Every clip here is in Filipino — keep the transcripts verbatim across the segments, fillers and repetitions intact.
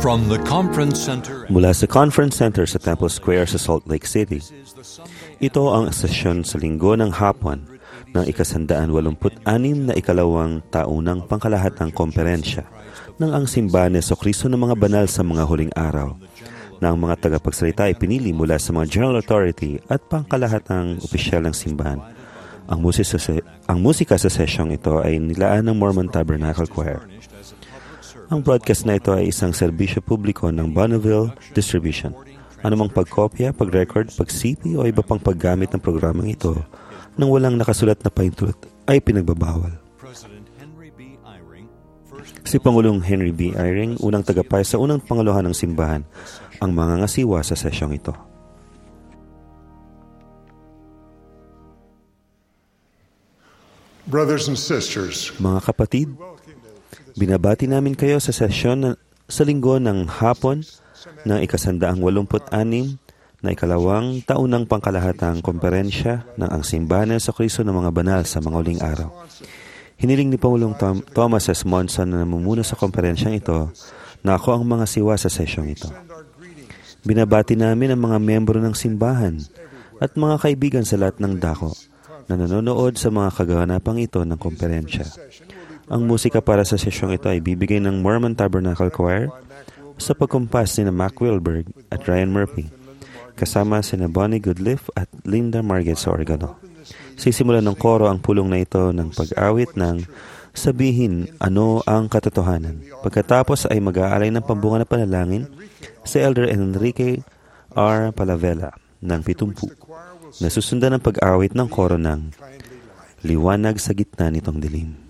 From the Conference Center Mula sa Conference Center sa Temple Square sa Salt Lake City, ito ang sesyon sa linggo ng hapon ng ikasandaan walumput anim na ikalawang taunang pangkalahatang komperensya ng ang simbahan ni Jesucristo ng mga banal sa mga huling araw, na ang mga tagapagsalita ay pinili mula sa mga general authority at pangkalahatang opisyal ng simbahan. Ang musika sa, ang musika sa sesyong ito ay nilaan ng Mormon Tabernacle Choir. Ang broadcast na ito ay isang serbisyo publiko ng Bonneville Distribution. Anumang pagkopya, pag-record, pag-C P o iba pang paggamit ng programang ito nang walang nakasulat na pahintulot ay pinagbabawal. Si Pangulong Henry B. Eyring, unang tagapay sa unang panguluhan ng simbahan, ang mga ngasiwa sa sesyong ito. Brothers and sisters, mga kapatid, binabati namin kayo sa sesyon na, sa linggo ng hapon ng ikasandaang walumput anim na ikalawang taunang pangkalahatang komperensya ng ang simbahan ni Jesucristo ng mga banal sa mga uling araw. Hiniling ni Pangulong Tom, Thomas S. Monson na namumuno sa komperensyang ito na ako ang mga siwa sa sesyong ito. Binabati namin ang mga miyembro ng simbahan at mga kaibigan sa lahat ng dako na nanonood sa mga kaganapang ito ng komperensya. Ang musika para sa sesyong ito ay bibigay ng Mormon Tabernacle Choir sa pagkumpas ni na Mac Wilberg at Ryan Murphy, kasama si na Bonnie Goodliff at Linda Marget sa organo. Sisimulan ng koro ang pulong na ito ng pag-awit ng Sabihin Ano ang Katotohanan. Pagkatapos ay mag-aalay ng pambunga na panalangin si Elder Enrique R. Palavela ng Pitumpu, na susundan ng pag-awit ng koro ng Liwanag sa Gitna Nitong Dilim.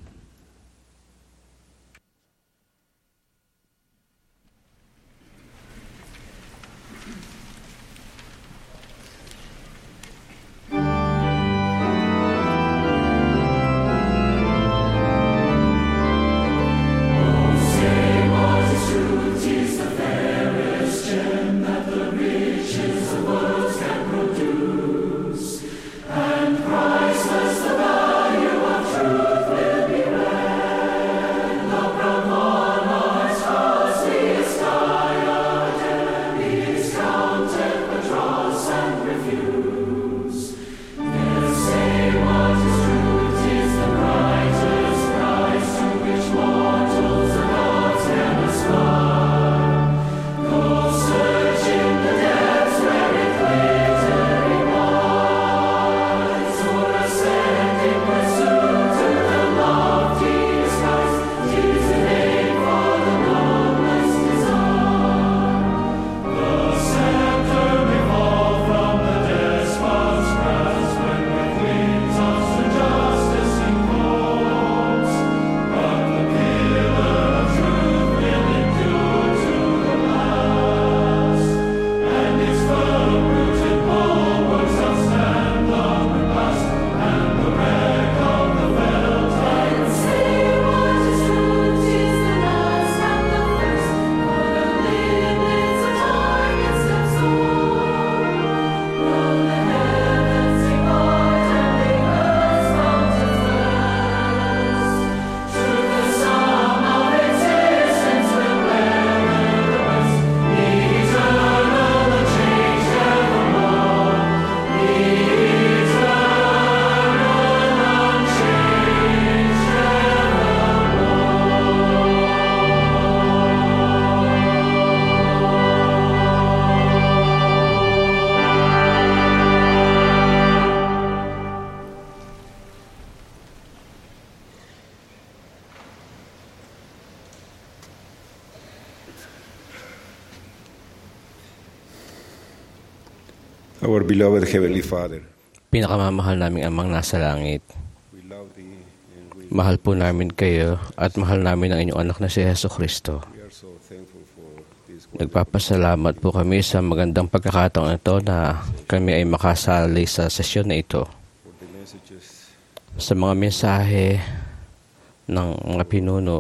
Our beloved Heavenly Father, pinakamamahal naming Amang nasa langit, mahal po namin kayo at mahal namin ang inyong anak na si Jesucristo. Nagpapasalamat po kami sa magandang pagkakataon ito na kami ay makasali sa sesyon na ito. Sa mga mensahe ng mga pinuno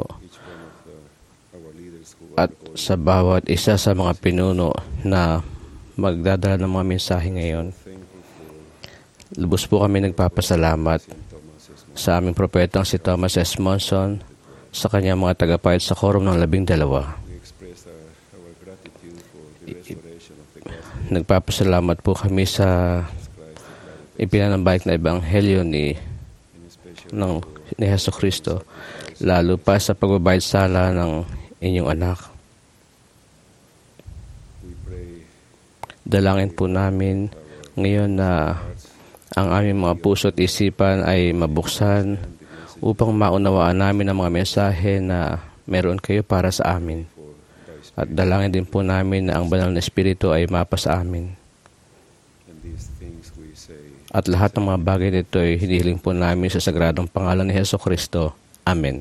at sa bawat isa sa mga pinuno na magdadala ng mga mensahe ngayon. Lubos po kami nagpapasalamat sa aming propetang si Thomas S. Monson, sa kanyang mga tagapahid sa Quorum ng Labing Dalawa. nagpapasalamat po kami sa ipinanambahik na ebanghelyo ni ng ni Hesus Kristo, lalo pa sa pagbabayad sala ng inyong anak. Dalangin po namin ngayon na ang aming mga puso at isipan ay mabuksan upang maunawaan namin ang mga mensahe na meron kayo para sa amin. At dalangin din po namin na ang banal na Espiritu ay mapa sa amin. At lahat ng mga bagay nito ay hinihiling po namin sa sagradong pangalan ni Hesus Kristo. Amen.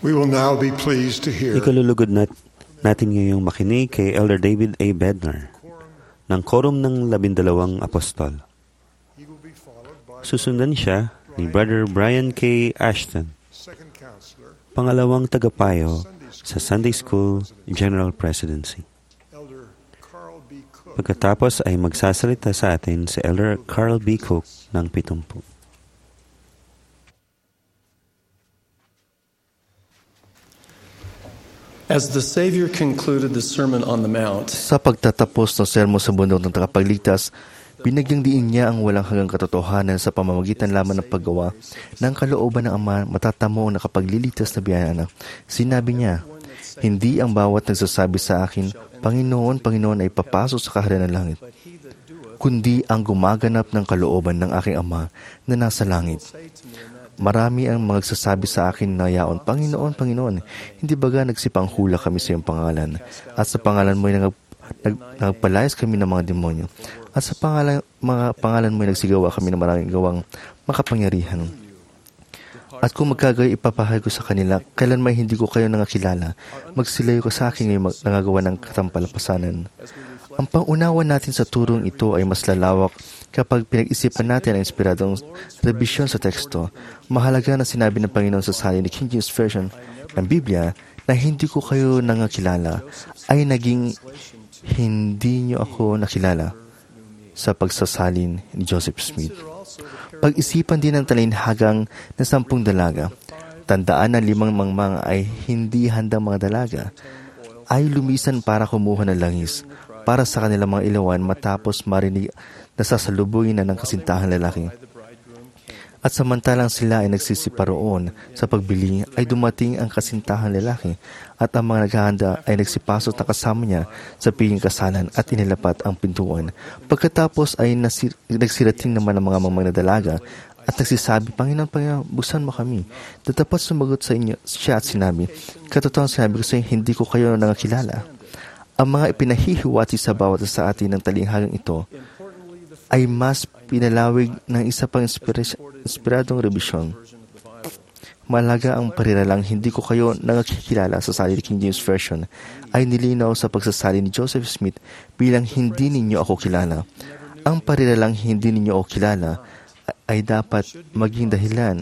We will now be pleased to hear Ikalulugod nat natin ngayong makinig kay Elder David A. Bednar ng Quorum ng Labindalawang Apostol. Susundan siya ni Brother Brian K. Ashton, pangalawang tagapayo sa Sunday School General Presidency. Pagkatapos ay magsasalita sa atin si Elder Carl B. Cook ng Pitumpu. As the Savior concluded the Sermon on the Mount, sa pagtatapos ng sermon sa bundok ng tagapagligtas, binagyang diin niya ang walang hanggang katotohanan sa pamamagitan lamang ng paggawa ng kalooban ng Ama matatamo na kapagliligtas na biyaya. Sinabi niya, hindi ang bawat nagsasabi sa akin, Panginoon, Panginoon ay papasok sa kaharian ng langit, kundi ang gumaganap ng kalooban ng aking Ama na nasa langit. Marami ang magsasabi sa akin na yaon, Panginoon, Panginoon, hindi baga nagsipang hula kami sa iyong pangalan, at sa pangalan mo ay nag, nag, nagpalayas kami ng mga demonyo, at sa pangalan, mga pangalan mo ay nagsigawa kami ng maraming gawang makapangyarihan. At kung magkagayo ipapahal ko sa kanila, kailan may hindi ko kayo nangakilala, magsilayo ka sa akin ngayon nangagawa ng katampalapasanan. Ang pangunawa natin sa turong ito ay mas lalawak kapag pinag-isipan natin ang inspiradong rebisyon sa teksto. Mahalaga na sinabi ng Panginoon sa salin ni King James Version ng Biblia na hindi ko kayo nangakilala ay naging hindi niyo ako nakilala sa pagsasalin ni Joseph Smith. Pag-isipan din ng talinhagang na sampung dalaga. Tandaan na limang mangmang ay hindi handang mga dalaga ay lumisan para kumuha ng langis para sa kanilang mga ilawan matapos marinig na sasalubungin na ng kasintahang lalaki. At samantalang sila ay nagsisiparoon sa pagbili, ay dumating ang kasintahang lalaki at ang mga naghahanda ay nagsipasok na kasama niya sa piging kasalan at inilapat ang pintuan. Pagkatapos ay nasir- nagsirating naman ang mga mamang na dalaga at nagsisabi, Panginoon, Panginoon, buksan mo kami. Tatapat sumagot sa inyo siya at sinabi, Katotoong sinabi ko sa inyo, hindi ko kayo nangakilala. Ang mga ipinahihiwati sa bawat sa atin ng talinghagang ito ay mas pinalawig ng isa pang inspira- inspiradong rebisyon. Malaga ang pariralang hindi ko kayo nangakikilala sa salin ni King James Version ay nilinaw sa pagsasali ni Joseph Smith bilang hindi ninyo ako kilala. Ang pariralang hindi ninyo ako kilala ay dapat maging dahilan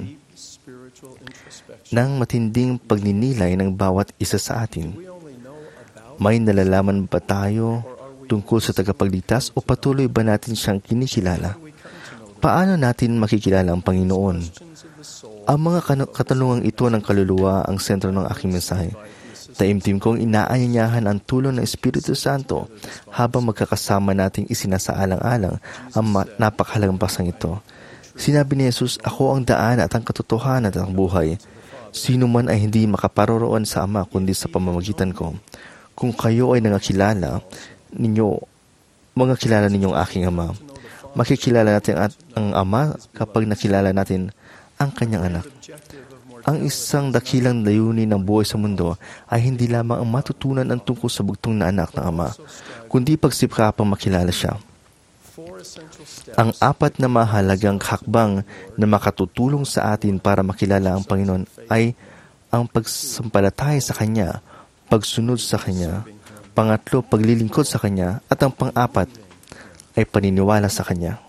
ng matinding pagninilay ng bawat isa sa atin. May nalalaman ba tayo tungkol sa tagapagligtas o patuloy ba natin siyang kinikilala? Paano natin makikilala ang Panginoon? Ang mga katanungang ito ng kaluluwa ang sentro ng aking mensahe. Taimtim kong inaanyayahan ang tulong ng Espiritu Santo habang magkakasama nating isinasaalang-alang ang napakahalagang paksang ito. Sinabi ni Jesus, Ako ang daan at ang katotohanan at ang buhay. Sino man ay hindi makaparoroon sa Ama kundi sa pamamagitan ko. Kung kayo ay nangakilala ninyo, mga kilala ninyong aking Ama. Makikilala natin at ang Ama kapag nakilala natin ang kanyang anak. Ang isang dakilang layunin ng buhay sa mundo ay hindi lamang ang matutunan ang tungkol sa bugtong na anak ng Ama, kundi pagsipkapang makilala siya. Ang apat na mahalagang hakbang na makatutulong sa atin para makilala ang Panginoon ay ang pagsampalataya sa Kanya, pagsunod sa Kanya, pangatlo, paglilingkod sa Kanya, at ang pang-apat ay paniniwala sa Kanya.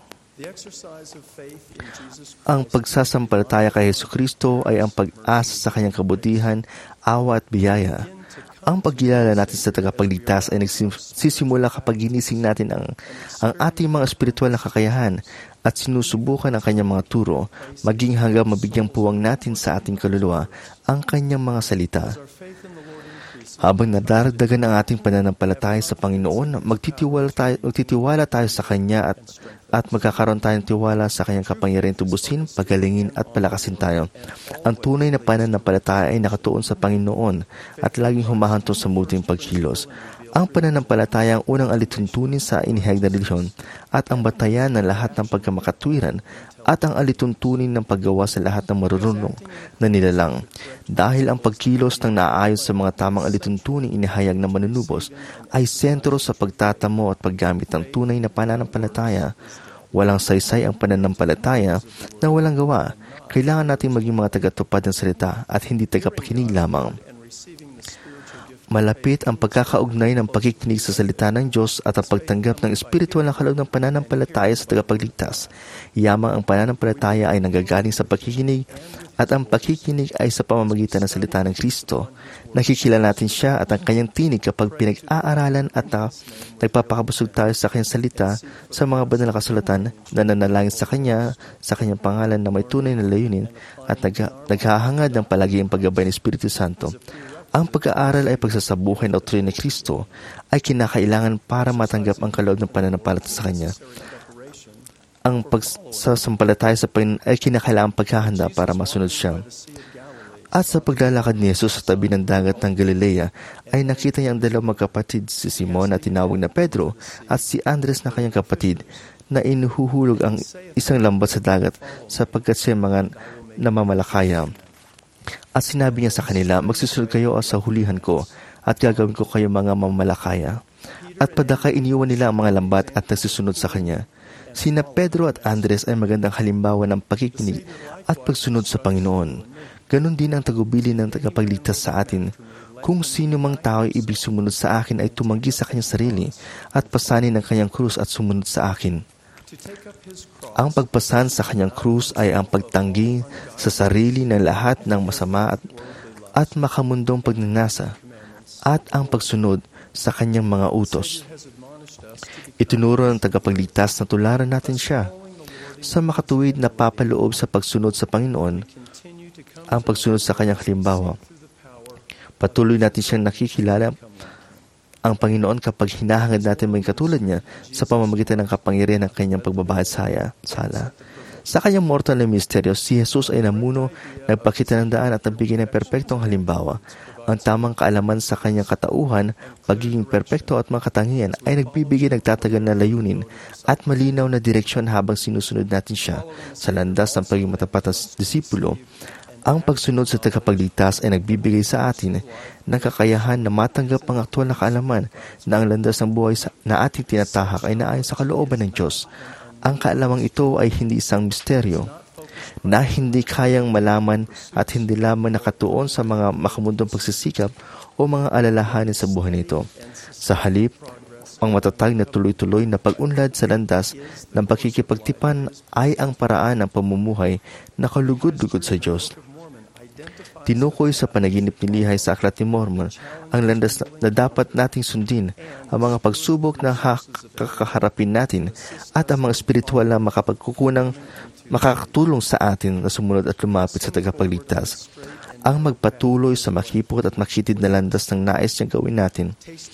Ang pagsasampalataya kay Jesucristo ay ang pag-asa sa Kanyang kabutihan, awa at biyaya. Ang pagkilala natin sa tagapagligtas ay nagsisimula kapag ginising natin ang, ang ating mga espiritual na kakayahan at sinusubukan ang Kanyang mga turo, maging hanggang mabigyang puwang natin sa ating kaluluwa ang Kanyang mga salita. Habang nadaragdagan ang ating pananampalataya sa Panginoon, magtitiwala tayo, magtitiwala tayo sa Kanya at, at magkakaroon tayong tiwala sa Kanyang kapangyarihan tubusin, pagalingin at palakasin tayo. Ang tunay na pananampalataya ay nakatuon sa Panginoon at laging humahantong sa muting pagkilos. Ang pananampalataya ang unang alituntunin sa inihayag na relisyon at ang batayan ng lahat ng pagkamakatwiran at ang alituntunin ng paggawa sa lahat ng marurunong na nilalang. Dahil ang pagkilos ng naayon sa mga tamang alituntuning inihayag ng manunubos ay sentro sa pagtatamo at paggamit ng tunay na pananampalataya. Walang saysay ang pananampalataya na walang gawa. Kailangan natin maging mga tagatupad ng salita at hindi tagapakinig lamang. Malapit ang pagkakaugnay ng pakikinig sa salita ng Diyos at ang pagtanggap ng espiritual na kaloob ng pananampalataya sa tagapagligtas. Yamang ang pananampalataya ay nanggagaling sa pakikinig at ang pakikinig ay sa pamamagitan ng salita ng Kristo. Nakikilala natin siya at ang kanyang tinig kapag pinag-aaralan at uh, nagpapakabusog tayo sa kanyang salita sa mga banal na kasulatan na nanalangin sa kanya, sa kanyang pangalan na may tunay na layunin at nag- naghahangad ng palaging paggabay ng Espiritu Santo. Ang pag-aaral ay pagsasabuhay ng doktrina ni Kristo ay kinakailangan para matanggap ang kaloob ng pananampalataya sa Kanya. Ang pagsasampalataya sa Panginoon ay kinakailangan paghahanda para masunod siya. At sa paglalakad ni Jesus sa tabi ng dagat ng Galilea, ay nakita niya ang dalawang magkapatid, si Simon na tinawag na Pedro at si Andres na kanyang kapatid, na inuhuhulog ang isang lambat sa dagat sapagkat siya mga namamalakaya. At sinabi niya sa kanila, magsusunod kayo sa hulihan ko at gagawin ko kayo mga mamamalakaya. At padaka iniwan nila ang mga lambat at nagsusunod sa kanya. Sina Pedro at Andres ay magandang halimbawa ng pakikinig at pagsunod sa Panginoon. Ganon din ang tagubilin ng tagapagligtas sa atin. Kung sino mang tao ay ibig sumunod sa akin ay tumanggi sa kanyang sarili at pasanin ang kanyang krus at sumunod sa akin. Ang pagpasan sa kanyang krus ay ang pagtanggi sa sarili ng lahat ng masama at, at makamundong pagnanasa at ang pagsunod sa kanyang mga utos. Itinuro ng tagapagligtas na tularan natin siya sa makatuwid na papaloob sa pagsunod sa Panginoon, ang pagsunod sa kanyang halimbawa. Patuloy natin siyang nakikilala ang Panginoon kapag hinahangad natin maging katulad niya sa pamamagitan ng kapangyarihan ng kanyang pagbabahad saya, sala. Sa kanyang mortal na misteryo, si Jesus ay namuno, nagpakita ng daan at nagbigay ng perpektong halimbawa. Ang tamang kaalaman sa kanyang katauhan, pagiging perpekto at mga katangian ay nagbibigay nagtatagal na layunin at malinaw na direksyon habang sinusunod natin siya sa landas ng pagiging matapat na disipulo. Ang pagsunod sa tagapagligtas ay nagbibigay sa atin ng kakayahan na matanggap ang aktual na kaalaman na ang landas ng buhay na ating tinatahak ay naayon sa kalooban ng Diyos. Ang kaalamang ito ay hindi isang misteryo na hindi kayang malaman at hindi lamang nakatuon sa mga makamundong pagsisikap o mga alalahanin sa buhay nito. Sa halip, ang matatag na tuloy-tuloy na pag-unlad sa landas ng pagkikipagtipan ay ang paraan ng pamumuhay na kalugod-lugod sa Diyos. Tinukoy sa panaginip ni Lehi sa Aklat ni Mormon ang landas na dapat nating sundin, ang mga pagsubok na kakaharapin natin at ang mga espiritual na makapagkukunang makakatulong sa atin na sumunod at lumapit sa tagapagligtas. Ang magpatuloy sa makipot at makitid na landas ng nais niyang gawin natin.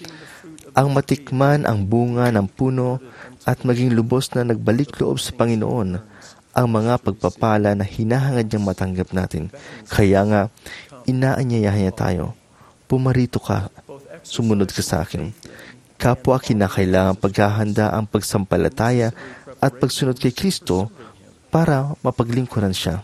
Ang matikman ang bunga ng puno at maging lubos na nagbalik loob sa Panginoon, ang mga pagpapala na hinahangad niyang matanggap natin. Kaya nga, inaanyayahan niya tayo. Pumarito ka, sumunod ka sa akin. Kapwa kinakailangan paghahanda ang pagsampalataya at pagsunod kay Kristo para mapaglingkuran siya.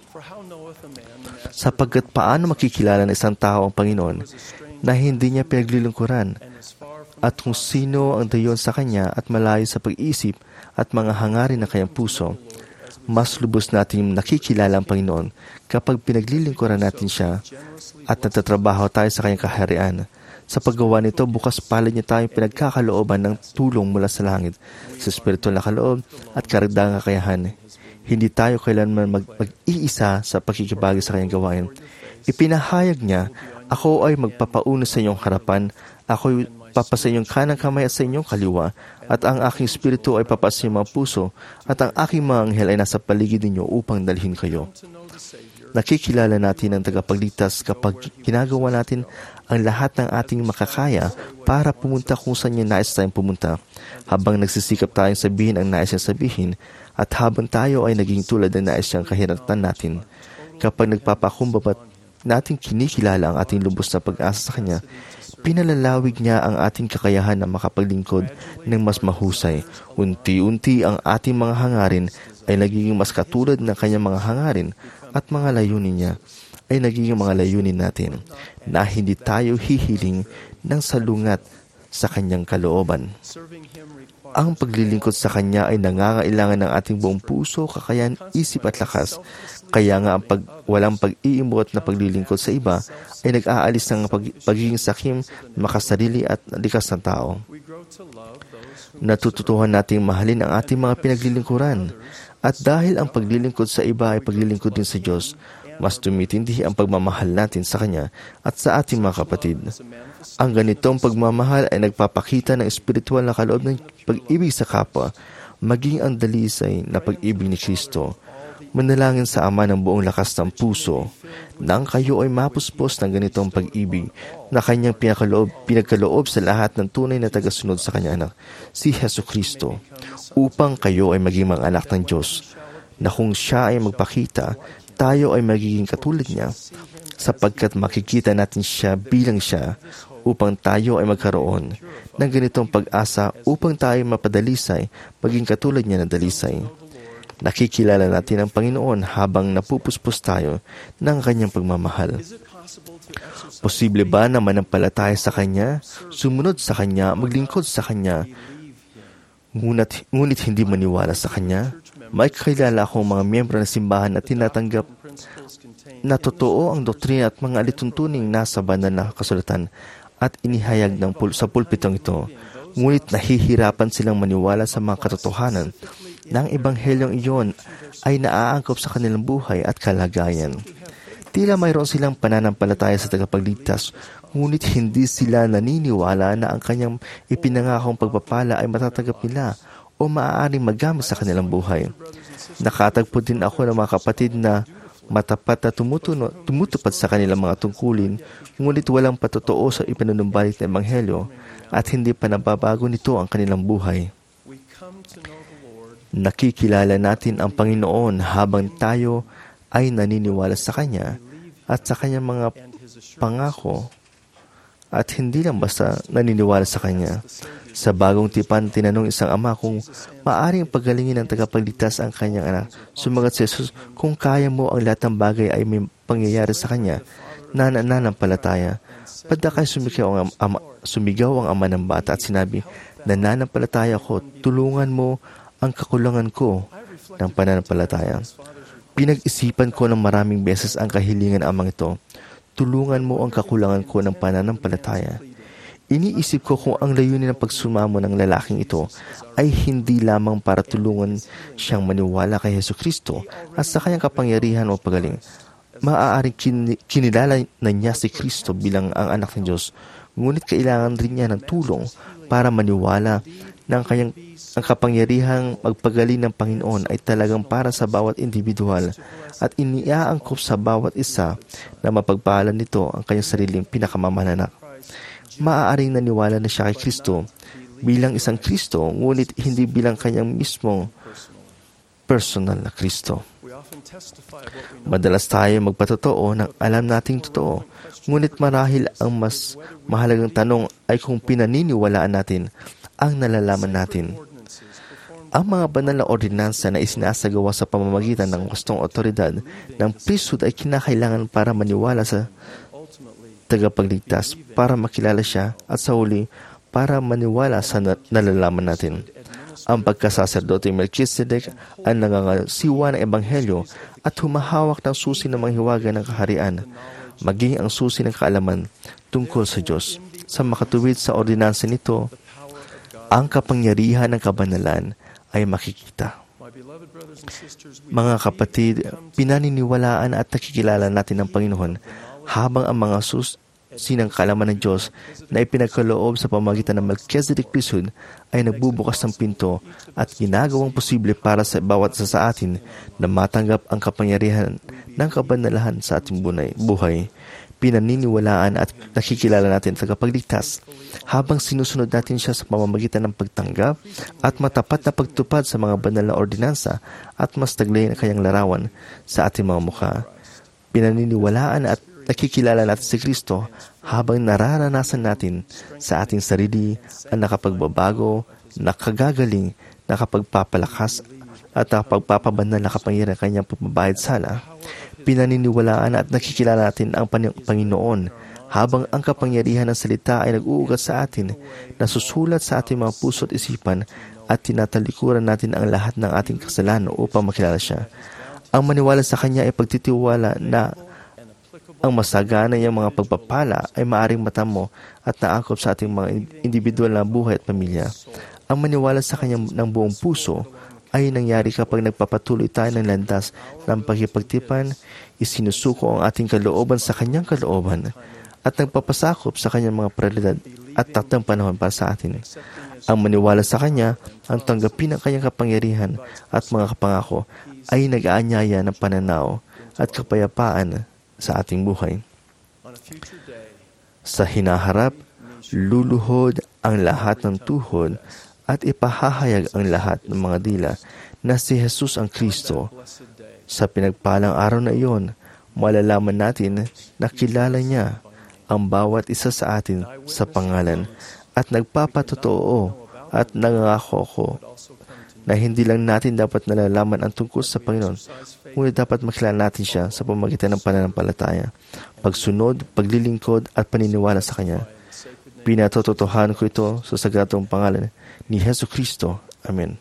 Sapagkat paano makikilala ng isang tao ang Panginoon na hindi niya pinaglilingkuran at kung sino ang dayon sa kanya at malayo sa pag-isip at mga hangarin ng kanyang puso. Mas lubos natin nakikilala ang Panginoon kapag pinaglilingkuran natin siya at nagtatrabaho tayo sa kanyang kaharian. Sa paggawa nito, bukas palad niya tayong pinagkakalooban ng tulong mula sa langit, sa espiritual na kaloob at karagdagang kakayahan. Hindi tayo kailanman mag- mag-iisa sa pakikibagay sa kanyang gawain. Ipinahayag niya, ako ay magpapauno sa inyong harapan, ako'y papasa inyong kanang kamay at sa inyong kaliwa, at ang aking espiritu ay papasa inyong mga puso, at ang aking mga anghel ay nasa paligid ninyo upang dalhin kayo. Nakikilala natin ang tagapagligtas kapag ginagawa natin ang lahat ng ating makakaya para pumunta kung saan niya nais tayong pumunta, habang nagsisikap tayong sabihin ang nais niyang sabihin, at habang tayo ay naging tulad ng nais niyang kahiratan natin. Kapag nagpapakumbaba natin kinikilala ang ating lubos na pag-asa sa Kanya, pinalalawig niya ang ating kakayahan na makapaglingkod ng mas mahusay. Unti-unti ang ating mga hangarin ay nagiging mas katulad ng kanyang mga hangarin at mga layunin niya ay nagiging mga layunin natin na hindi tayo hihiling ng salungat sa kanyang kalooban. Ang paglilingkod sa Kanya ay nangangailangan ng ating buong puso, kakayahan, isip at lakas. Kaya nga ang pag, walang pag-iimot na paglilingkod sa iba ay nag-aalis ng pag, pagiging sakim, makasarili at likas ng tao. Natututuhan nating mahalin ang ating mga pinaglilingkuran. At dahil ang paglilingkod sa iba ay paglilingkod din sa Diyos, mas tumitindi ang pagmamahal natin sa Kanya at sa ating mga kapatid. Ang ganitong pagmamahal ay nagpapakita ng espiritual na kaloob ng pag-ibig sa kapwa, maging ang dalisay na pag-ibig ni Kristo. Manalangin sa Ama ng buong lakas ng puso, nang kayo ay mapuspos ng ganitong pag-ibig na Kanyang pinakaloob, pinagkaloob sa lahat ng tunay na tagasunod sa Kanyang anak, si Hesus Kristo, upang kayo ay maging mga anak ng Diyos, na kung Siya ay magpakita, tayo ay magiging katulad niya, sapagkat makikita natin Siya bilang Siya, upang tayo ay magkaroon ng ganitong pag-asa upang tayo mapadalisay, maging katulad niya ng dalisay. Nakikilala natin ang Panginoon habang napupuspos tayo ng Kanyang pagmamahal. Posible ba na manampalataya sa Kanya, sumunod sa Kanya, maglingkod sa Kanya, ngunit, ngunit hindi maniwala sa Kanya? May kakilala akong mga miyembro ng simbahan na tinatanggap na totoo ang doktrina at mga alituntuning nasa banal na kasulatan at inihayag ng pul- sa pulpitong ito. Ngunit nahihirapan silang maniwala sa mga katotohanan ng ebanghelyong iyon ay naaangkop sa kanilang buhay at kalagayan. Tila mayroon silang pananampalataya sa tagapagligtas, ngunit hindi sila naniniwala na ang Kanyang ipinangakong pagpapala ay matatanggap nila o maaaring magamit sa kanilang buhay. Nakatagpo din ako ng mga kapatid na matapat na tumutuno, tumutupad sa kanilang mga tungkulin, ngunit walang patotoo sa ipinanumbalik na ebanghelyo at hindi pa nababago nito ang kanilang buhay. Nakikilala natin ang Panginoon habang tayo ay naniniwala sa Kanya at sa Kanyang mga pangako at hindi lang basta naniniwala sa Kanya. Sa bagong tipan, tinanong isang ama kung maaaring pagalingin ng tagapagligtas ang kanyang anak. Sumagot si Jesus, kung kaya mo ang lahat ng bagay ay may pangyayari sa Kanya, nananampalataya. Padakay sumigaw ang ama, sumigaw ang ama ng bata at sinabi, nananampalataya ko, tulungan mo ang kakulangan ko ng pananampalataya. Pinag-isipan ko ng maraming beses ang kahilingan amang ito. Tulungan mo ang kakulangan ko ng pananampalataya. Iniisip ko kung ang layunin ng pagsumamo ng lalaking ito ay hindi lamang para tulungan siyang maniwala kay Hesus Kristo at sa Kanyang kapangyarihan o pagaling. Maaaring kin- kinilala na niya si Kristo bilang ang anak ng Diyos, ngunit kailangan rin niya ng tulong para maniwala ng kanyang ang kapangyarihang magpagaling ng Panginoon ay talagang para sa bawat individual at iniaangkop sa bawat isa na mapagpaalan nito ang kanyang sariling pinakamamananak. Maaaring naniwala na siya kay Kristo bilang isang Kristo, ngunit hindi bilang kanyang mismong personal na Kristo. Madalas tayo magpatotoo ng alam nating totoo, ngunit marahil ang mas mahalagang tanong ay kung pinaniniwalaan natin ang nalalaman natin. Ang mga banal na ordinansa na isinasagawa sa pamamagitan ng wastong otoridad ng priesthood ay kinakailangan para maniwala sa tagapagligtas, para makilala siya at sa huli, para maniwala sa nalalaman natin. Ang pagkasaserdote Melchizedek ang nangangasiwa ng ebanghelyo at humahawak ng susi ng mga hiwaga ng kaharian, maging ang susi ng kaalaman tungkol sa Diyos. Sa makatuwid sa ordinansa nito, ang kapangyarihan ng kabanalan ay makikita. Mga kapatid, pinaniniwalaan at nakikilala natin ang Panginoon habang ang mga susi ng kaalaman ng Diyos na ipinagkaloob sa pamamagitan ng Melchizedek priesthood ay nagbubukas ng pinto at ginagawang posible para sa bawat isa sa atin na matanggap ang kapangyarihan ng kabanalahan sa ating buhay. Pinaniniwalaan at nakikilala natin sa tagapagligtas habang sinusunod natin siya sa pamamagitan ng pagtanggap at matapat na pagtupad sa mga banal na ordinansa at mas taglay na kanyang larawan sa ating mga mukha. Pinaniniwalaan at nakikilala natin si Kristo habang nararanasan natin sa ating sarili ang nakapagbabago, nakagagaling, nakapagpapalakas at nakapagpapabanal na kapangyarihan ng kanyang pagbabayad sala. Pinaniniwalaan at nakikilala natin ang Panginoon habang ang kapangyarihan ng salita ay nag-uugat sa atin, nasusulat sa ating mga puso at isipan at tinatalikuran natin ang lahat ng ating kasalanan upang makilala siya. Ang maniwala sa Kanya ay pagtitiwala na ang masagana niyang mga pagpapala ay maaring matamo at naakop sa ating mga individual na buhay at pamilya. Ang maniwala sa Kanya ng buong puso ay nangyari kapag nagpapatuloy tayo ng landas ng pagkipagtipan, isinusuko ang ating kalooban sa Kanyang kalooban, at nagpapasakop sa Kanyang mga prioridad at taktang panahon para sa atin. Ang maniwala sa Kanya, ang tanggapin ang Kanyang kapangyarihan at mga kapangako ay nag-aanyaya ng pananaw at kapayapaan sa ating buhay. Sa hinaharap, luluhod ang lahat ng tuhod at ipahahayag ang lahat ng mga dila na si Jesus ang Kristo. Sa pinagpalang araw na iyon, malalaman natin na kilala niya ang bawat isa sa atin sa pangalan at nagpapatotoo at nangangako ko na hindi lang natin dapat nalalaman ang tungkol sa Panginoon, ngunit dapat makilala natin siya sa pamamagitan ng pananampalataya, pagsunod, paglilingkod at paniniwala sa Kanya. Pinatototohanan ko ito sa sagradong pangalan ni Hesus Kristo. Amen.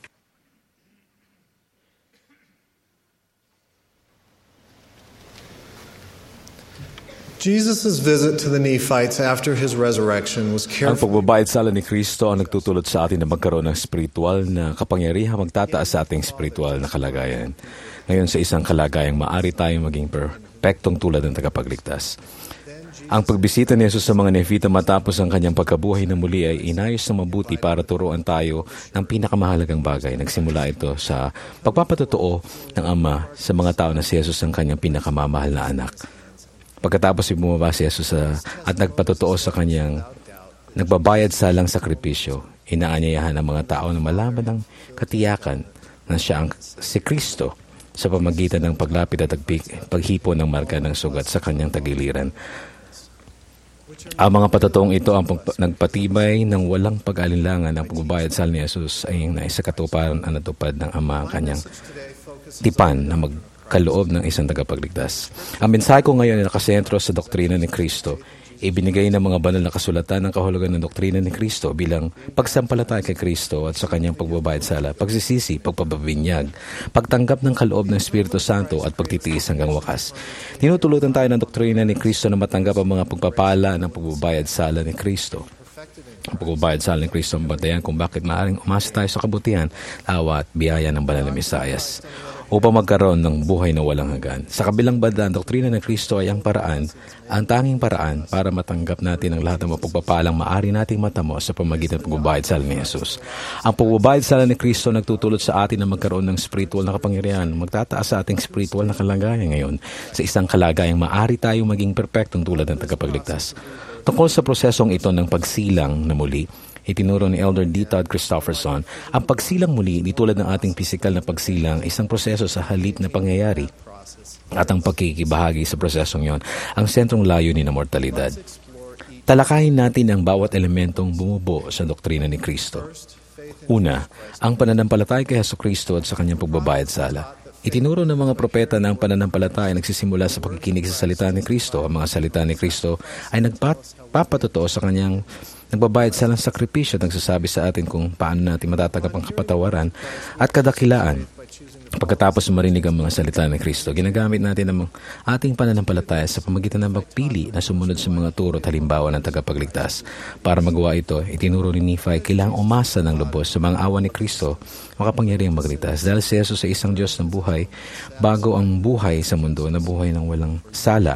Jesus' visit to the Nephites after his resurrection was Ang careful. pagbabayad sala ni Kristo ang nagtutulot sa atin na magkaroon ng spiritual na kapangyarihan magtataas sa ating spiritual na kalagayan. Ngayon sa isang kalagayang maari tayong maging perfectong tulad ng tagapagligtas. Ang pagbisita ni Jesus sa mga Nephita matapos ang kanyang pagkabuhay na muli ay inayos na mabuti para turuan tayo ng pinakamahalagang bagay. Nagsimula ito sa pagpapatotoo ng Ama sa mga tao na si Jesus ang kanyang pinakamamahal na anak. Pagkatapos ay bumaba si Jesus uh, at nagpatotoo sa kanyang nagbabayad salang sakripisyo, inaanyayahan ng mga tao na malaman ng katiyakan na siya ang si Kristo sa pamagitan ng paglapit at paghipo ng marka ng sugat sa kanyang tagiliran. Ang mga patotoong ito ang nagpatibay ng walang pag-alinlangan ng pagbabayad sala ni Jesus ay naisakatuparan ang natupad ng Ama ang kanyang tipan na mag kaloob ng isang tagapagligtas. Ang mensahe ko ngayon ay nakasentro sa doktrina ni Kristo. Ibinigay ng mga banal na kasulatan ng kahulugan ng doktrina ni Kristo bilang pagsampalataya kay Kristo at sa kanyang pagbabayad sala, pagsisisi, pagpapabinyag, pagtanggap ng kaloob ng Espiritu Santo at pagtitiis hanggang wakas. Tinutulutan tayo ng doktrina ni Kristo na matanggap ang mga pagpapala ng pagbabayad sala ni Kristo. Ang pagbabayad sala ni Kristo ang bantayan kung bakit maaaring umasa tayo sa kabutihan, awa at biyaya ng banal na Mesayas upang magkaroon ng buhay na walang hanggan. Sa kabilang banda, ang doktrina ng Kristo ay ang paraan, ang tanging paraan para matanggap natin ang lahat ng mapagpapalang maaari nating matamo sa pamagitan ng pagbabayad sala ni Jesus. Ang pagbabayad sala ni Kristo nagtutulot sa atin na magkaroon ng spiritual na kapangyarihan, magtataas sa ating spiritual na kalagayan ngayon sa isang kalagayang maaari tayong maging perpektong tulad ng tagapagligtas. Tungkol sa prosesong ito ng pagsilang na muli, itinuro ni Elder D. Todd Christofferson, ang pagsilang muli, di tulad ng ating pisikal na pagsilang, isang proseso sa halip na pangyayari at ang pagkikibahagi sa prosesong yon, ang sentrong layunin ng mortalidad. Talakayin natin ang bawat elementong bumubuo sa doktrina ni Kristo. Una, ang pananampalataya kay Jesucristo at sa kanyang pagbabayad sala. Itinuro ng mga propeta na ang pananampalataya nagsisimula sa pakikinig sa salita ni Kristo. Ang mga salita ni Kristo ay nagpapatotoo sa kanyang nagbabayad sa lang sakripisyo at nagsasabi sa atin kung paano natin matatanggap ang kapatawaran at kadakilaan. Pagkatapos marinig ang mga salita ni Kristo, ginagamit natin ang ating pananampalataya sa pamagitan ng pagpili na sumunod sa mga turo at halimbawa ng tagapagligtas. Para magawa ito, itinuro ni Nephi, kailangang umasa ng lubos sa mga awa ni Kristo, makapangyarihang magligtas. Dahil si Jesus ay isang Diyos ng buhay, bago ang buhay sa mundo na buhay ng walang sala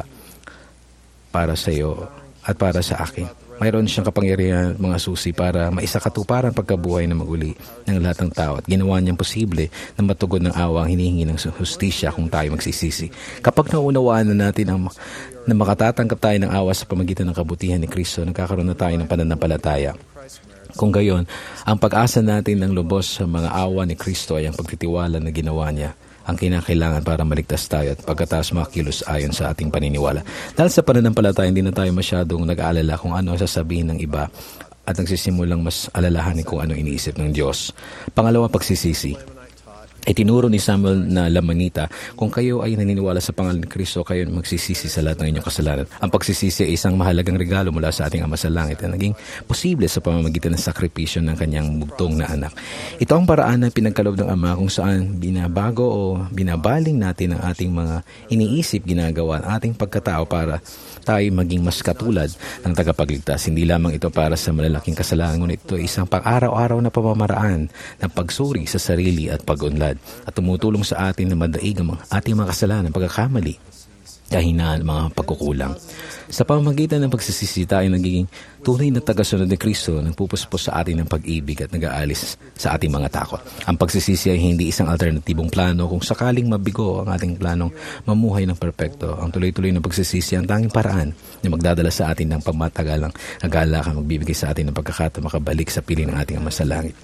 para sa iyo at para sa akin. Mayroon siyang kapangyarihan mga susi para maisakatuparan pagkabuhay na maguli ng lahat ng tao at ginawa niyang posible na matugod ng awa ang hinihingi ng hustisya kung tayo magsisisi. Kapag naunawaan na natin ang, na makatatanggap tayo ng awa sa pamagitan ng kabutihan ni Kristo, nagkakaroon na tayo ng pananampalataya. Kung gayon, ang pag-asa natin ng lubos sa mga awa ni Kristo ay ang pagtitiwala na ginawa niya ang kinakailangan para maligtas tayo at pagkatapos makilos ayon sa ating paniniwala. Dahil sa pananampalataya, hindi na tayo masyadong nag-aalala kung ano sasabihin ng iba at nagsisimulang mas alalahanin kung ano iniisip ng Diyos. Pangalawa, pagsisisi. Itinuro ni Samuel na Lamanita, kung kayo ay naniniwala sa pangalan ni Kristo, kayo magsisisi sa lahat ng inyong kasalanan. Ang pagsisisi ay isang mahalagang regalo mula sa ating Ama sa Langit na naging posible sa pamamagitan ng sakripisyo ng kanyang bugtong na anak. Ito ang paraan na pinagkaloob ng Ama kung saan binabago o binabaling natin ang ating mga iniisip, ginagawa, ang ating pagkatao para tayo maging mas katulad ng tagapagligtas. Hindi lamang ito para sa malalaking kasalanan, ngunit ito ay isang pang-araw-araw na pamamaraan ng pagsuri sa sarili at pag-unlad, at tumutulong sa atin na madaig ang ating mga kasalanan, pagkakamali, kahinaan, mga pagkukulang. Sa pamamagitan ng pagsisisi, tayo nagiging tunay na tagasunod ni Kristo, nagpupuspos sa atin ng pag-ibig at nag-aalis sa ating mga takot. Ang pagsisisi ay hindi isang alternatibong plano kung sakaling mabigo ang ating planong mamuhay ng perpekto. Ang tuloy-tuloy na pagsisisi ang tanging paraan na magdadala sa atin ng pagmatagalang agalakan, magbibigay sa atin ng pagkakataon makabalik sa piling ng ating Ama sa Langit.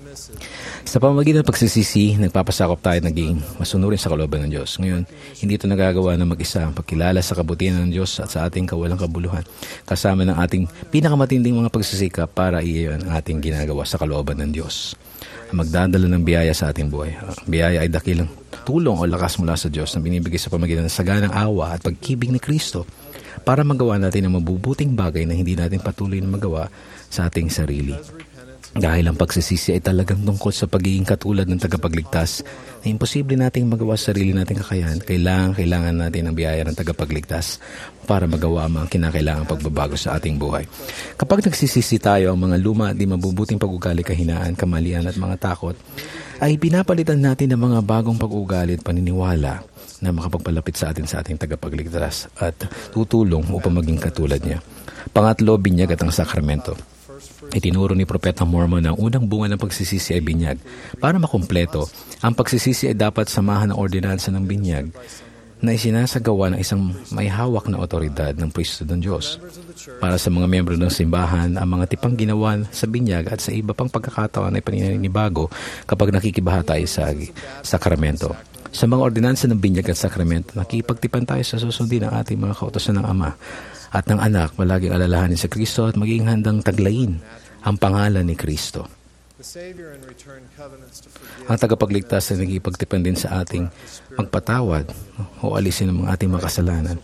Sa pamamagitan ng pagsisisi, nagpapasakop tayo naging masunurin sa kalooban ng Diyos. Ngayon, hindi ito nagagawa ng mag-isa. Ang pagkilala sa kabutihan ng Diyos at sa ating kawalang kabuluhan, kasama ng ating pinakamatinding mga pagsisikap para iyon ang ating ginagawa sa kalooban ng Diyos. Ang magdadala ng biyaya sa ating buhay. Ang biyaya ay dakilang tulong o lakas mula sa Diyos na binibigay sa pamamagitan ng saganang awa at pag-ibig ni Kristo para magawa natin ang mabubuting bagay na hindi natin patuloy na magawa sa ating sarili. Dahil ang pagsisisi ay talagang tungkol sa pagiging katulad ng tagapagligtas na imposible nating magawa sa sarili nating kakayahan, kailangan, kailangan natin ang biyaya ng tagapagligtas para magawa ang mga kinakailangang pagbabago sa ating buhay. Kapag nagsisisi tayo, ang mga luma at di mabubuting pag-ugali, kahinaan, kamalian at mga takot, ay pinapalitan natin ng mga bagong pag-ugali at paniniwala na makapagpalapit sa atin sa ating tagapagligtas at tutulong upang maging katulad niya. Pangatlo, binyag at ang sakramento. Itinuro ni Propetang Mormon na ang unang bunga ng pagsisisi ay binyag. Para makumpleto, ang pagsisisi ay dapat samahan ng ordinansa ng binyag na isinasagawa ng isang may hawak na otoridad ng priesthood ng Diyos. Para sa mga miyembro ng simbahan, ang mga tipang ginawa sa binyag at sa iba pang pagkakataon ay panininibago kapag nakikibaha tayo sa sakramento. Sa mga ordinansa ng binyag at sakramento, nakipagtipan tayo sa susundin ng ating mga kautosan ng Ama at ng Anak, palaging alalahanin sa Kristo at maging handang taglayin ang pangalan ni Kristo. Ang tagapagligtas ay nagipagtipan din sa ating magpatawad o alisin ang ating mga kasalanan.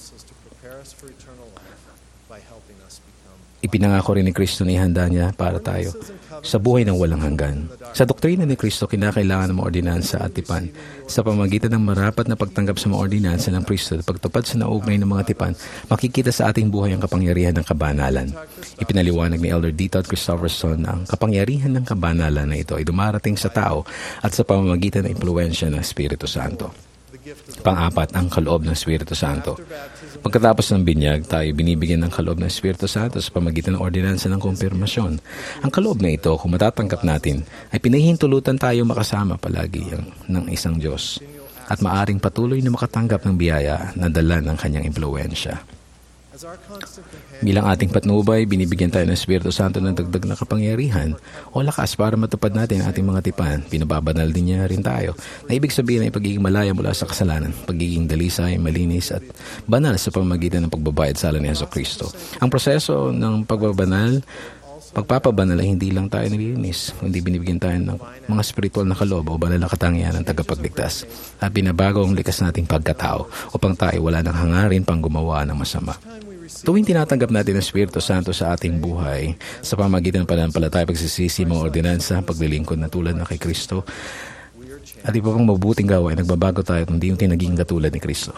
Ipinangako rin ni Kristo na ihanda niya para tayo sa buhay ng walang hanggan. Sa doktrina ni Kristo, kinakailangan ng mga ordinansa at tipan. Sa pamagitan ng marapat na pagtanggap sa mga ordinansa ng priesthood at pagtupad sa naugnay ng mga tipan, makikita sa ating buhay ang kapangyarihan ng kabanalan. Ipinaliwanag ni Elder D. Todd Christopherson na ang kapangyarihan ng kabanalan na ito ay dumarating sa tao at sa pamamagitan ng impluensya ng Espiritu Santo. Pang-apat, ang kaloob ng Espiritu Santo. Pagkatapos ng binyag, tayo binibigyan ng kaloob ng Espiritu Santo sa pamagitan ng ordinansa ng kumpirmasyon. Ang kaloob na ito, kung matatanggap natin, ay pinahihintulutan tayo makasama palagi ng isang Diyos at maaring patuloy na makatanggap ng biyaya na dala ng kanyang impluensya. Bilang ating patnubay, binibigyan tayo ng Espiritu Santo ng dagdag na kapangyarihan o lakas para matupad natin ang ating mga tipan. Pinababanal din niya rin tayo na ibig sabihin ay pagiging malaya mula sa kasalanan, pagiging dalisay, malinis at banal sa pamamagitan ng pagbabayad sa sala ni Jesucristo. Ang proseso ng pagbabanal, pagpapabanal ay hindi lang tayo nililinis, kundi binibigyan tayo ng mga spiritual na kaloob o banal na katangian ng tagapagligtas at binabago ang likas nating pagkatao upang tayo wala nang hangarin pang gumawa ng masama. Tuwing tinatanggap natin ang Espiritu Santo sa ating buhay, sa pamagitan ng pananampalataya, pagsisisi, mga ordinansa, paglilingkod na tulad na kay Kristo, at iba pang mabuting gawain, nagbabago tayo kung di yung tinaging katulad ni Kristo.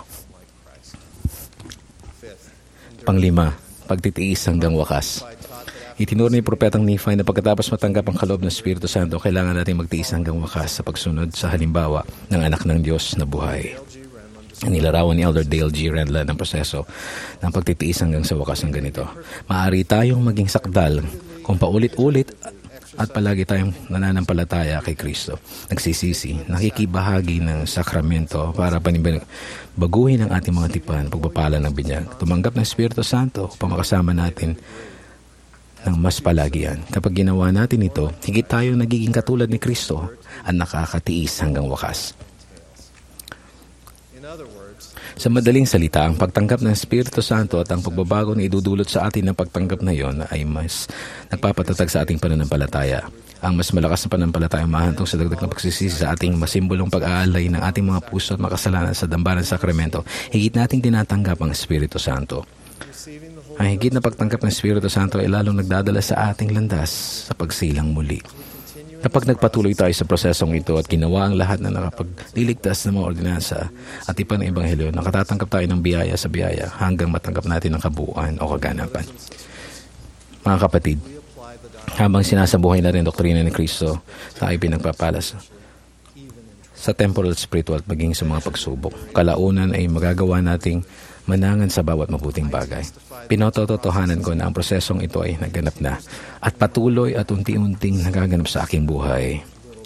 Panglima, pagtitiis hanggang wakas. Itinuro ni Propetang Nephi na pagkatapos matanggap ang kaloob ng Espiritu Santo, kailangan natin magtiis hanggang wakas sa pagsunod sa halimbawa ng anak ng Diyos na buhay. Nilarawan ni Elder Dale G. Renla ng proseso ng pagtitiis hanggang sa wakas ng ganito. Maaari tayong maging sakdal kung paulit-ulit at palagi tayong nananampalataya kay Kristo. Nagsisisi, nakikibahagi ng sakramento para baguhin ang ating mga tipan, pagpapala ng binyag, tumanggap ng Espiritu Santo upang makasama natin ng mas palagian. Kapag ginawa natin ito, higit tayong nagiging katulad ni Kristo at nakakatiis hanggang wakas. Sa madaling salita, ang pagtanggap ng Espiritu Santo at ang pagbabago na idudulot sa atin ng pagtanggap na iyon ay mas nagpapatatag sa ating pananampalataya Ang mas malakas na pananampalatayang mahantong sa dagdag na pagsisisi sa ating masimbolong pag-aalay ng ating mga puso at makasalanan sa dambana ng sakramento, higit nating tinatanggap ang Espiritu Santo. Ang higit na pagtanggap ng Espiritu Santo ay lalong nagdadala sa ating landas sa pagsilang muli. Kapag nagpatuloy tayo sa prosesong ito at ginawa ang lahat na nakapagliligtas ng mga ordinansa at iba ng Ebanghelyo, nakatatanggap tayo ng biyaya sa biyaya hanggang matanggap natin ang kabuuan o kaganapan. Mga kapatid, habang sinasabuhay na rin doktrina ni Kristo, tayo pinagpapalas sa temporal, spiritual at maging sa mga pagsubok. Kalaunan ay magagawa nating manangan sa bawat mabuting bagay. Pinotototohanan ko na ang prosesong ito ay naganap na at patuloy at unti-unting nagaganap sa aking buhay.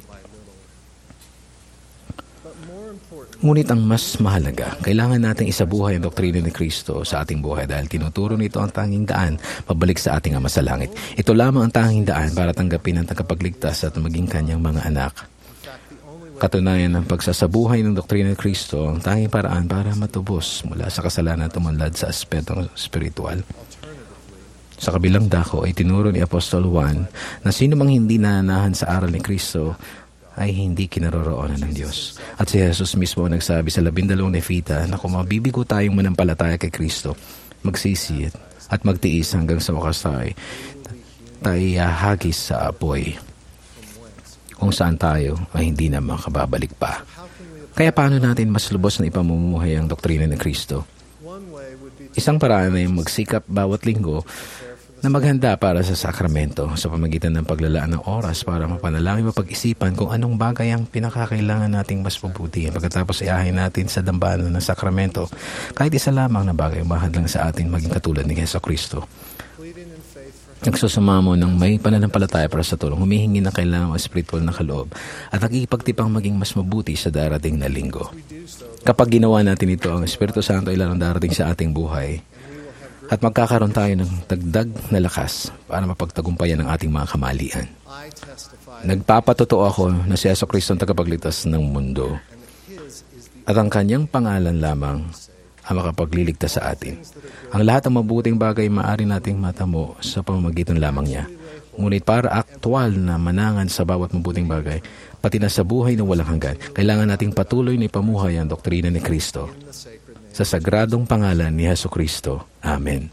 Ngunit ang mas mahalaga, kailangan nating isabuhay ang doktrina ni Kristo sa ating buhay dahil tinuturo nito ang tanging daan pabalik sa ating Ama sa Langit. Ito lamang ang tanging daan para tanggapin ang tagapagligtas at maging kanyang mga anak. Katunayan ng pagsasabuhay ng doktrina ni Kristo ang tanging paraan para matubos mula sa kasalanan at tumunlad sa aspetong spiritual. Sa kabilang dako ay tinuro ni Apostol Juan na sino mang hindi nananahan sa aral ni Kristo ay hindi kinaroroonan ng Diyos. At si Jesus mismo nagsabi sa labindalawang nefita na kung mabibigo tayong manampalataya kay Kristo, magsisi at magtiis hanggang sa wakas tayo, tayo hagis sa apoy, kung saan tayo ay hindi na makababalik pa. Kaya paano natin mas lubos na ipamumuhay ang doktrina ng Kristo? Isang paraan ay magsikap bawat linggo na maghanda para sa sakramento sa pamagitan ng paglalaan ng oras para mapanalangin o pag-isipan kung anong bagay ang pinakakailangan nating mas mabuti. Pagkatapos iahin natin sa dambana ng sakramento kahit isa lamang na bagay mahadlang sa atin maging katulad ni Jesucristo. Nagsusama mo ng may pananampalataya para sa tulong, humihingi ng kailangan ng spiritual na kaloob at nakikipagtipang maging mas mabuti sa darating na linggo. Kapag ginawa natin ito, ang Espiritu Santo ay lalong darating sa ating buhay at magkakaroon tayo ng dagdag na lakas para mapagtagumpayan ang ating mga kamalian. Nagpapatotoo ako na si Jesucristo ang tagapagligtas ng mundo at ang kanyang pangalan lamang ang makapagliligtas sa atin. Ang lahat ng mabuting bagay maaari nating matamo sa pamamagitan lamang niya. Ngunit para aktwal na manangan sa bawat mabuting bagay, pati na sa buhay na walang hanggan, kailangan nating patuloy na ipamuhay ang doktrina ni Kristo. Sa sagradong pangalan ni Jesucristo. Amen.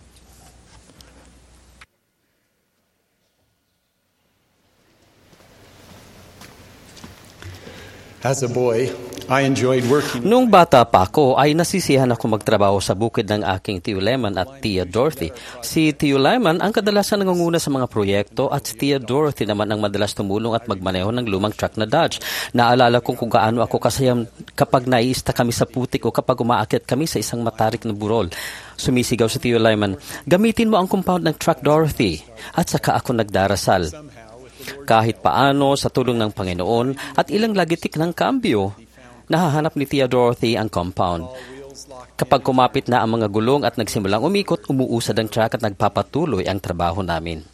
As a boy, I enjoyed working. Nung bata pa ako ay nasisiyahan ako magtrabaho sa bukid ng aking Tio Lemon at Tia Dorothy. Si Tio Lemon ang kadalasan nangunguna sa mga proyekto at si Tia Dorothy naman ang madalas tumulong at magmaneho ng lumang truck na Dodge. Naalala ko kung gaano ako kasayang kapag naiista kami sa putik o kapag umaakyat kami sa isang matarik na burol. Sumisigaw si Tio Lemon, "Gamitin mo ang compound ng truck, Dorothy." At saka ako nagdarasal. Kahit paano sa tulong ng Panginoon at ilang lagitik ng kambyo, nahahanap ni Tia Dorothy ang compound. Kapag kumapit na ang mga gulong at nagsimulang umikot, umuusad ang truck at nagpapatuloy ang trabaho namin.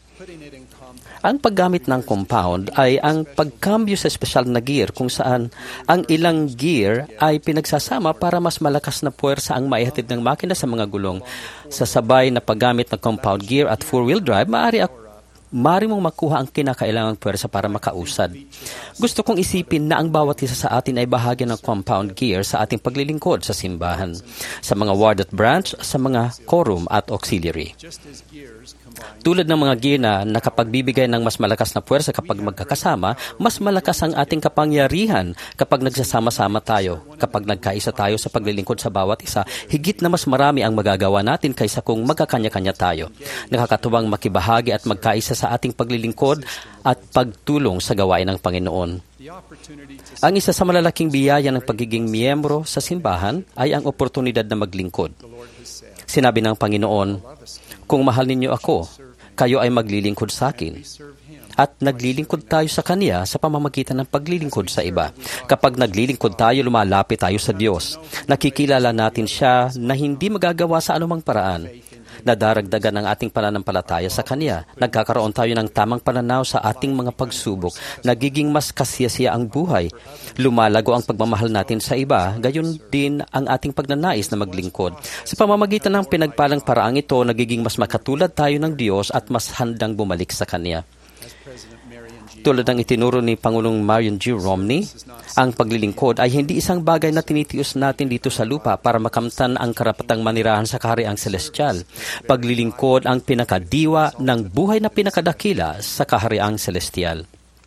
Ang paggamit ng compound ay ang pagkambyo sa espesyal na gear kung saan ang ilang gear ay pinagsasama para mas malakas na puwersa ang maihatid ng makina sa mga gulong. Sa sabay na paggamit ng compound gear at four-wheel drive, maaari ako Mari mong makuha ang kinakailangang puwersa para makausad. Gusto kong isipin na ang bawat isa sa atin ay bahagi ng compound gear sa ating paglilingkod sa simbahan, sa mga ward at branch, sa mga quorum at auxiliary. Tulad ng mga gear na nakapagbibigay ng mas malakas na puwersa kapag magkakasama, mas malakas ang ating kapangyarihan kapag nagsasama-sama tayo. Kapag nagkaisa tayo sa paglilingkod sa bawat isa, higit na mas marami ang magagawa natin kaysa kung magkakanya-kanya tayo. Nakakatuwang makibahagi at magkaisa sa ating paglilingkod at pagtulong sa gawain ng Panginoon. Ang isa sa malalaking biyaya ng pagiging miyembro sa simbahan ay ang oportunidad na maglingkod. Sinabi ng Panginoon, "Kung mahal ninyo ako, kayo ay maglilingkod sa akin." At naglilingkod tayo sa Kanya sa pamamagitan ng paglilingkod sa iba. Kapag naglilingkod tayo, lumalapit tayo sa Diyos. Nakikilala natin Siya na hindi magagawa sa anumang paraan. Nadaragdagan ang ating pananampalataya sa Kanya. Nagkakaroon tayo ng tamang pananaw sa ating mga pagsubok. Nagiging mas kasiyasiya ang buhay. Lumalago ang pagmamahal natin sa iba. Gayon din ang ating pagnanais na maglingkod. Sa pamamagitan ng pinagpalang paraang ito, nagiging mas makatulad tayo ng Diyos at mas handang bumalik sa Kanya. Tulad ng itinuro ni Pangulong Marion G. Romney, ang paglilingkod ay hindi isang bagay na tinitios natin dito sa lupa para makamtan ang karapatang manirahan sa kahariang celestial. Paglilingkod ang pinakadiwa ng buhay na pinakadakila sa kahariang celestial.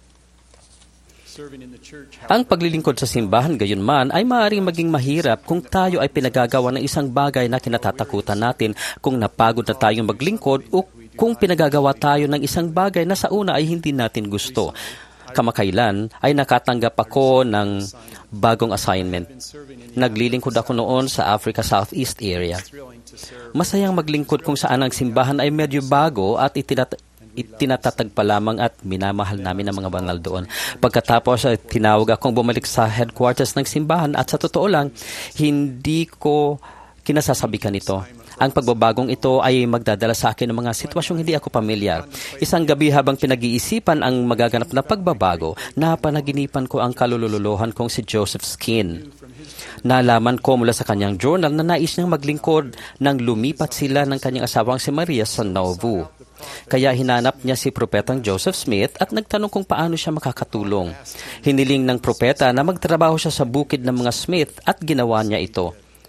Ang paglilingkod sa simbahan gayon man ay maaaring maging mahirap kung tayo ay pinagagawa ng isang bagay na kinatatakutan natin, kung napagod na tayong maglingkod o kung pinagagawa tayo ng isang bagay na sa una ay hindi natin gusto. Kamakailan ay nakatanggap ako ng bagong assignment. Naglilingkod ako noon sa Africa Southeast area. Masayang maglingkod kung saan ang simbahan ay medyo bago at itinat itinatatag pa lamang at minamahal namin ang mga banal doon. Pagkatapos ay tinawag akong bumalik sa headquarters ng simbahan at sa totoo lang, hindi ko kinasasabikan ito. Ang pagbabagong ito ay magdadala sa akin ng mga sitwasyong hindi ako pamilyar. Isang gabi habang pinag-iisipan ang magaganap na pagbabago, napanaginipan ko ang kalululuhan kong si Joseph Skin. Nalaman ko mula sa kanyang journal na nais niyang maglingkod nang lumipat sila ng kanyang asawang si Maria sa Nauvoo. Kaya hinanap niya si Propetang Joseph Smith at nagtanong kung paano siya makakatulong. Hiniling ng propeta na magtrabaho siya sa bukid ng mga Smith at ginawa niya ito.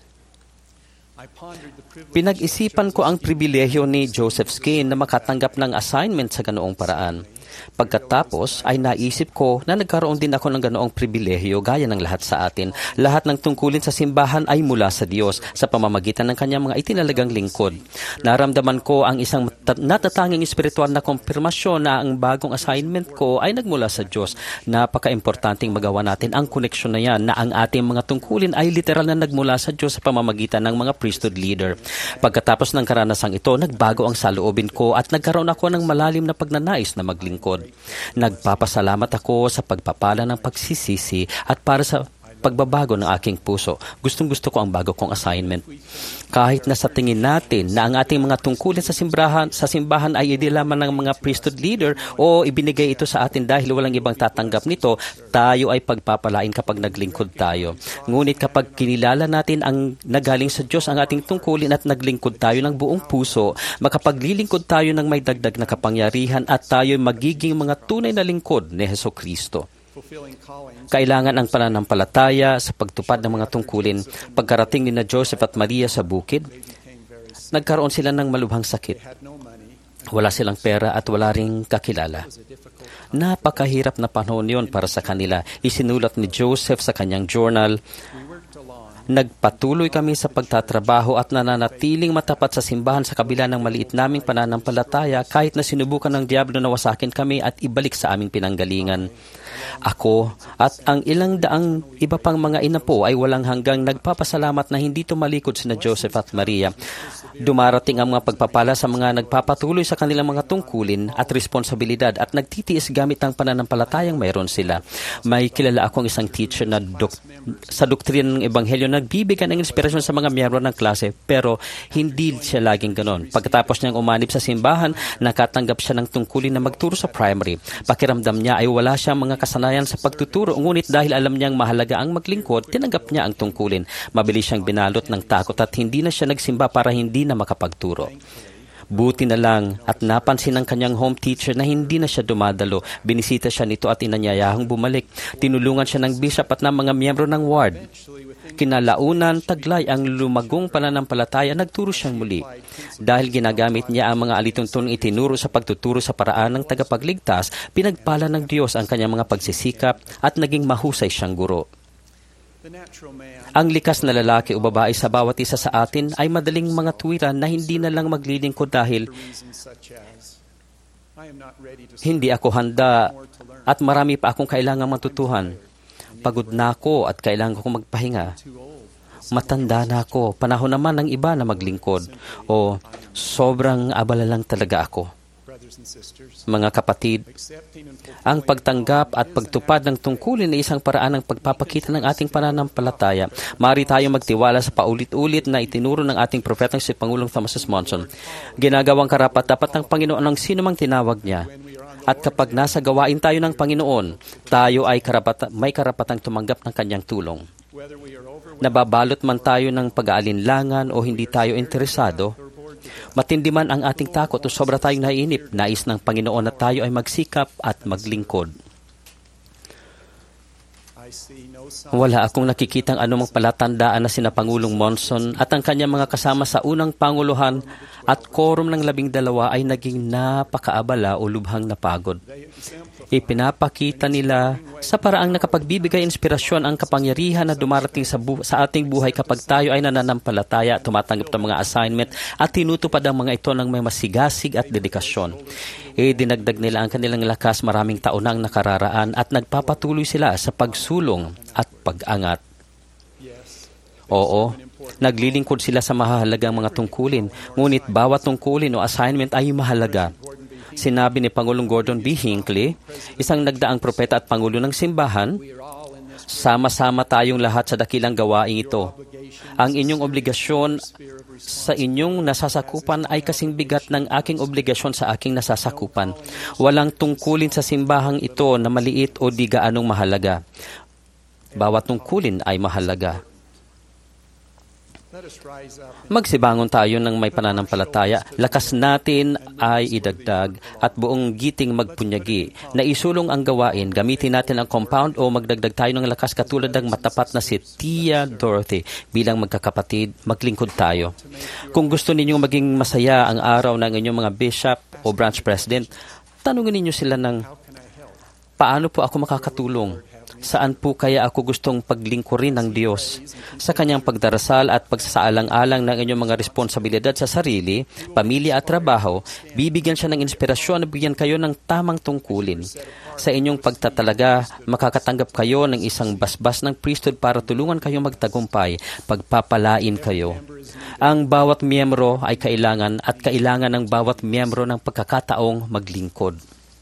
Pinag-isipan ko ang pribilehyo ni Joseph Skin na makatanggap ng assignment sa ganoong paraan. Pagkatapos ay naisip ko na nagkaroon din ako ng ganoong pribilehyo gaya ng lahat sa atin. Lahat ng tungkulin sa simbahan ay mula sa Diyos sa pamamagitan ng kanyang mga itinalagang lingkod. Naramdaman ko ang isang natatanging espiritual na kumpirmasyon na ang bagong assignment ko ay nagmula sa Diyos. Napaka-importanting magawa natin ang koneksyon na yan na ang ating mga tungkulin ay literal na nagmula sa Diyos sa pamamagitan ng mga priesthood leader. Pagkatapos ng karanasang ito, nagbago ang saloobin ko at nagkaroon ako ng malalim na pagnanais na maglingkod. Nagpapasalamat ako sa pagpapala ng pagsisisi at para sa pagbabago ng aking puso. Gustong-gusto ko ang bago kong assignment. Kahit na sa tingin natin na ang ating mga tungkulin sa simbahan, sa simbahan ay idilaman ng mga priesthood leader o ibinigay ito sa atin dahil walang ibang tatanggap nito, tayo ay pagpapalain kapag naglingkod tayo. Ngunit kapag kinilala natin ang nagaling sa Diyos ang ating tungkulin at naglingkod tayo ng buong puso, makapaglilingkod tayo ng may dagdag na kapangyarihan at tayo ay magiging mga tunay na lingkod ni Hesukristo. Kailangan ang pananampalataya sa pagtupad ng mga tungkulin. Pagkarating ni na Joseph at Maria sa bukid, nagkaroon sila ng malubhang sakit. Wala silang pera at wala ring kakilala. Napakahirap na panahon yon para sa kanila. Isinulat ni Joseph sa kanyang journal, nagpatuloy kami sa pagtatrabaho at nananatiling matapat sa simbahan sa kabila ng maliit naming pananampalataya kahit na sinubukan ng diablo na wasakin kami at ibalik sa aming pinanggalingan. Ako at ang ilang daang iba pang mga ina po ay walang hanggang nagpapasalamat na hindi tumalikod sina Joseph at Maria. Dumarating ang mga pagpapala sa mga nagpapatuloy sa kanilang mga tungkulin at responsibilidad at nagtitiis gamit ang pananampalatayang mayroon sila. May kilala akong isang teacher na dok- sa doktrina ng Ebanghelyo nagbibigay ng inspirasyon sa mga miyembro ng klase pero hindi siya laging ganon. Pagkatapos niyang umanib sa simbahan, nakatanggap siya ng tungkulin na magturo sa primary. Pakiramdam niya ay wala siyang mga kasanayan sa pagtuturo, ngunit dahil alam niyang mahalaga ang maglingkod, tinanggap niya ang tungkulin. Mabilis siyang binalot ng takot at hindi na siya nagsimba para hindi na makapagturo. Buti na lang at napansin ng kanyang home teacher na hindi na siya dumadalo. Binisita siya nito at inanyayahang bumalik. Tinulungan siya ng bishop at ng mga miyembro ng ward. Kinalaunan, taglay ang lumagong pananampalataya, nagturo siyang muli. Dahil ginagamit niya ang mga alituntuning itinuro sa pagtuturo sa paraan ng tagapagligtas, pinagpala ng Diyos ang kanyang mga pagsisikap at naging mahusay siyang guro. Ang likas na lalaki o babae sa bawat isa sa atin ay madaling mga tuwiran na hindi na lang maglilingkod dahil hindi ako handa at marami pa akong kailangang matutuhan. Pagod na ako at kailangan ko magpahinga. Matanda na ako, panahon naman ng iba na maglingkod. O sobrang abala lang talaga ako. Mga kapatid, ang pagtanggap at pagtupad ng tungkulin ay isang paraan ng pagpapakita ng ating pananampalataya. Maaari tayong magtiwala sa paulit-ulit na itinuro ng ating propetang si Pangulong Thomas S. Monson. Ginagawang karapat-dapat ng Panginoon ang sino mang tinawag niya. At kapag nasa gawain tayo ng Panginoon, tayo ay karapata, may karapatang tumanggap ng kanyang tulong. Nababalot man tayo ng pag-aalinlangan o hindi tayo interesado, Matindi man ang ating takot o sobra tayong naiinip, nais ng Panginoon na tayo ay magsikap at maglingkod. Wala akong nakikitang anumang palatandaan na sina Pangulong Monson at ang kanyang mga kasama sa unang panguluhan at quorum ng labing dalawa ay naging napakaabala o lubhang napagod. Ipinapakita nila sa paraang nakapagbibigay inspirasyon ang kapangyarihan na dumarating sa, bu- sa ating buhay kapag tayo ay nananampalataya, tumatanggap ng mga assignment at tinutupad ang mga ito ng may masigasig at dedikasyon. E dinagdag nila ang kanilang lakas maraming taon nang nakararaan at nagpapatuloy sila sa pagsulong at pag-angat. Oo, naglilingkod sila sa mahalagang mga tungkulin, ngunit bawat tungkulin o assignment ay mahalaga. Sinabi ni Pangulong Gordon B. Hinckley, isang nagdaang propeta at Pangulo ng Simbahan, sama-sama tayong lahat sa dakilang gawaing ito. Ang inyong obligasyon sa inyong nasasakupan ay kasing bigat ng aking obligasyon sa aking nasasakupan. Walang tungkulin sa simbahang ito na maliit o di gaanong mahalaga. Bawat tungkulin ay mahalaga. Magsibangon tayo ng may pananampalataya, lakas natin ay idagdag at buong giting magpunyagi. Na isulong ang gawain, gamitin natin ang compound o magdagdag tayo ng lakas katulad ng matapat na si Tia Dorothy. Bilang magkakapatid, maglingkod tayo. Kung gusto ninyong maging masaya ang araw ng inyong mga bishop o branch president, tanungin ninyo sila ng, paano po ako makakatulong? Saan po kaya ako gustong paglingkurin ng Diyos? Sa kanyang pagdarasal at pagsasaalang-alang ng inyong mga responsibilidad sa sarili, pamilya at trabaho, bibigyan siya ng inspirasyon na bigyan kayo ng tamang tungkulin. Sa inyong pagtatalaga, makakatanggap kayo ng isang basbas ng priesthood para tulungan kayong magtagumpay, pagpapalain kayo. Ang bawat miyembro ay kailangan at kailangan ng bawat miyembro ng pagkakataong maglingkod.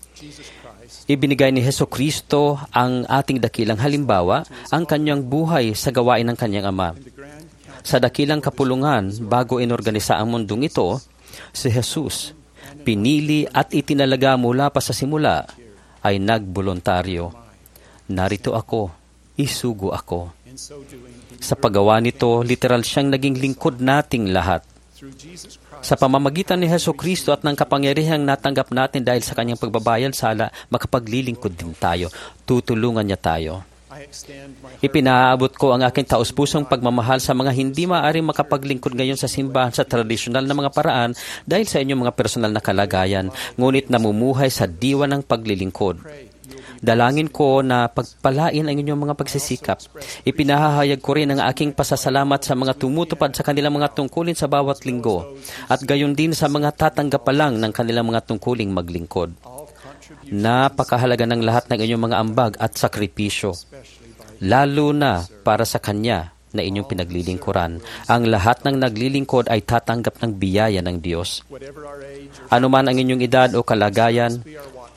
Ibinigay ni Hesukristo ang ating dakilang halimbawa, ang kanyang buhay sa gawain ng kanyang Ama. Sa dakilang kapulungan, bago inorganisa ang mundong ito, si Jesus, pinili at itinalaga mula pa sa simula, ay nagboluntaryo. Narito ako, isugo ako. Sa paggawa nito, literal siyang naging lingkod nating lahat. Sa pamamagitan ni Hesukristo at ng kapangyarihang natanggap natin dahil sa kanyang pagbabayad sala, makapaglilingkod din tayo. Tutulungan niya tayo. Ipinaabot ko ang aking taus-pusong pagmamahal sa mga hindi maaaring makapaglingkod ngayon sa simbahan sa tradisyonal na mga paraan dahil sa inyong mga personal na kalagayan, ngunit namumuhay sa diwa ng paglilingkod. Dalangin ko na pagpalain ang inyong mga pagsisikap. Ipinahahayag ko rin ang aking pasasalamat sa mga tumutupad sa kanilang mga tungkulin sa bawat linggo at gayon din sa mga tatanggap pa lang ng kanilang mga tungkuling maglingkod. Napakahalaga ng lahat ng inyong mga ambag at sakripisyo, lalo na para sa Kanya na inyong pinaglilingkuran. Ang lahat ng naglilingkod ay tatanggap ng biyaya ng Diyos. Ano man ang inyong edad o kalagayan,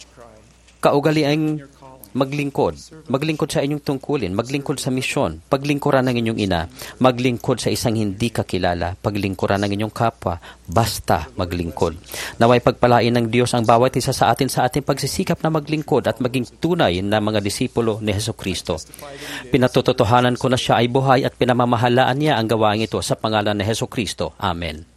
kaugaliang maglingkod. Maglingkod sa inyong tungkulin, maglingkod sa misyon, paglingkuran ng inyong ina, maglingkod sa isang hindi kakilala, paglingkuran ng inyong kapwa, basta maglingkod. Naway pagpalain ng Diyos ang bawat isa sa atin sa ating pagsisikap na maglingkod at maging tunay na mga disipulo ni Hesukristo. Pinatotohanan ko na siya ay buhay at pinamamahalaan niya ang gawain ito sa pangalan ni Hesukristo. Amen.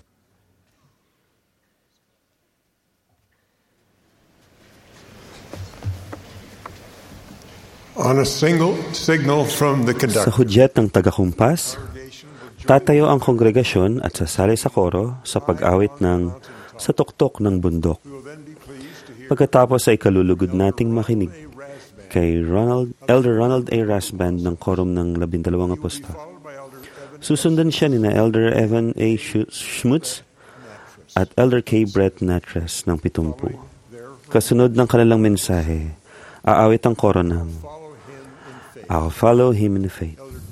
On a single signal from the Sa conductor, hudyat ng tagakumpas, tatayo ang kongregasyon at sasali sa koro sa pag-awit ng Sa Tuktok ng Bundok. Pagkatapos ay kalulugod nating makinig kay Ronald, Elder Ronald A. Rasband ng Quorum ng Labindalawang Apostol. Susundan siya ni na Elder Evan A. Schmutz at Elder K. Brett Natras ng Pitumpu. Kasunod ng kanilang mensahe, aawit ang koro ng I'll follow him in faith.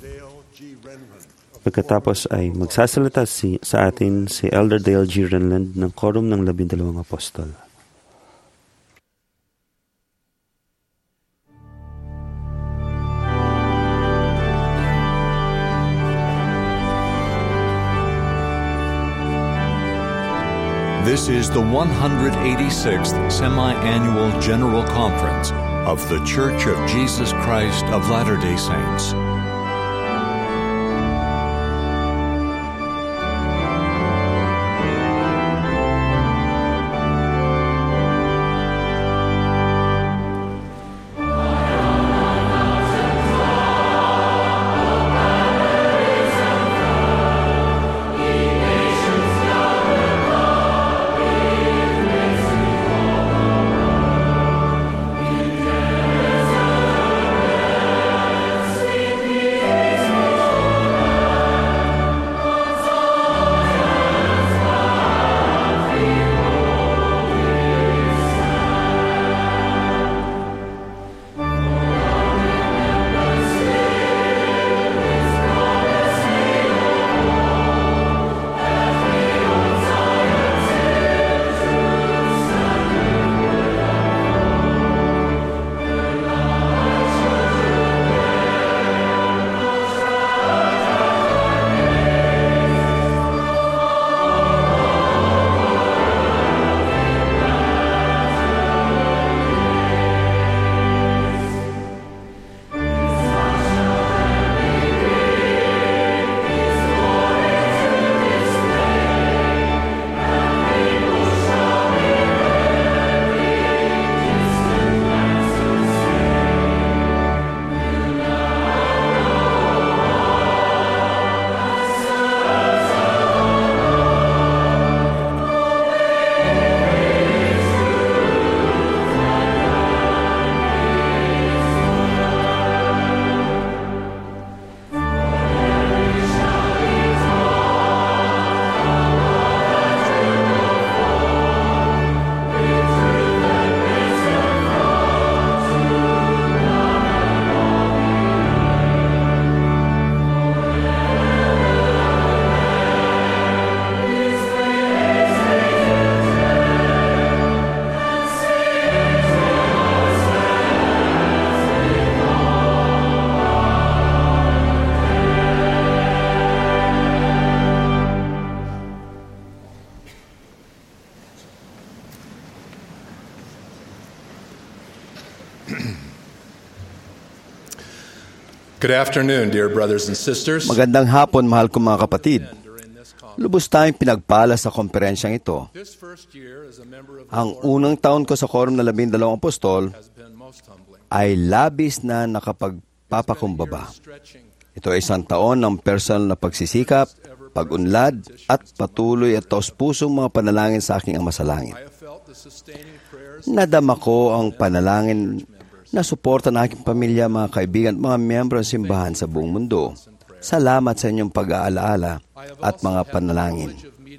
Pagkatapos ay magsasalita si, sa atin si Elder Dale G. Renland ng Quorum ng Labindalawang Apostol. This is the one hundred eighty-sixth Semi-Annual General Conference of The Church of Jesus Christ of Latter-day Saints. Good afternoon, dear brothers and sisters. Magandang hapon, mahal kong mga kapatid. Lubos tayong pinagpala sa komperensyang ito. Ang unang taon ko sa Quorum na Labindalawang Apostol ay labis na nakapagpapakumbaba. Ito ay isang taon ng personal na pagsisikap, pag-unlad, at patuloy at taos-pusong mga panalangin sa aking Ama sa Langit. Nadama ko ang panalangin na suporta ng aking pamilya, mga kaibigan at mga miyembro ng simbahan sa buong mundo. Salamat sa inyong pag-aalaala at mga panalangin.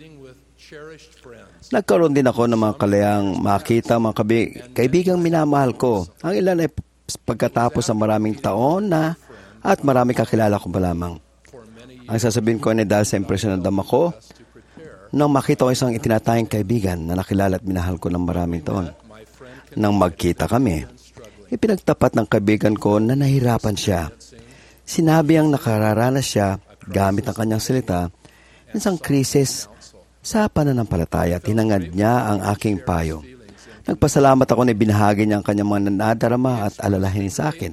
Nagkaroon din ako ng mga kalayang makita mga kaibigang minamahal ko. Ang ilan ay pagkatapos ng maraming taon na at marami kakilala ko pa lamang. Ang sasabihin ko ay dahil sa impresyon ng dama ko nang makita ko isang itinatayang kaibigan na nakilala at minahal ko ng maraming taon. Nang magkita kami, ipinagtapat ng kaibigan ko na nahirapan siya. Sinabi ang nakararanas siya gamit ang kanyang salita ng isang krisis sa pananampalataya. Tinangad niya ang aking payo. Nagpasalamat ako na binahagi niya ang kanyang mga nadarama at alalahanin sa akin.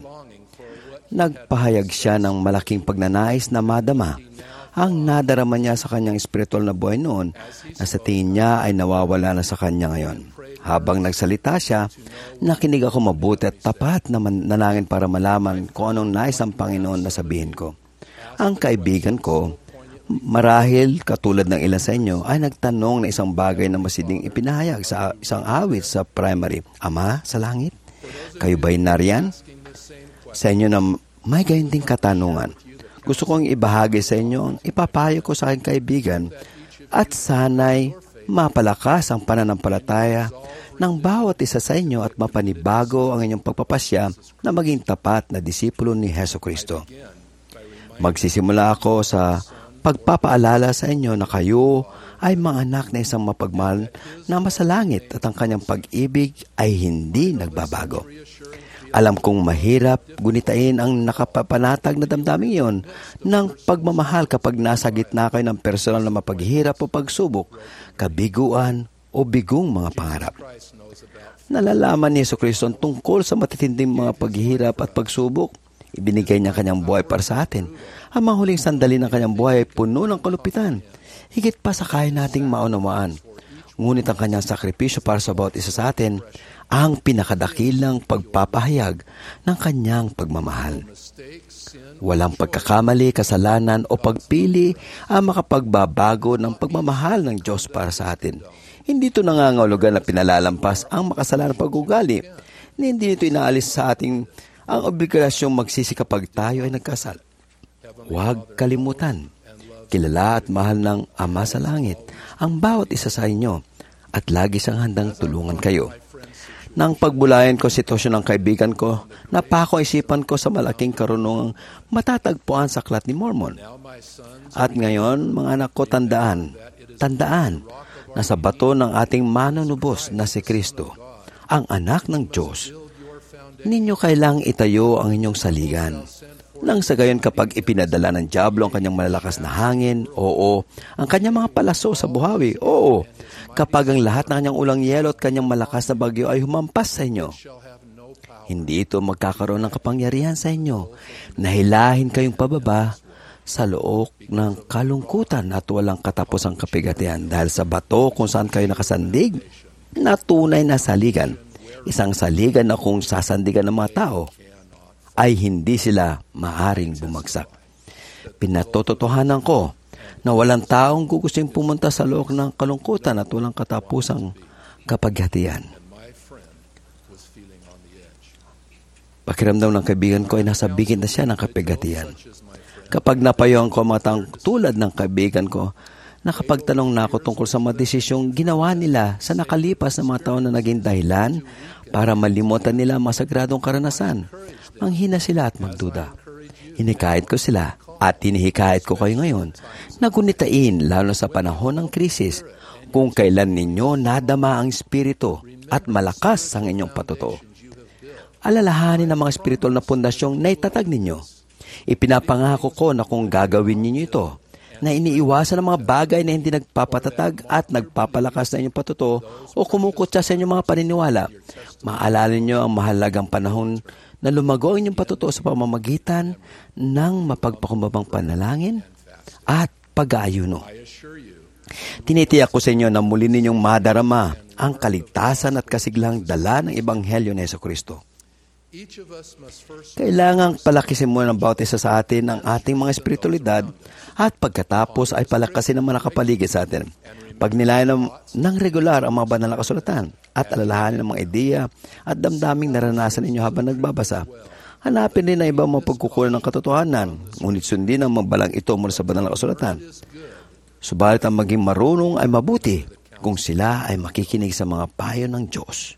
Nagpahayag siya ng malaking pagnanais na madama ang nadarama niya sa kanyang espiritual na buhay noon na sa tingin niya ay nawawala na sa kanya ngayon. Habang nagsalita siya, nakinig ako mabuti at tapat na nanangin para malaman kung anong nais ang Panginoon na sabihin ko. Ang kaibigan ko, marahil katulad ng ilan sa inyo, ay nagtanong na isang bagay na masiding ipinahayag sa isang awit sa primary. Ama sa langit, kayo ba'y nariyan? Sa inyo na may gayon ding katanungan. Gusto kong ibahagi sa inyo ang ipapayo ko sa aking kaibigan at sana'y mapalakas ang pananampalataya ng bawat isa sa inyo at mapanibago ang inyong pagpapasya na maging tapat na disipulo ni Hesukristo. Magsisimula ako sa pagpapaalala sa inyo na kayo ay mga anak na isang mapagmahal na masalangit at ang kanyang pag-ibig ay hindi nagbabago. Alam kong mahirap gunitain ang nakapapanatag na damdamin iyon ng pagmamahal kapag nasa gitna kayo ng personal na mapaghihirap o pagsubok, kabiguan o bigong mga pangarap. Nalalaman ni Jesucristo tungkol sa matitinding mga paghihirap at pagsubok. Ibinigay niya kanyang buhay para sa atin. Ang mga huling sandali ng kanyang buhay ay puno ng kalupitan. Higit pa sa kaya nating maunawaan. Ngunit ang kanyang sakripisyo para sa bawat isa sa atin ang pinakadakilang pagpapahayag ng kanyang pagmamahal. Walang pagkakamali, kasalanan o pagpili ang makapagbabago ng pagmamahal ng Diyos para sa atin. Hindi ito nangangahulugan na pinalalampas ang makasalanang pag-ugali. Hindi ito inaalis sa ating ang obligasyong magsisi kapag tayo ay nagkasal. Huwag kalimutan, kilala at mahal ng Ama sa Langit ang bawat isa sa inyo at lagi siyang handang tulungan kayo. Nang pagbulayan ko sitwasyon ng kaibigan ko, napako isipan ko sa malaking karunungang matatagpuan sa Aklat ni Mormon. At ngayon, mga anak ko, tandaan, tandaan na sa bato ng ating manunubos na si Kristo, ang anak ng Diyos, ninyo kailang itayo ang inyong saligan. Nang sa gayon kapag ipinadala ng dyablo ang kanyang malalakas na hangin, oo. Ang kanyang mga palaso sa buhawi, oo. Kapag ang lahat ng kanyang ulang yelo at kanyang malakas na bagyo ay humampas sa inyo, hindi ito magkakaroon ng kapangyarihan sa inyo. Nahilahin kayong pababa sa loob ng kalungkutan at walang katapusang kapigatian dahil sa bato kung saan kayo nakasandig na tunay na saligan. Isang saligan na kung sasandigan ng mga tao, ay hindi sila maaring bumagsak. Pinatototohanan ko na walang taong gugusting pumunta sa loob ng kalungkutan at walang katapusang kapaghatian. Pakiramdam ng kaibigan ko ay nasa bigit na siya ng kapaghatian. Kapag napayong ko mga taong tulad ng kaibigan ko, nakapagtanong na ako tungkol sa mga desisyong ginawa nila sa nakalipas na mga taon na naging dahilan para malimutan nila ang masagradong karanasan. Manghina sila at magduda. Hinikayat ko sila at hinihikayat ko kayo ngayon na gunitain lalo sa panahon ng krisis kung kailan ninyo nadama ang espiritu at malakas ang inyong patutuo. Alalahanin ang mga espiritual na pundasyong naitatag ninyo. Ipinapangako ko na kung gagawin ninyo ito, na iniiwasan ang mga bagay na hindi nagpapatatag at nagpapalakas na inyong patutuo o kumukutsa sa inyong mga paniniwala. Maalala ninyo ang mahalagang panahon na lumago ang inyong patutuo sa pamamagitan ng mapagpakumbabang panalangin at pag-aayuno. Tinitiyak ko sa inyo na muli ninyong madarama ang kaligtasan at kasiglang dala ng Ebanghelyo ni Jesucristo. Kailangang palakisin mo ng bawat isa sa atin ang ating mga espiritualidad at pagkatapos ay palakasin ang mga nakapaligid sa atin. Pagnilayan ng, ng regular ang mga banal na kasulatan at alalahanin ang mga ideya at damdaming naranasan ninyo habang nagbabasa. Hanapin din na ibang mga pagkukulan ng katotohanan, ngunit sundin ang mabalang ito mula sa banal na kasulatan. Subalit ang maging marunong ay mabuti kung sila ay makikinig sa mga payo ng Diyos.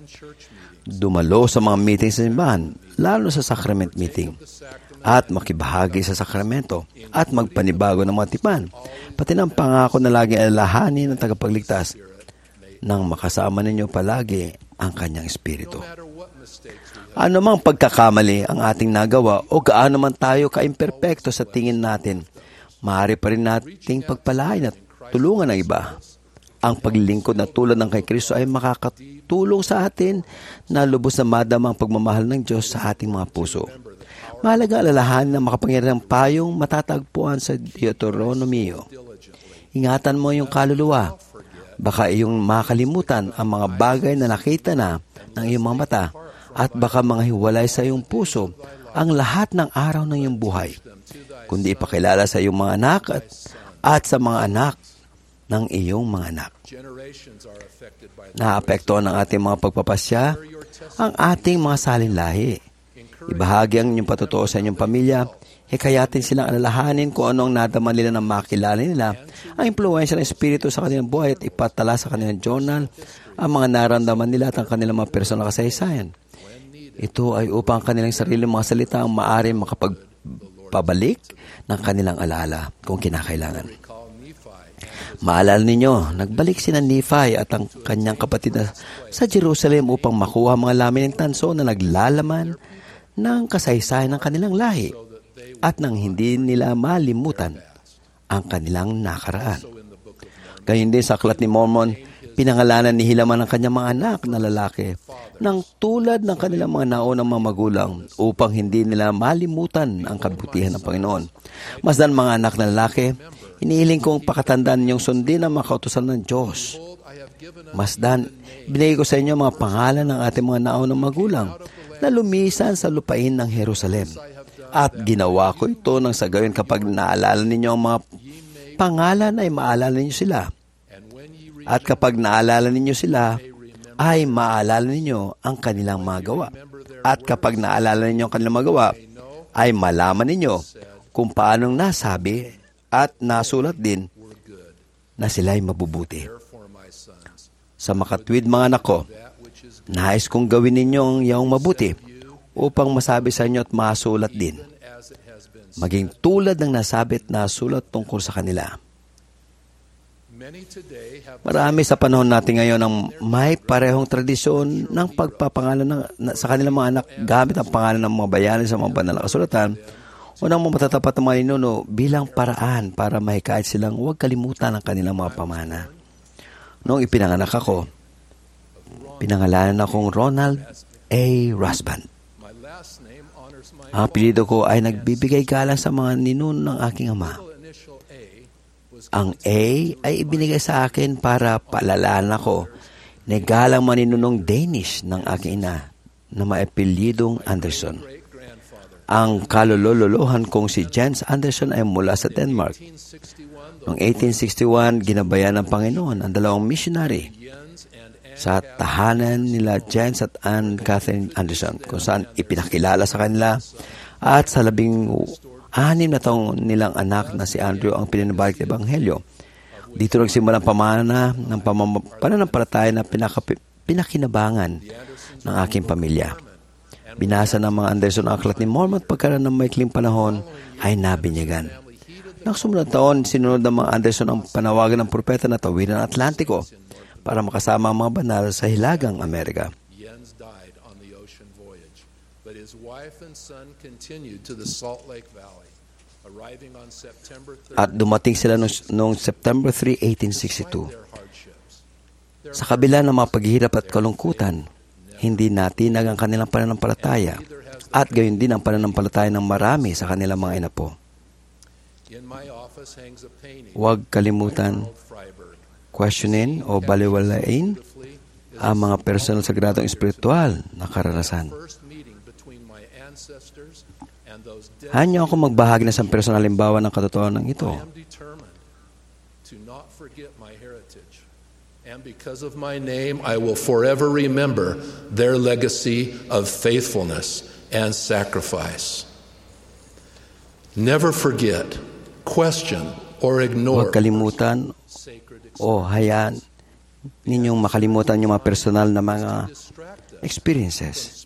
Dumalo sa mga meeting sa simbahan, lalo sa sacrament meeting, at makibahagi sa sakramento, at magpanibago ng mga tipan, pati ng pangako na laging alalahanin ng tagapagligtas, nang makasama ninyo palagi ang kanyang espiritu. Ano mang pagkakamali ang ating nagawa o gaano man tayo ka-imperfecto sa tingin natin, maaari pa rin nating pagpalain at tulungan ng iba. Ang paglilingkod na tulad ng kay Kristo ay makakatulong sa atin na lubos na madama ang pagmamahal ng Diyos sa ating mga puso. Mahalaga alalahanin na makapangyarihang payong matatagpuan sa Deuteronomio. Ingatan mo yung kaluluwa. Baka iyong makalimutan ang mga bagay na nakita na ng iyong mga mata at baka mga hiwalay sa iyong puso ang lahat ng araw ng iyong buhay. Kundi ipakilala sa iyong mga anak at, at sa mga anak ng iyong mga anak. Naapektuhan ng ating mga pagpapasya ang ating mga salinlahi. Ibahagi ang inyong patutuo sa inyong pamilya. Hikayatin silang alalahanin kung ano ang nadama nila na makilala nila, ang impluwensya ng Espiritu sa kanilang buhay at ipatala sa kanilang journal ang mga naramdaman nila at ang kanilang mga personal kasaysayan. Ito ay upang ang kanilang sariling mga salita ang maaaring makapagpabalik ng kanilang alaala kung kinakailangan. Maalala ninyo, nagbalik sina Nephi at ang kanyang kapatid na sa Jerusalem upang makuha mga lamin ng tanso na naglalaman ng kasaysayan ng kanilang lahi at nang hindi nila malimutan ang kanilang nakaraan. Gayun din sa Aklat ni Mormon, pinangalanan ni Helaman ang kanyang mga anak na lalaki ng tulad ng kanilang mga naunang mga magulang upang hindi nila malimutan ang kabutihan ng Panginoon. Masdan mga anak na lalaki, inihiling kong pakatandaan ninyong sundin ang mga kautusan ng Diyos. Masdan, binigay ko sa inyo mga pangalan ng ating mga naunang magulang na lumisan sa lupain ng Jerusalem. At ginawa ko ito nang sa gawin kapag naalala ninyo ang mga pangalan ay maalala ninyo sila. At kapag naalala ninyo sila, ay maalala ninyo ang kanilang mga gawa. At kapag naalala ninyo ang kanilang mga gawa, ay malaman ninyo kung paanong nasabi at nasulat din na sila'y mabubuti. Sa makatwid mga anak ko, nais kong gawin ninyo ang iyong mabuti upang masabi sa inyo at masulat din. Maging tulad ng nasabi at nasulat tungkol sa kanila. Marami sa panahon natin ngayon ang may parehong tradisyon ng pagpapangalan ng, na, sa kanilang mga anak gamit ang pangalan ng mga bayani sa mga banal na kasulatan o ng mga matatapat na mga ninuno bilang paraan para mahikayat silang huwag kalimutan ang kanilang mga pamana. Noong ipinanganak ako, pinangalanan akong Ronald A. Rasband. Ang apelyido ko ay nagbibigay galang sa mga ninuno ng aking ama. Ang A ay ibinigay sa akin para paalalaan ako na galang maninunong Danish ng aking ina na maapelyidong Anderson. Ang kalololohan kong si Jens Anderson ay mula sa Denmark. Noong eighteen sixty-one, ginabayan ng Panginoon ang dalawang missionary sa tahanan nila Jens at Anne Catherine Anderson, kung saan ipinakilala sa kanila at sa labing anim na taong nilang anak na si Andrew ang pinanabalik ng Ebanghelyo. Dito nagsimula ang pamana ng pananampalataya na pinaka- pinakinabangan ng aking pamilya. Binasa ng mga Anderson ang Aklat ni Mormon at pagkaraan ng maikling panahon ay nabinyagan. Nang sumunod taon, sinunod ng mga Anderson ang panawagan ng propeta na tawiran ng Atlantiko para makasama ang mga banal sa Hilagang Amerika. At dumating sila noong September third, eighteen sixty-two. Sa kabila ng mga paghihirap at kalungkutan, hindi natinag ang kanilang pananampalataya at gayon din ang pananampalataya ng marami sa kanilang mga inapo. Huwag kalimutan questionin o baliwalain ang mga personal sagradong espiritual na karanasan. Hayaan niyo ako magbahagi ng isang personal halimbawa ng katotohanan ito. And because of my name, I will forever remember their legacy of faithfulness and sacrifice. Never forget, question, or ignore. Huwag kalimutan o hayaan ninyong makalimutan yung mga personal na mga experiences.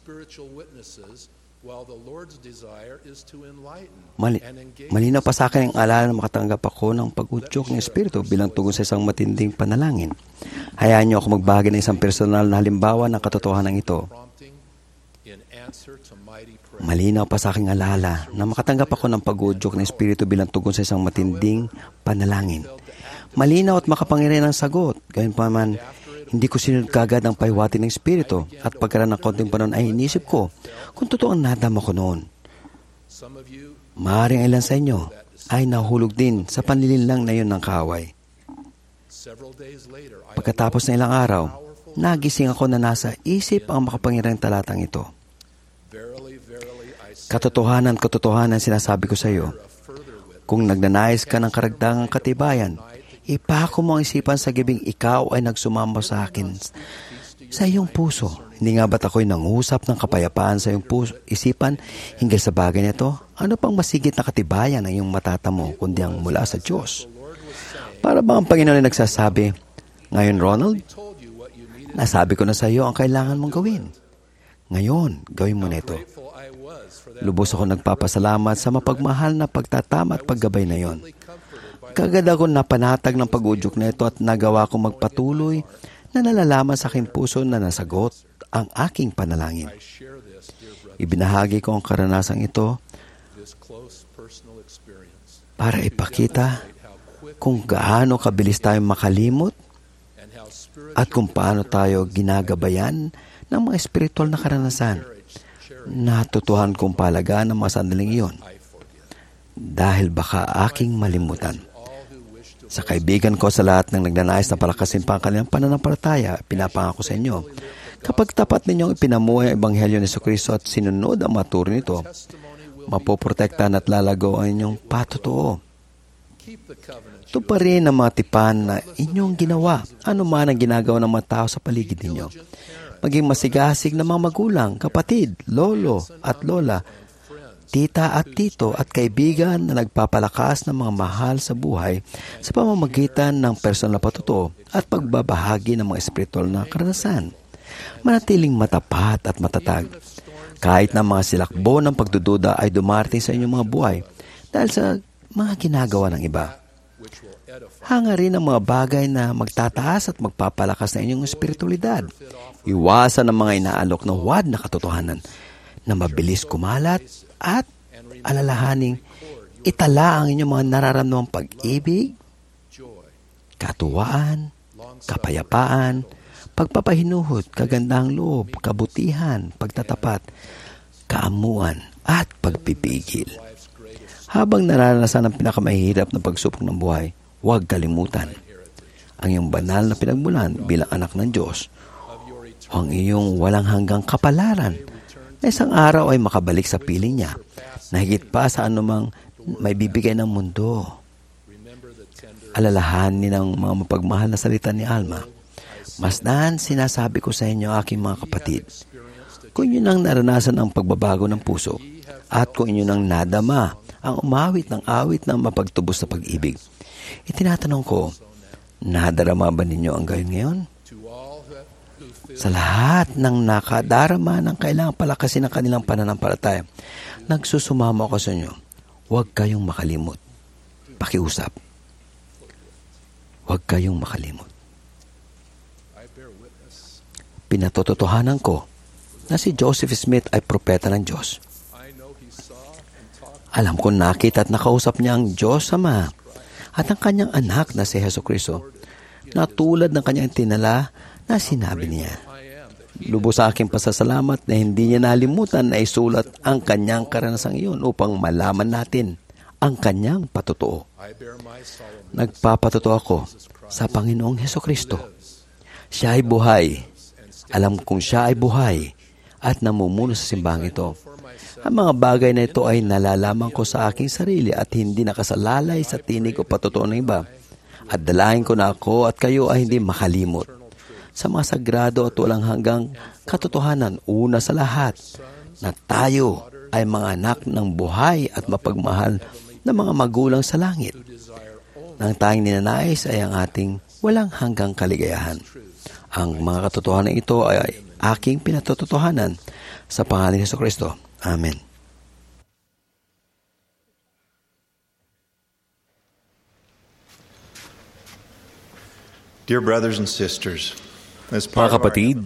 Mali, malinaw pa sa akin ang alala na makatanggap ako ng pag-udyok ng Espiritu bilang tugon sa isang matinding panalangin. Hayaan niyo ako magbahagi ng isang personal na halimbawa ng katotohanan ito. Malinaw pa sa aking alala na makatanggap ako ng pag-udyok ng Espiritu bilang tugon sa isang matinding panalangin. Malinaw at makapangyarihan ang sagot. Gayun pa man, hindi ko sinunod kagad ang pahiwati ng Espiritu at pagkaraan ng konting panon ay inisip ko kung totoo ang nadama ko noon. Maaaring ilan sa inyo ay nahulog din sa panlilinlang na yun ng kaaway. Pagkatapos ng ilang araw, nagising ako na nasa isip ang makapangyarihang talatang ito. Katotohanan, katotohanan sinasabi ko sa iyo, kung nagnanais ka ng karagdagang katibayan, ipako mo ang isipan sa gibing ikaw ay nagsumamba sa akin sa iyong puso. Hindi nga ba't ako'y nangusap ng kapayapaan sa iyong puso, isipan hinggil sa bagay nito? Ano pang masigit na katibayan ang iyong matatamo kundi ang mula sa Diyos? Para bang ang Panginoon ay nagsasabi, ngayon Ronald, nasabi ko na sa iyo ang kailangan mong gawin. Ngayon, gawin mo nito. Lubos ako nagpapasalamat sa mapagmahal na pagtatama at paggabay na yon. Kagad ako napanatag ng pag-udyok na ito at nagawa kong magpatuloy na nalalaman sa aking puso na nasagot ang aking panalangin. Ibinahagi ko ang karanasang ito para ipakita kung gaano kabilis tayo makalimot at kung paano tayo ginagabayan ng mga espiritual na karanasan. Natutuhan kong palagaan ng mga sandaling iyon dahil baka aking malimutan. Sa kaibigan ko sa lahat ng nagnanais na palakasin pa ang kanilang pananampalataya, pinapangako sa inyo, kapag tapat ninyong ipinamuhay ang Ebanghelyo ni Jesucristo at sinunod ang maturo nito, mapoprotektahan at lalago ang inyong patotoo. Ito pa rin ang mga tipan na inyong ginawa, ano man ang ginagawa ng mga tao sa paligid ninyo. Maging masigasig na mga magulang, kapatid, lolo at lola, tita at tito at kaibigan na nagpapalakas ng mga mahal sa buhay sa pamamagitan ng personal na patutuo at pagbabahagi ng mga espiritual na karanasan. Manatiling matapat at matatag. Kahit na mga silakbo ng pagdududa ay dumarating sa inyong mga buhay dahil sa mga ginagawa ng iba. Hanga rin ang mga bagay na magtataas at magpapalakas na inyong espiritualidad. Iwasan ang mga inaalok na wad na katotohanan na mabilis kumalat at alalahaning itala ang inyong mga nararamdamang pag-ibig, katuwaan, kapayapaan, pagpapahinuhod, kagandahang loob, kabutihan, pagtatapat, kaamuan, at pagpipigil. Habang naranasan ang pinakamahirap na pagsupok ng buhay, huwag kalimutan ang iyong banal na pinagmulan bilang anak ng Diyos o ang iyong walang hanggang kapalaran na isang araw ay makabalik sa piling niya na higit pa sa anumang may bibigay ng mundo. Alalahanin ng mga mapagmahal na salita ni Alma. Masdan, sinasabi ko sa inyo, aking mga kapatid, kung inyo nang naranasan ang pagbabago ng puso at kung inyo nang nadama ang umawit ng awit ng mapagtubos na pag-ibig, itinatanong ko, nadarama ba ninyo ang gayon ngayon? Sa lahat ng nakadarama ng kailangang palakasin ng kanilang pananampalataya, nagsusumama ako sa inyo, huwag kayong makalimot. Pakiusap. Huwag kayong makalimot. Pinatototohanan ko na si Joseph Smith ay propeta ng Diyos. Alam ko nakita at nakausap niya ang Diyos Ama at ang kanyang anak na si Jesucristo na tulad ng kanyang tinala na sinabi niya, Lubos sa aking pasasalamat na hindi niya nalimutan na isulat ang kanyang karanasang iyon upang malaman natin ang kanyang patotoo. Nagpapatotoo ako sa Panginoong Hesukristo. Siya ay buhay. Alam kong siya ay buhay at namumuno sa simbahang ito. Ang mga bagay na ito ay nalalaman ko sa aking sarili at hindi nakasalalay sa tinig o patotoo ng iba. At dalahin ko na ako at kayo ay hindi makalimot sa mga sagrado at walang hanggang katotohanan. Una sa lahat, na tayo ay mga anak ng buhay at mapagmahal na mga magulang sa langit. Nang tayong ninanais ay ang ating walang hanggang kaligayahan. Ang mga katotohanan ito ay aking pinatototohanan sa pangalan ni Jesucristo. Amen. Dear brothers and sisters, mga kapatid,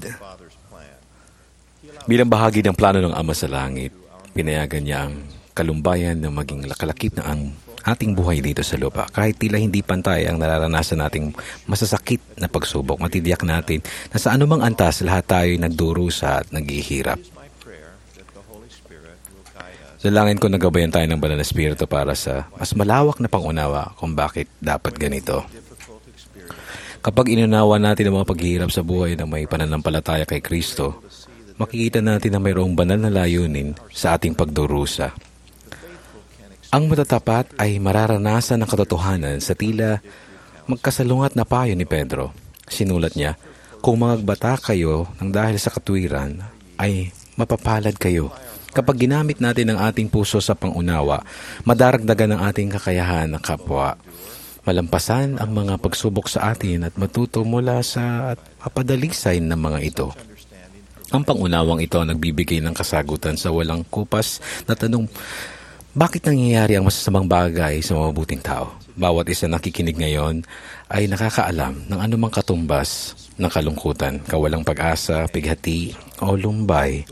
bilang bahagi ng plano ng Ama sa Langit, pinayagan niya ang kalumbayan na maging lakalakip na ang ating buhay dito sa lupa. Kahit tila hindi pantay ang nararanasan nating masasakit na pagsubok, matitiyak natin na sa anumang antas lahat tayo nagdurusa at naghihirap. Dalangin ko na gabayan tayo ng Banal na Espiritu para sa mas malawak na pangunawa kung bakit dapat ganito. Kapag inunawa natin ang mga paghihirap sa buhay na may pananampalataya kay Kristo, makikita natin na mayroong banal na layunin sa ating pagdurusa. Ang matatapat ay mararanasan ng katotohanan sa tila magkasalungat na payo ni Pedro. Sinulat niya, kung mangagbata kayo ng dahil sa katuwiran, ay mapapalad kayo. Kapag ginamit natin ang ating puso sa pangunawa, madaragdagan ang ating kakayahan ng kapwa. Malampasan ang mga pagsubok sa atin at matuto mula sa at papadalisay ng mga ito. Ang pangunawang ito nagbibigay ng kasagutan sa walang kupas na tanong, bakit nangyayari ang masasamang bagay sa mabubuting tao? Bawat isa nakikinig ngayon ay nakakaalam ng anumang katumbas ng kalungkutan, kawalang pag-asa, pighati o lumbay.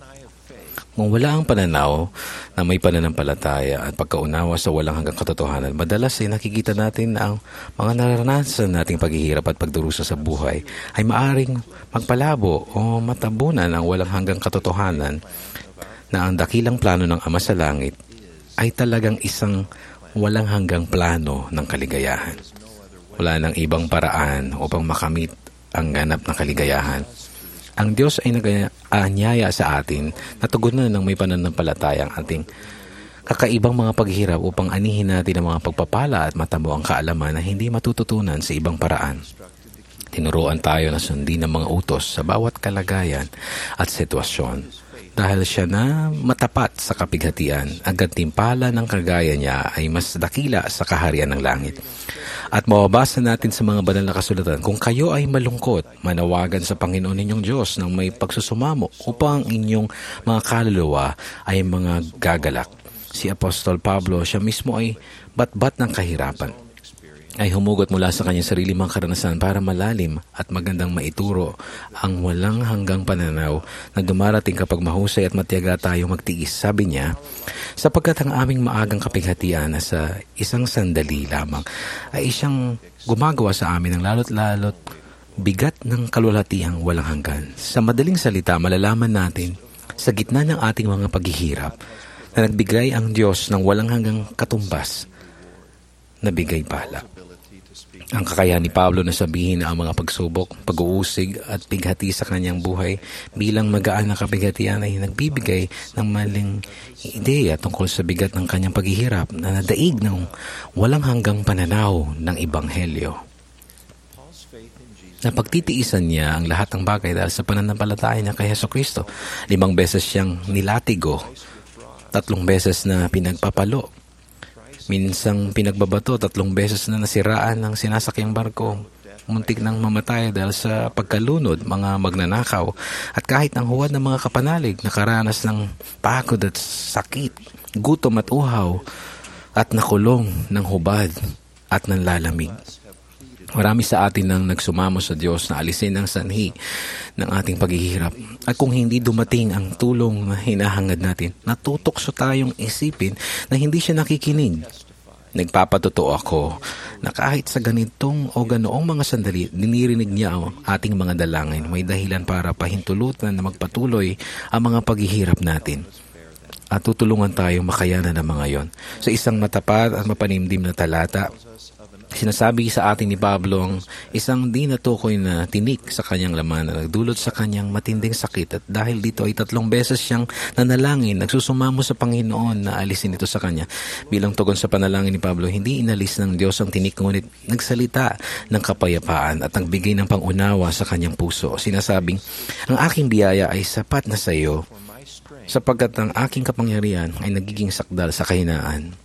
Kung wala ang pananaw na may pananampalataya at pagkaunawa sa walang hanggang katotohanan, madalas ay nakikita natin na ang mga nararanasan nating paghihirap at pagdurusa sa buhay ay maaring magpalabo o matabunan ang walang hanggang katotohanan na ang dakilang plano ng Ama sa Langit ay talagang isang walang hanggang plano ng kaligayahan. Wala nang ibang paraan upang makamit ang ganap na kaligayahan. Ang Diyos ay nag-aanyaya sa atin na tugunan ng may pananampalataya ang ating kakaibang mga paghihirap upang anihin natin ang mga pagpapala at matamo ang kaalaman na hindi matututunan sa ibang paraan. Tinuruan tayo na sundin ang mga utos sa bawat kalagayan at sitwasyon. Dahil siya na matapat sa kapighatian, ang gantimpala ng kagaya niya ay mas dakila sa kaharian ng langit. At mababasa natin sa mga banal na kasulatan, kung kayo ay malungkot, manawagan sa Panginoon ninyong Diyos ng may pagsusumamo upang ang inyong mga kaluluwa ay mga gagalak. Si Apostol Pablo, siya mismo ay bat-bat ng kahirapan. Ay humugot mula sa kanyang sarili mga karanasan para malalim at magandang maituro ang walang hanggang pananaw na dumarating kapag mahusay at matiyaga tayo magtiis. Sabi niya, sapagkat ang aming maagang kapighatian na sa isang sandali lamang ay siyang gumagawa sa amin ng lalot-lalot bigat ng kalwalatihang walang hanggan. Sa madaling salita, malalaman natin sa gitna ng ating mga paghihirap na nagbigay ang Diyos ng walang hanggang katumbas na bigay pala. Ang kakayahan ni Pablo na sabihin na ang mga pagsubok, pag-uusig at pighati sa kanyang buhay bilang magaan na kapighatian ay nagbibigay ng maling ideya tungkol sa bigat ng kanyang paghihirap na nadaig ng walang hanggang pananaw ng Ebanghelyo. Napagtitiisan niya ang lahat ng bagay dahil sa pananampalataya niya kay Jesucristo. Limang beses siyang nilatigo, tatlong beses na pinagpapalo, minsang pinagbabato, tatlong beses na nasiraan ng sinasakyang barko, muntik nang mamatay dahil sa pagkalunod, mga magnanakaw, at kahit ang huwad ng mga kapanalig, nakaranas ng pagod at sakit, gutom at uhaw, at nakulong ng hubad at nanlalamig. Marami sa atin nang nagsumamo sa Diyos na alisin ang sanhi ng ating paghihirap. At kung hindi dumating ang tulong na hinahangad natin, natutokso tayong isipin na hindi siya nakikinig. Nagpapatotoo ako na kahit sa ganitong o ganoong mga sandali, dinirinig niya ang ating mga dalangin. May dahilan para pahintulutan na magpatuloy ang mga paghihirap natin. At tutulungan tayong makayanan ng mga yon. Sa isang matapat at mapanimdim na talata, sinasabi sa atin ni Pablo ang isang di natukoy na tinik sa kanyang laman na nagdulot sa kanyang matinding sakit, at dahil dito ay tatlong beses siyang nanalangin, nagsusumamo sa Panginoon na alisin ito sa kanya. Bilang tugon sa panalangin ni Pablo, hindi inalis ng Diyos ang tinik, ngunit nagsalita ng kapayapaan at nagbigay ng pangunawa sa kanyang puso. Sinasabing, ang aking biyaya ay sapat na sa iyo, sapagkat ang aking kapangyarihan ay nagiging sakdal sa kahinaan.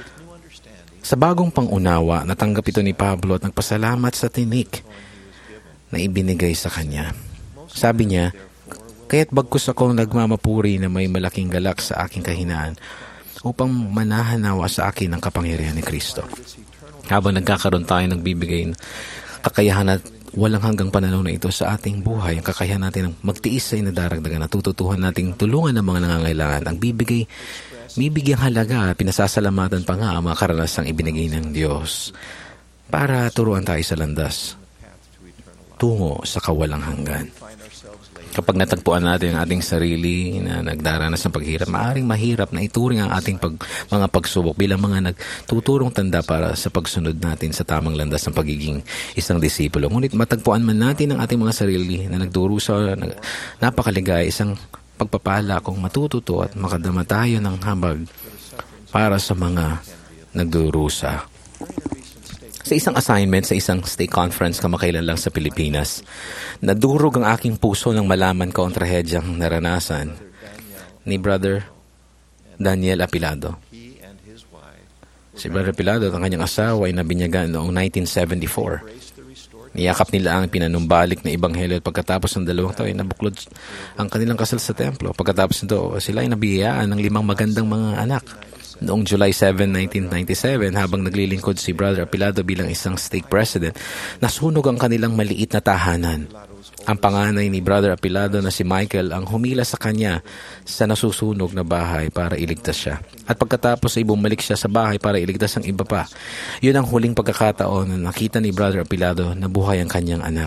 Sa bagong pangunawa, natanggap ito ni Pablo at nagpasalamat sa tinik na ibinigay sa kanya. Sabi niya, kaya't bagkus akong nagmamapuri na may malaking galak sa aking kahinaan upang manahanawa sa akin ang kapangyarihan ni Kristo. Habang nagkakaroon tayo nagbibigay ng kakayahan at walang hanggang pananaw na ito sa ating buhay, ang kakayahan natin ng magtiis sa inadaragdagan, natututuhan nating tulungan ng mga nangangailangan, ang bibigay Bibigyang halaga, pinasasalamatan pa nga ang mga karanasang ibinigay ng Diyos para turuan tayo sa landas tungo sa kawalang hanggan. Kapag natagpuan natin ang ating sarili na nagdaranas ng paghirap, maaaring mahirap na ituring ang ating pag, mga pagsubok bilang mga nagtuturong tanda para sa pagsunod natin sa tamang landas ng pagiging isang disipulo. Ngunit matagpuan man natin ang ating mga sarili na nagdurusa, na, napakaligaya, isang pagpapala kung matututo at makadama tayo ng habag para sa mga nagdurusa. Sa isang assignment, sa isang stake conference kamakailan lang sa Pilipinas, nadurog ang aking puso nang malaman ko ang trahedyang naranasan ni Brother Daniel Apilado. Si Brother Apilado at ang kanyang asawa ay nabinyagan noong nineteen seventy-four. Niyakap nila ang pinanumbalik na ebanghelyo at pagkatapos ng dalawang taon ay nabuklod ang kanilang kasal sa templo. Pagkatapos nito, sila ay nabiyayaan ng limang magandang mga anak. Noong July seventh, nineteen ninety-seven, habang naglilingkod si Brother Apilado bilang isang stake president, nasunog ang kanilang maliit na tahanan. Ang panganay ni Brother Apilado na si Michael ang humila sa kanya sa nasusunog na bahay para iligtas siya. At pagkatapos ay bumalik siya sa bahay para iligtas ang iba pa. Yun ang huling pagkakataon na nakita ni Brother Apilado na buhay ang kanyang anak.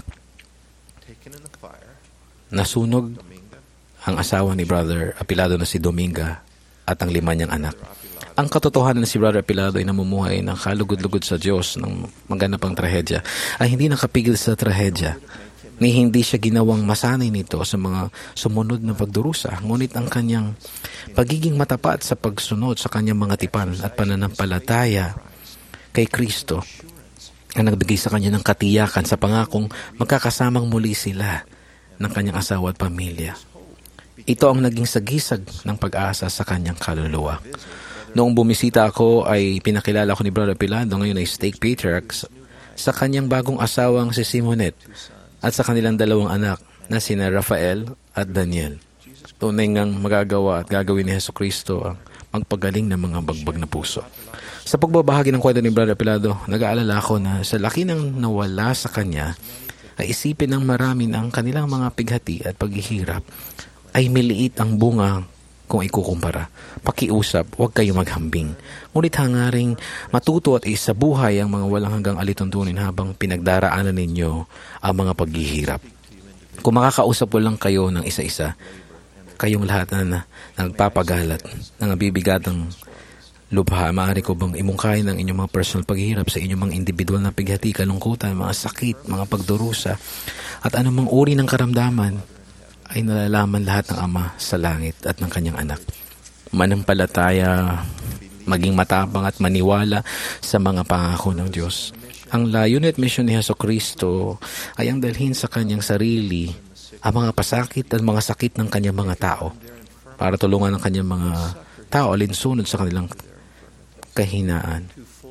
Nasunog ang asawa ni Brother Apilado na si Dominga at ang lima niyang anak. Ang katotohanan na si Brother Apilado ay namumuhay ng kalugod-lugod sa Diyos ng maganapang trahedya ay hindi nakapigil sa trahedya, ni hindi siya ginawang masanay nito sa mga sumunod na pagdurusa, ngunit ang kanyang pagiging matapat sa pagsunod sa kanyang mga tipan at pananampalataya kay Kristo ang nagbigay sa kanya ng katiyakan sa pangakong magkakasamang muli sila ng kanyang asawa at pamilya. Ito ang naging sagisag ng pag-asa sa kanyang kaluluwa. Noong bumisita ako ay pinakilala ko ni Brother Apilado, ngayon ay stake patriarch, sa kanyang bagong asawang si Simonette at sa kanilang dalawang anak na sina Rafael at Daniel. Tunay ngang magagawa at gagawin ni Jesucristo ang magpagaling ng mga bagbag na puso. Sa pagbabahagi ng kwento ni Brother Apilado, nag-aalala ko na sa laki ng nawala sa kanya, ay isipin ng marami na ang kanilang mga pighati at paghihirap ay miliit ang bunga kung ikukumpara. Pakiusap, huwag kayo maghambing. Ngunit hangaring matuto at isabuhay ang mga walang hanggang alituntunin habang pinagdaraanan ninyo ang mga paghihirap. Kung makakausap ko lang kayo ng isa-isa, kayong lahat na, na nagpapagalat, na nabibigatang lubha, maaari ko bang imungkahin ang inyong mga personal paghihirap sa inyong mga individual na pighati, kalungkutan, mga sakit, mga pagdurusa, at anumang uri ng karamdaman, ay nalalaman lahat ng Ama sa langit at ng kanyang anak. Manampalataya, maging matapang at maniwala sa mga pangako ng Diyos. Ang layunin at misyon ni Jesucristo ay ang dalhin sa kanyang sarili ang mga pasakit at mga sakit ng kanyang mga tao para tulungan ang kanyang mga tao alinsunod sa kanilang kahinaan,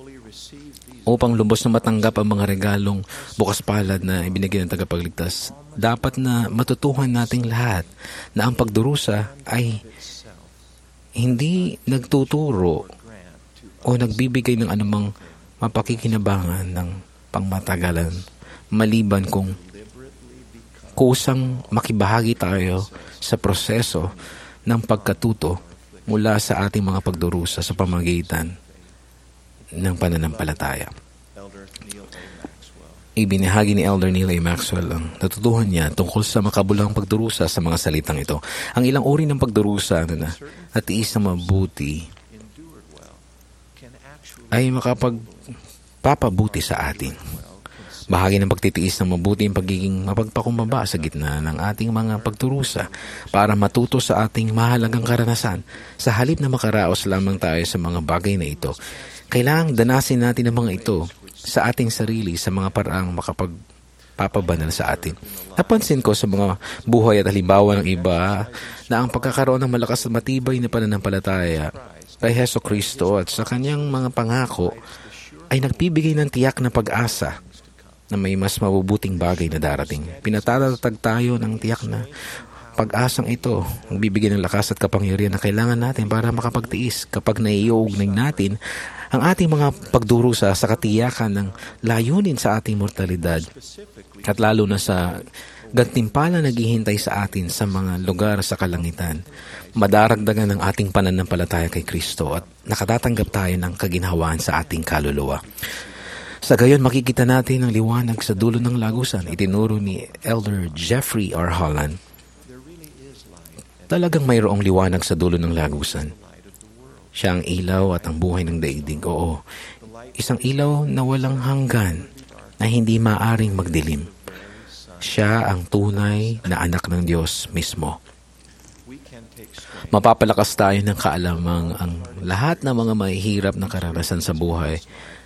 upang lubos na matanggap ang mga regalong bukas palad na ibinigay ng tagapagligtas. Dapat na matutuhan nating lahat na ang pagdurusa ay hindi nagtuturo o nagbibigay ng anumang mapakikinabangan ng pangmatagalan, maliban kung kusang makibahagi tayo sa proseso ng pagkatuto mula sa ating mga pagdurusa sa pamamagitan ng pananampalataya. Ibinahagi ni Elder Neil A. Maxwell ang natutuhan niya tungkol sa makabulang pagdurusa sa mga salitang ito. Ang ilang uri ng pagdurusa ano na natiis na mabuti ay makapagpapabuti sa atin. Bahagi ng pagtitiis ng mabuti ang pagiging mapagpakumbaba sa gitna ng ating mga pagdurusa para matuto sa ating mahalagang karanasan. Sa halip na makaraos lamang tayo sa mga bagay na ito, kailangang danasin natin ang mga ito sa ating sarili sa mga paraang makapagpapabanal sa atin. Napansin ko sa mga buhay at halimbawa ng iba na ang pagkakaroon ng malakas at matibay na pananampalataya kay Heso Kristo at sa kanyang mga pangako ay nagbibigay ng tiyak na pag-asa na may mas mabubuting bagay na darating. Pinatatatag tayo ng tiyak na pag-asang ito ang bibigyan ng lakas at kapangyarihan na kailangan natin para makapagtiis kapag naiuugnay natin ang ating mga pagdurusa sa katiyakan ng layunin sa ating mortalidad at lalo na sa gantimpala naghihintay sa atin sa mga lugar sa kalangitan. Madaragdagan ang ating pananampalataya kay Kristo at nakatatanggap tayo ng kaginhawaan sa ating kaluluwa. Sa gayon, makikita natin ang liwanag sa dulo ng lagusan. Itinuro ni Elder Jeffrey R. Holland. Talagang mayroong liwanag sa dulo ng lagusan. Siya ang ilaw at ang buhay ng daigdig. Oo, isang ilaw na walang hanggan na hindi maaring magdilim. Siya ang tunay na anak ng Diyos mismo. Mapapalakas tayo ng kaalamang ang lahat ng mga mahihirap na karanasan sa buhay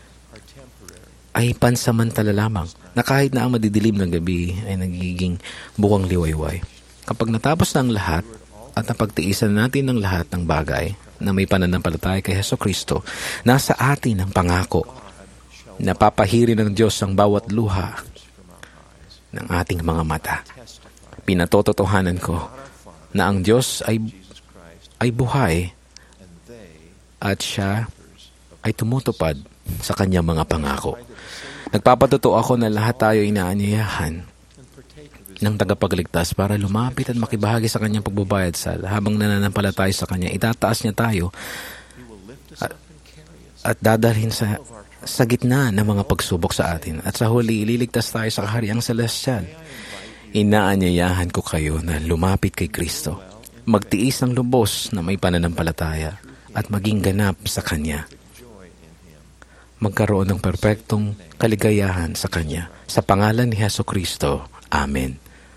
ay pansamantala lamang na kahit na ang madidilim ng gabi ay nagiging buwang liwayway. Kapag natapos na ang lahat at napagtiisan natin ng lahat ng bagay na may pananampalataya kay Heso Kristo, nasa atin ang pangako na papahirin ng Diyos ang bawat luha ng ating mga mata. Pinatototohanan ko na ang Diyos ay, ay buhay at siya ay tumutupad sa kanyang mga pangako. Nagpapatotoo ako na lahat tayo inaanyayahan ng tagapagligtas para lumapit at makibahagi sa kanyang pagbabayad sa habang nananampalataya sa kanya. Itataas niya tayo at, at dadalhin sa, sa gitna ng mga pagsubok sa atin. At sa huli, ililigtas tayo sa kahariang celestial. Inaanyayahan ko kayo na lumapit kay Kristo, magtiis ng lubos na may pananampalataya at maging ganap sa Kanya. Magkaroon ng perpektong kaligayahan sa Kanya. Sa pangalan ni Heso Kristo. Amen.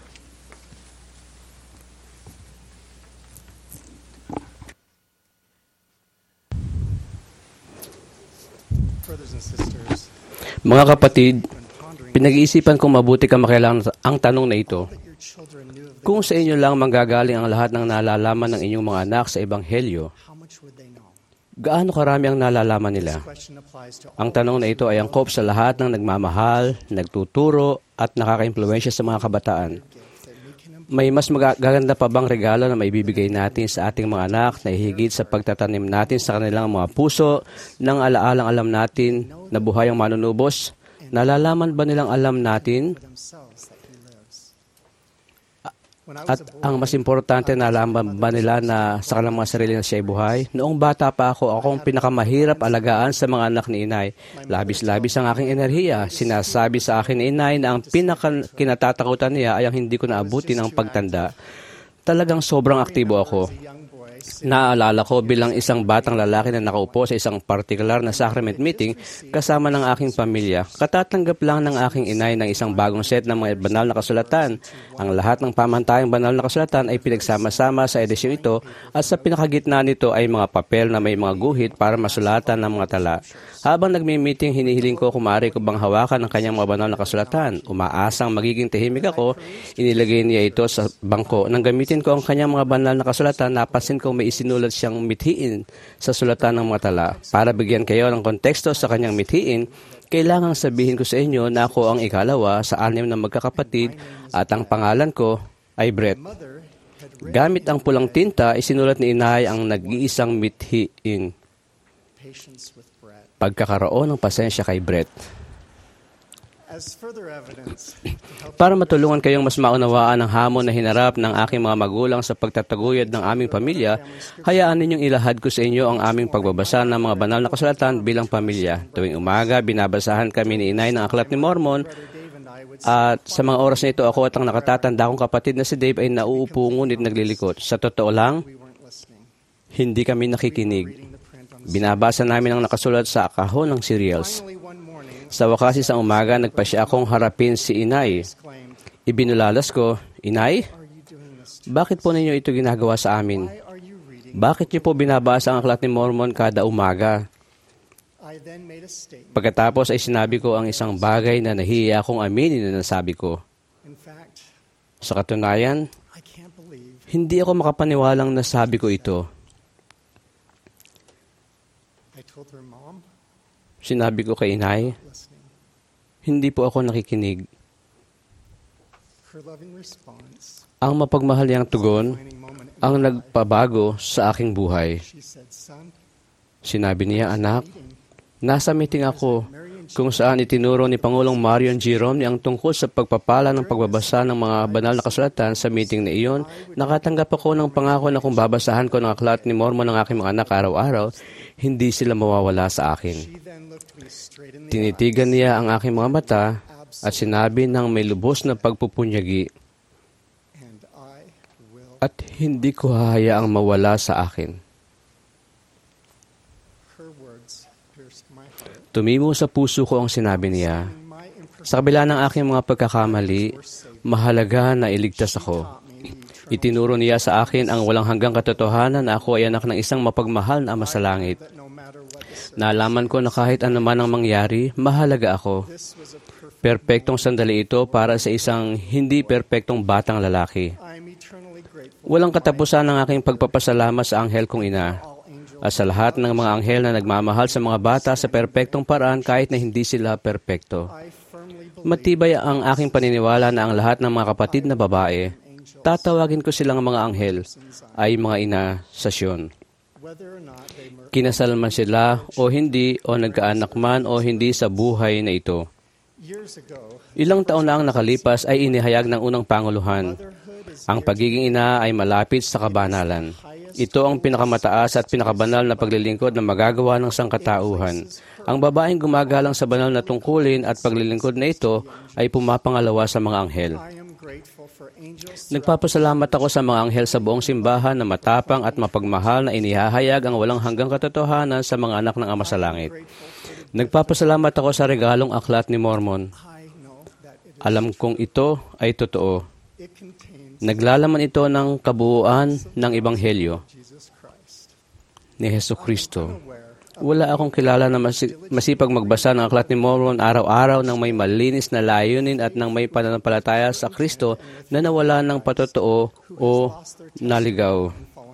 Mga kapatid, pinag-iisipan kong mabuti kamakailangan ang tanong na ito. Kung sa inyo lang manggagaling ang lahat ng nalalaman ng inyong mga anak sa Ebanghelyo, gaano karami ang nalalaman nila? Ang tanong na ito ay angkop sa lahat ng nagmamahal, nagtuturo, at nakaka-impluwensya sa mga kabataan. May mas magaganda pa bang regalo na maibibigay natin sa ating mga anak na higit sa pagtatanim natin sa kanilang mga puso ng alaalang alam natin na buhay ang manunubos? Nalalaman ba nilang alam natin? At ang mas importante, nalaman ba nila na sa kanilang mga sarili na siya ay buhay? Noong bata pa ako, ako ang pinakamahirap alagaan sa mga anak ni inay. Labis-labis ang aking enerhiya. Sinasabi sa akin ni inay na ang pinakakinatatakutan niya ay ang hindi ko naabutin ang pagtanda. Talagang sobrang aktibo ako. Naalala ko bilang isang batang lalaki na nakaupo sa isang partikular na sacrament meeting kasama ng aking pamilya. Katatanggap lang ng aking inay ng isang bagong set ng mga banal na kasulatan. Ang lahat ng pamantayang banal na kasulatan ay pinagsama-sama sa edisyon ito at sa pinakagitna nito ay mga papel na may mga guhit para masulatan ng mga tala. Habang nagmi-meeting, hinihiling ko kung maaari ko bang hawakan ang kanyang mga banal na kasulatan. Umaasang magiging tahimik ako, inilagay niya ito sa bangko. Nang gamitin ko ang kanyang mga banal na kasulatan, napansin ko may isinulat siyang mithiin sa sulatan ng mga tala. Para bigyan kayo ng konteksto sa kanyang mithiin, kailangang sabihin ko sa inyo na ako ang ikalawa sa anim na magkakapatid at ang pangalan ko ay Brett. Gamit ang pulang tinta, isinulat ni inay ang nag-iisang mithiin. Pagkakaroon ng pasensya kay Brett. Para matulungan kayong mas maunawaan ang hamon na hinarap ng aking mga magulang sa pagtataguyod ng aming pamilya, hayaan ninyong ilahad ko sa inyo ang aming pagbabasa ng mga banal na kasulatan bilang pamilya. Tuwing umaga, binabasahan kami ni Inay ng Aklat ni Mormon, at sa mga oras na ito, ako at ang nakatatanda kong kapatid na si Dave ay nauupo ngunit naglilikot. Sa totoo lang, hindi kami nakikinig. Binabasa namin ang nakasulat sa kahon ng cereals. Sa wakas isang umaga, nagpasya akong harapin si Inay. Ibinulalas ko, Inay, bakit po ninyo ito ginagawa sa amin? Bakit niyo po binabasa ang Aklat ni Mormon kada umaga? Pagkatapos ay sinabi ko ang isang bagay na nahihiya akong aminin na nasabi ko. Sa katunayan, hindi ako makapaniwalang nasabi ko ito. Sinabi ko kay Inay, hindi po ako nakikinig. Ang mapagmahal niyang tugon ang nagpabago sa aking buhay. Sinabi niya, anak, nasa meeting ako kung saan itinuro ni Pangulong Marion G. Romney ang tungkol sa pagpapala ng pagbabasa ng mga banal na kasulatan. Sa meeting na iyon, nakatanggap ako ng pangako na kung babasahan ko ng Aklat ni Mormon ng aking mga anak araw-araw, hindi sila mawawala sa akin. Tinitigan niya ang aking mga mata at sinabi ng may lubos na pagpupunyagi, at hindi ko hahayaang mawala sa akin. Tumimo sa puso ko ang sinabi niya. Sa kabila ng aking mga pagkakamali, mahalaga na iligtas ako. Itinuro niya sa akin ang walang hanggang katotohanan na ako ay anak ng isang mapagmahal na Ama sa langit. Naalaman ko na kahit anuman ang mangyari, mahalaga ako. Perpektong sandali ito para sa isang hindi perpektong batang lalaki. Walang katapusan ang aking pagpapasalamat sa anghel kong ina at sa lahat ng mga anghel na nagmamahal sa mga bata sa perpektong paraan kahit na hindi sila perpekto. Matibay ang aking paniniwala na ang lahat ng mga kapatid na babae, tatawagin ko silang mga anghel, ay mga ina sa Siyon. Kinasal man sila o hindi o nagkaanak man o hindi sa buhay na ito. Ilang taon na ang nakalipas ay inihayag ng unang Panguluhan. Ang pagiging ina ay malapit sa kabanalan. Ito ang pinakamataas at pinakabanal na paglilingkod na magagawa ng sangkatauhan. Ang babaeng gumagalang sa banal na tungkulin at paglilingkod na ito ay pumapangalawa sa mga anghel. Nagpapasalamat ako sa mga anghel sa buong simbahan na matapang at mapagmahal na inihahayag ang walang hanggang katotohanan sa mga anak ng Ama sa Langit. Nagpapasalamat ako sa regalong Aklat ni Mormon. Alam kong ito ay totoo. Naglalaman ito ng kabuuan ng Ebanghelyo ni Hesukristo. Wala akong kilala na masipag magbasa ng Aklat ni Mormon araw-araw nang may malinis na layunin at nang may pananampalataya sa Kristo na nawala ng patotoo o naligaw.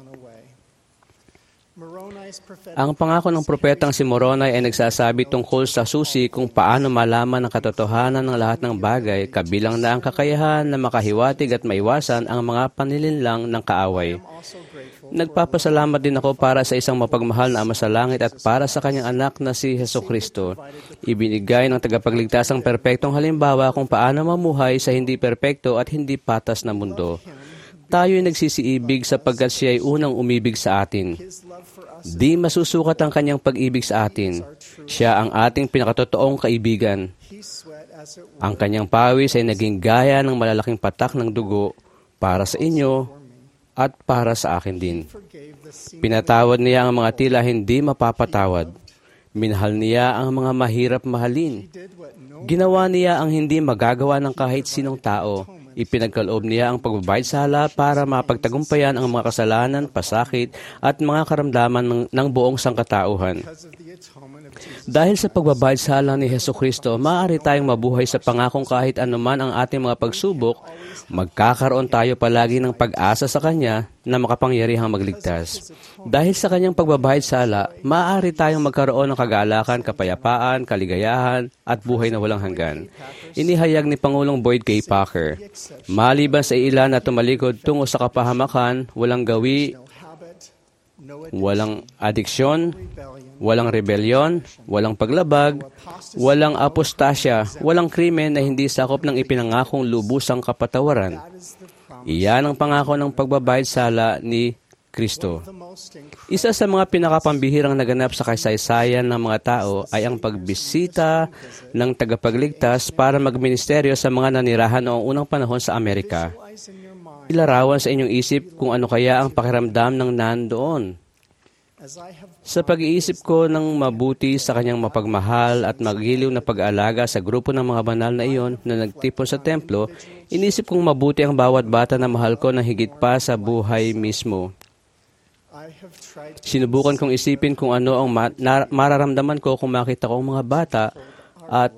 Ang pangako ng propetang si Moroni ay nagsasabi tungkol sa susi kung paano malaman ang katotohanan ng lahat ng bagay, kabilang na ang kakayahan na makahiwatig at maiwasan ang mga panilinlang ng kaaway. Nagpapasalamat din ako para sa isang mapagmahal na Ama sa Langit at para sa kanyang anak na si Hesukristo. Ibinigay ng tagapagligtas ang perpektong halimbawa kung paano mamuhay sa hindi perpekto at hindi patas na mundo. Tayo'y nagsisiibig sapagkat siya ay unang umibig sa atin. Di masusukat ang kanyang pag-ibig sa atin. Siya ang ating pinakatotoong kaibigan. Ang kanyang pawis ay naging gaya ng malalaking patak ng dugo para sa inyo at para sa akin din. Pinatawad niya ang mga tila hindi mapapatawad. Minahal niya ang mga mahirap mahalin. Ginawa niya ang hindi magagawa ng kahit sinong tao. Ipinagkaloob niya ang pagbabayad sala para mapagtagumpayan ang mga kasalanan, pasakit, at mga karamdaman ng, ng buong sangkatauhan. Dahil sa pagbabayad sala ni Hesukristo, maaari tayong mabuhay sa pangakong kahit anuman ang ating mga pagsubok, magkakaroon tayo palagi ng pag-asa sa Kanya na makapangyarihang magligtas. Dahil sa Kanyang pagbabayad sala, maaari tayong magkaroon ng kagalakan, kapayapaan, kaligayahan, at buhay na walang hanggan. Inihayag ni Pangulong Boyd K. Packer, maliban sa ilan na tumalikod tungo sa kapahamakan, walang gawi walang adiksyon, walang rebelyon, walang paglabag, walang apostasya, walang krimen na hindi sakop ng ipinangakong lubusang kapatawaran. Iyan ang pangako ng pagbabayad sala ni Kristo. Isa sa mga pinakapambihirang naganap sa kasaysayan ng mga tao ay ang pagbisita ng tagapagligtas para magministeryo sa mga nanirahan noong unang panahon sa Amerika. Ilarawan sa inyong isip kung ano kaya ang pakiramdam ng nandoon. Sa pag-iisip ko ng mabuti sa kanyang mapagmahal at magiliw na pag-aalaga sa grupo ng mga banal na iyon na nagtipon sa templo, inisip kong mabuti ang bawat bata na mahal ko na higit pa sa buhay mismo. Sinubukan kong isipin kung ano ang ma- na- mararamdaman ko kung makita ko ang mga bata at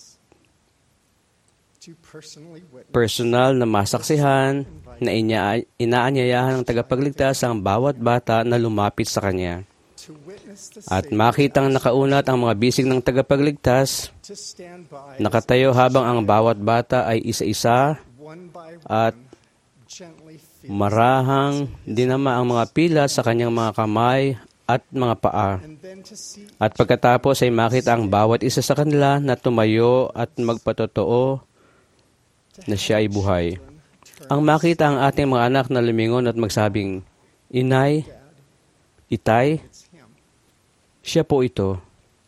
personal na masaksihan na inya- inaanyayahan ng tagapagligtas ang bawat bata na lumapit sa kanya. At makitang nakaunat ang mga bisig ng tagapagligtas, nakatayo habang ang bawat bata ay isa-isa at marahang dinama ang mga pilat sa kanyang mga kamay at mga paa. At pagkatapos ay makita ang bawat isa sa kanila na tumayo at magpatotoo na siya ay buhay. Ang makita ang ating mga anak na lumingon at magsabing, "Inay, Itay, siya po ito."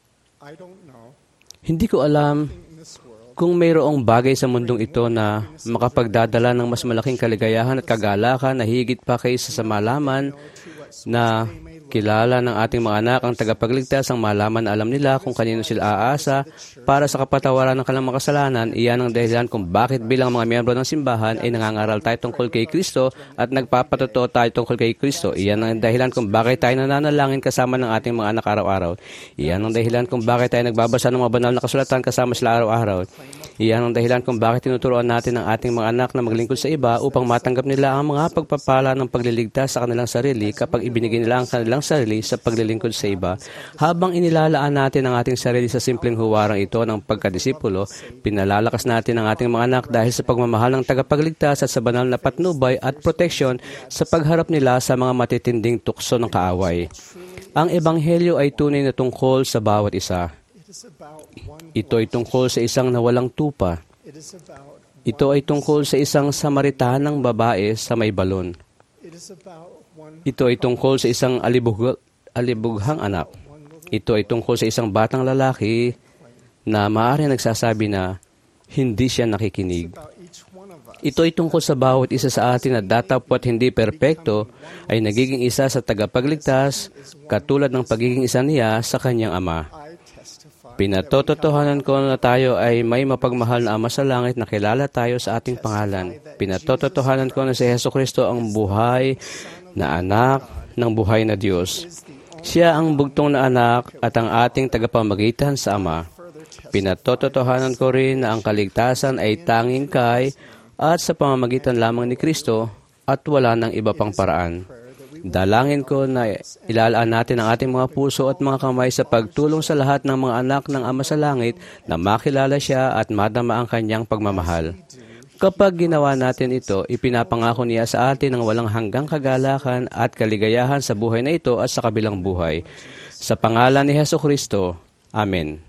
Hindi ko alam kung mayroong bagay sa mundong ito na makapagdadala ng mas malaking kaligayahan at kagalakan na higit pa kaysa sa malaman na kilala ng ating mga anak ang tagapagligtas, ang malaman na alam nila kung kanino sila aasa para sa kapatawaran ng kanilang makasalanan. Iyan ang dahilan kung bakit bilang mga miyembro ng simbahan ay nangangaral tayo tungkol kay Kristo at nagpapatotoo tayo tungkol kay Kristo. Iyan ang dahilan kung bakit tayo nananalangin kasama ng ating mga anak araw-araw. Iyan ang dahilan kung bakit tayo nagbabasa ng mga banal na kasulatan kasama sila araw-araw. Iyan ang dahilan kung bakit tinuturuan natin ang ating mga anak na maglingkod sa iba upang matanggap nila ang mga pagpapala ng pagliligtas sa kanilang sarili kapag ibinigay nila ang kanilang sarili sa paglilingkod sa iba. Habang inilalaan natin ang ating sarili sa simpleng huwarang ito ng pagkadisipulo, pinalalakas natin ang ating mga anak dahil sa pagmamahal ng tagapagligtas at sa banal na patnubay at proteksyon sa pagharap nila sa mga matitinding tukso ng kaaway. Ang Ebanghelyo ay tunay na tungkol sa bawat isa. Ito ay tungkol sa isang nawalang tupa. Ito ay tungkol sa isang Samaritanang babae sa may balon. Ito ay tungkol sa isang alibug- alibughang anak. Ito ay tungkol sa isang batang lalaki na maaari nagsasabi na hindi siya nakikinig. Ito ay tungkol sa bawat isa sa atin na datapwat hindi perpekto ay nagiging isa sa tagapagligtas katulad ng pagiging isa niya sa kanyang ama. Pinatototohanan ko na tayo ay may mapagmahal na Ama sa langit na kilala tayo sa ating pangalan. Pinatototohanan ko na si Jesucristo ang buhay na anak ng buhay na Diyos. Siya ang bugtong na anak at ang ating tagapamagitan sa Ama. Pinatototohanan ko rin na ang kaligtasan ay tanging kay at sa pamamagitan lamang ni Kristo at wala ng iba pang paraan. Dalangin ko na ilalaan natin ang ating mga puso at mga kamay sa pagtulong sa lahat ng mga anak ng Ama sa Langit na makilala siya at madama ang kanyang pagmamahal. Kapag ginawa natin ito, ipinapangako niya sa atin ang walang hanggang kagalakan at kaligayahan sa buhay na ito at sa kabilang buhay. Sa pangalan ni Jesucristo, Amen.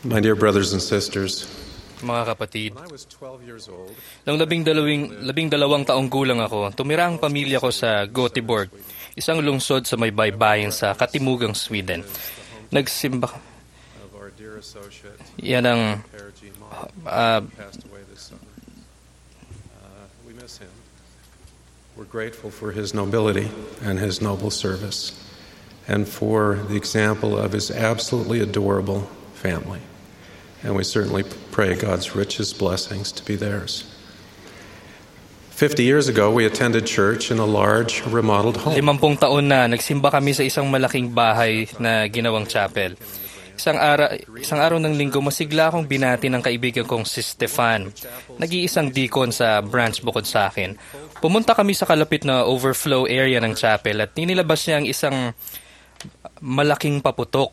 My dear brothers and sisters, mga kapatid, noong labing, dalawing, labing dalawang taong gulang ako, tumira ang pamilya ko sa Göteborg, isang lungsod sa may baybayin sa katimugang Sweden. Nagsimba... Yan ang... Uh, We're grateful for his nobility and his noble service, and for the example of his absolutely adorable family. And we certainly pray God's richest blessings to be theirs. Fifty years ago, we attended church in a large remodeled home. Limampung taon na, nagsimba kami sa isang malaking bahay na ginawang chapel. Isang, ara, isang araw ng linggo, masigla akong binati ng kaibigan kong si Stefan, nag-iisang deacon sa branch bukod sa akin. Pumunta kami sa kalapit na overflow area ng chapel at ninilabas niya ang isang malaking paputok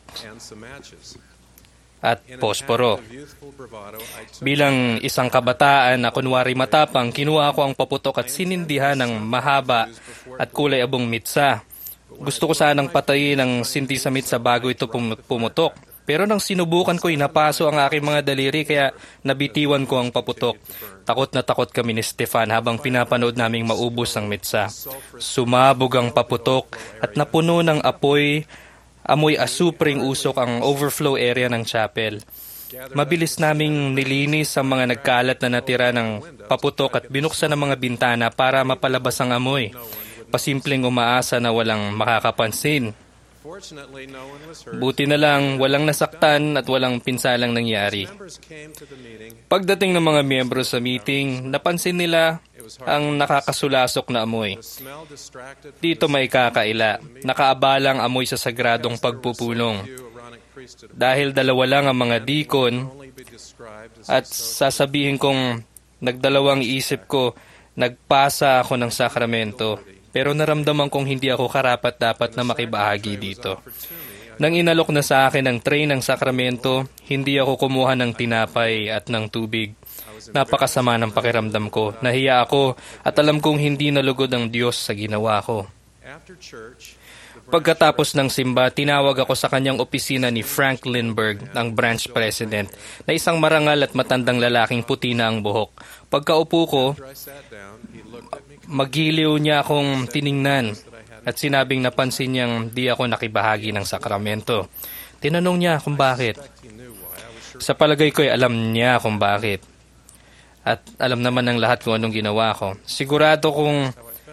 at posporo. Bilang isang kabataan na kunwari matapang, kinuha ko ang paputok at sinindihan ng mahaba at kulay abong mitsa. Gusto ko sanang patayin ang sinti sa mitsa bago ito pum- pumutok. Pero nang sinubukan ko, inapaso ang aking mga daliri kaya nabitiwan ko ang paputok. Takot na takot kami ni Stefan habang pinapanood naming maubos ang mitsa. Sumabog ang paputok at napuno ng apoy, amoy asupring usok ang overflow area ng chapel. Mabilis naming nilinis ang mga nagkalat na natira ng paputok at binuksan ang mga bintana para mapalabas ang amoy. Pasimpleng umaasa na walang makakapansin. Buti na lang walang nasaktan at walang pinsalang nangyari. Pagdating ng mga miyembro sa meeting, napansin nila ang nakakasulasok na amoy. Dito may kakaila, nakaabalang amoy sa sagradong pagpupulong. Dahil dalawa lang ang mga deacon at sasabihin kong nagdalawang isip ko, nagpasa ako ng sakramento. Pero naramdaman kong hindi ako karapat-dapat na makibahagi dito. Nang inalok na sa akin ang tray ng sakramento, hindi ako kumuha ng tinapay at ng tubig. Napakasama ng pakiramdam ko. Nahiya ako at alam kong hindi nalugod ang Diyos sa ginawa ko. Pagkatapos ng simba, tinawag ako sa kanyang opisina ni Frank Lindbergh, ang branch president, na isang marangal at matandang lalaking puti na ang buhok. Pagkaupo ko, magiliw niya akong tiningnan at sinabing napansin niyang di ako nakibahagi ng sakramento. Tinanong niya kung bakit. Sa palagay ko ay alam niya kung bakit. At alam naman ng lahat kung anong ginawa ko. Sigurado kung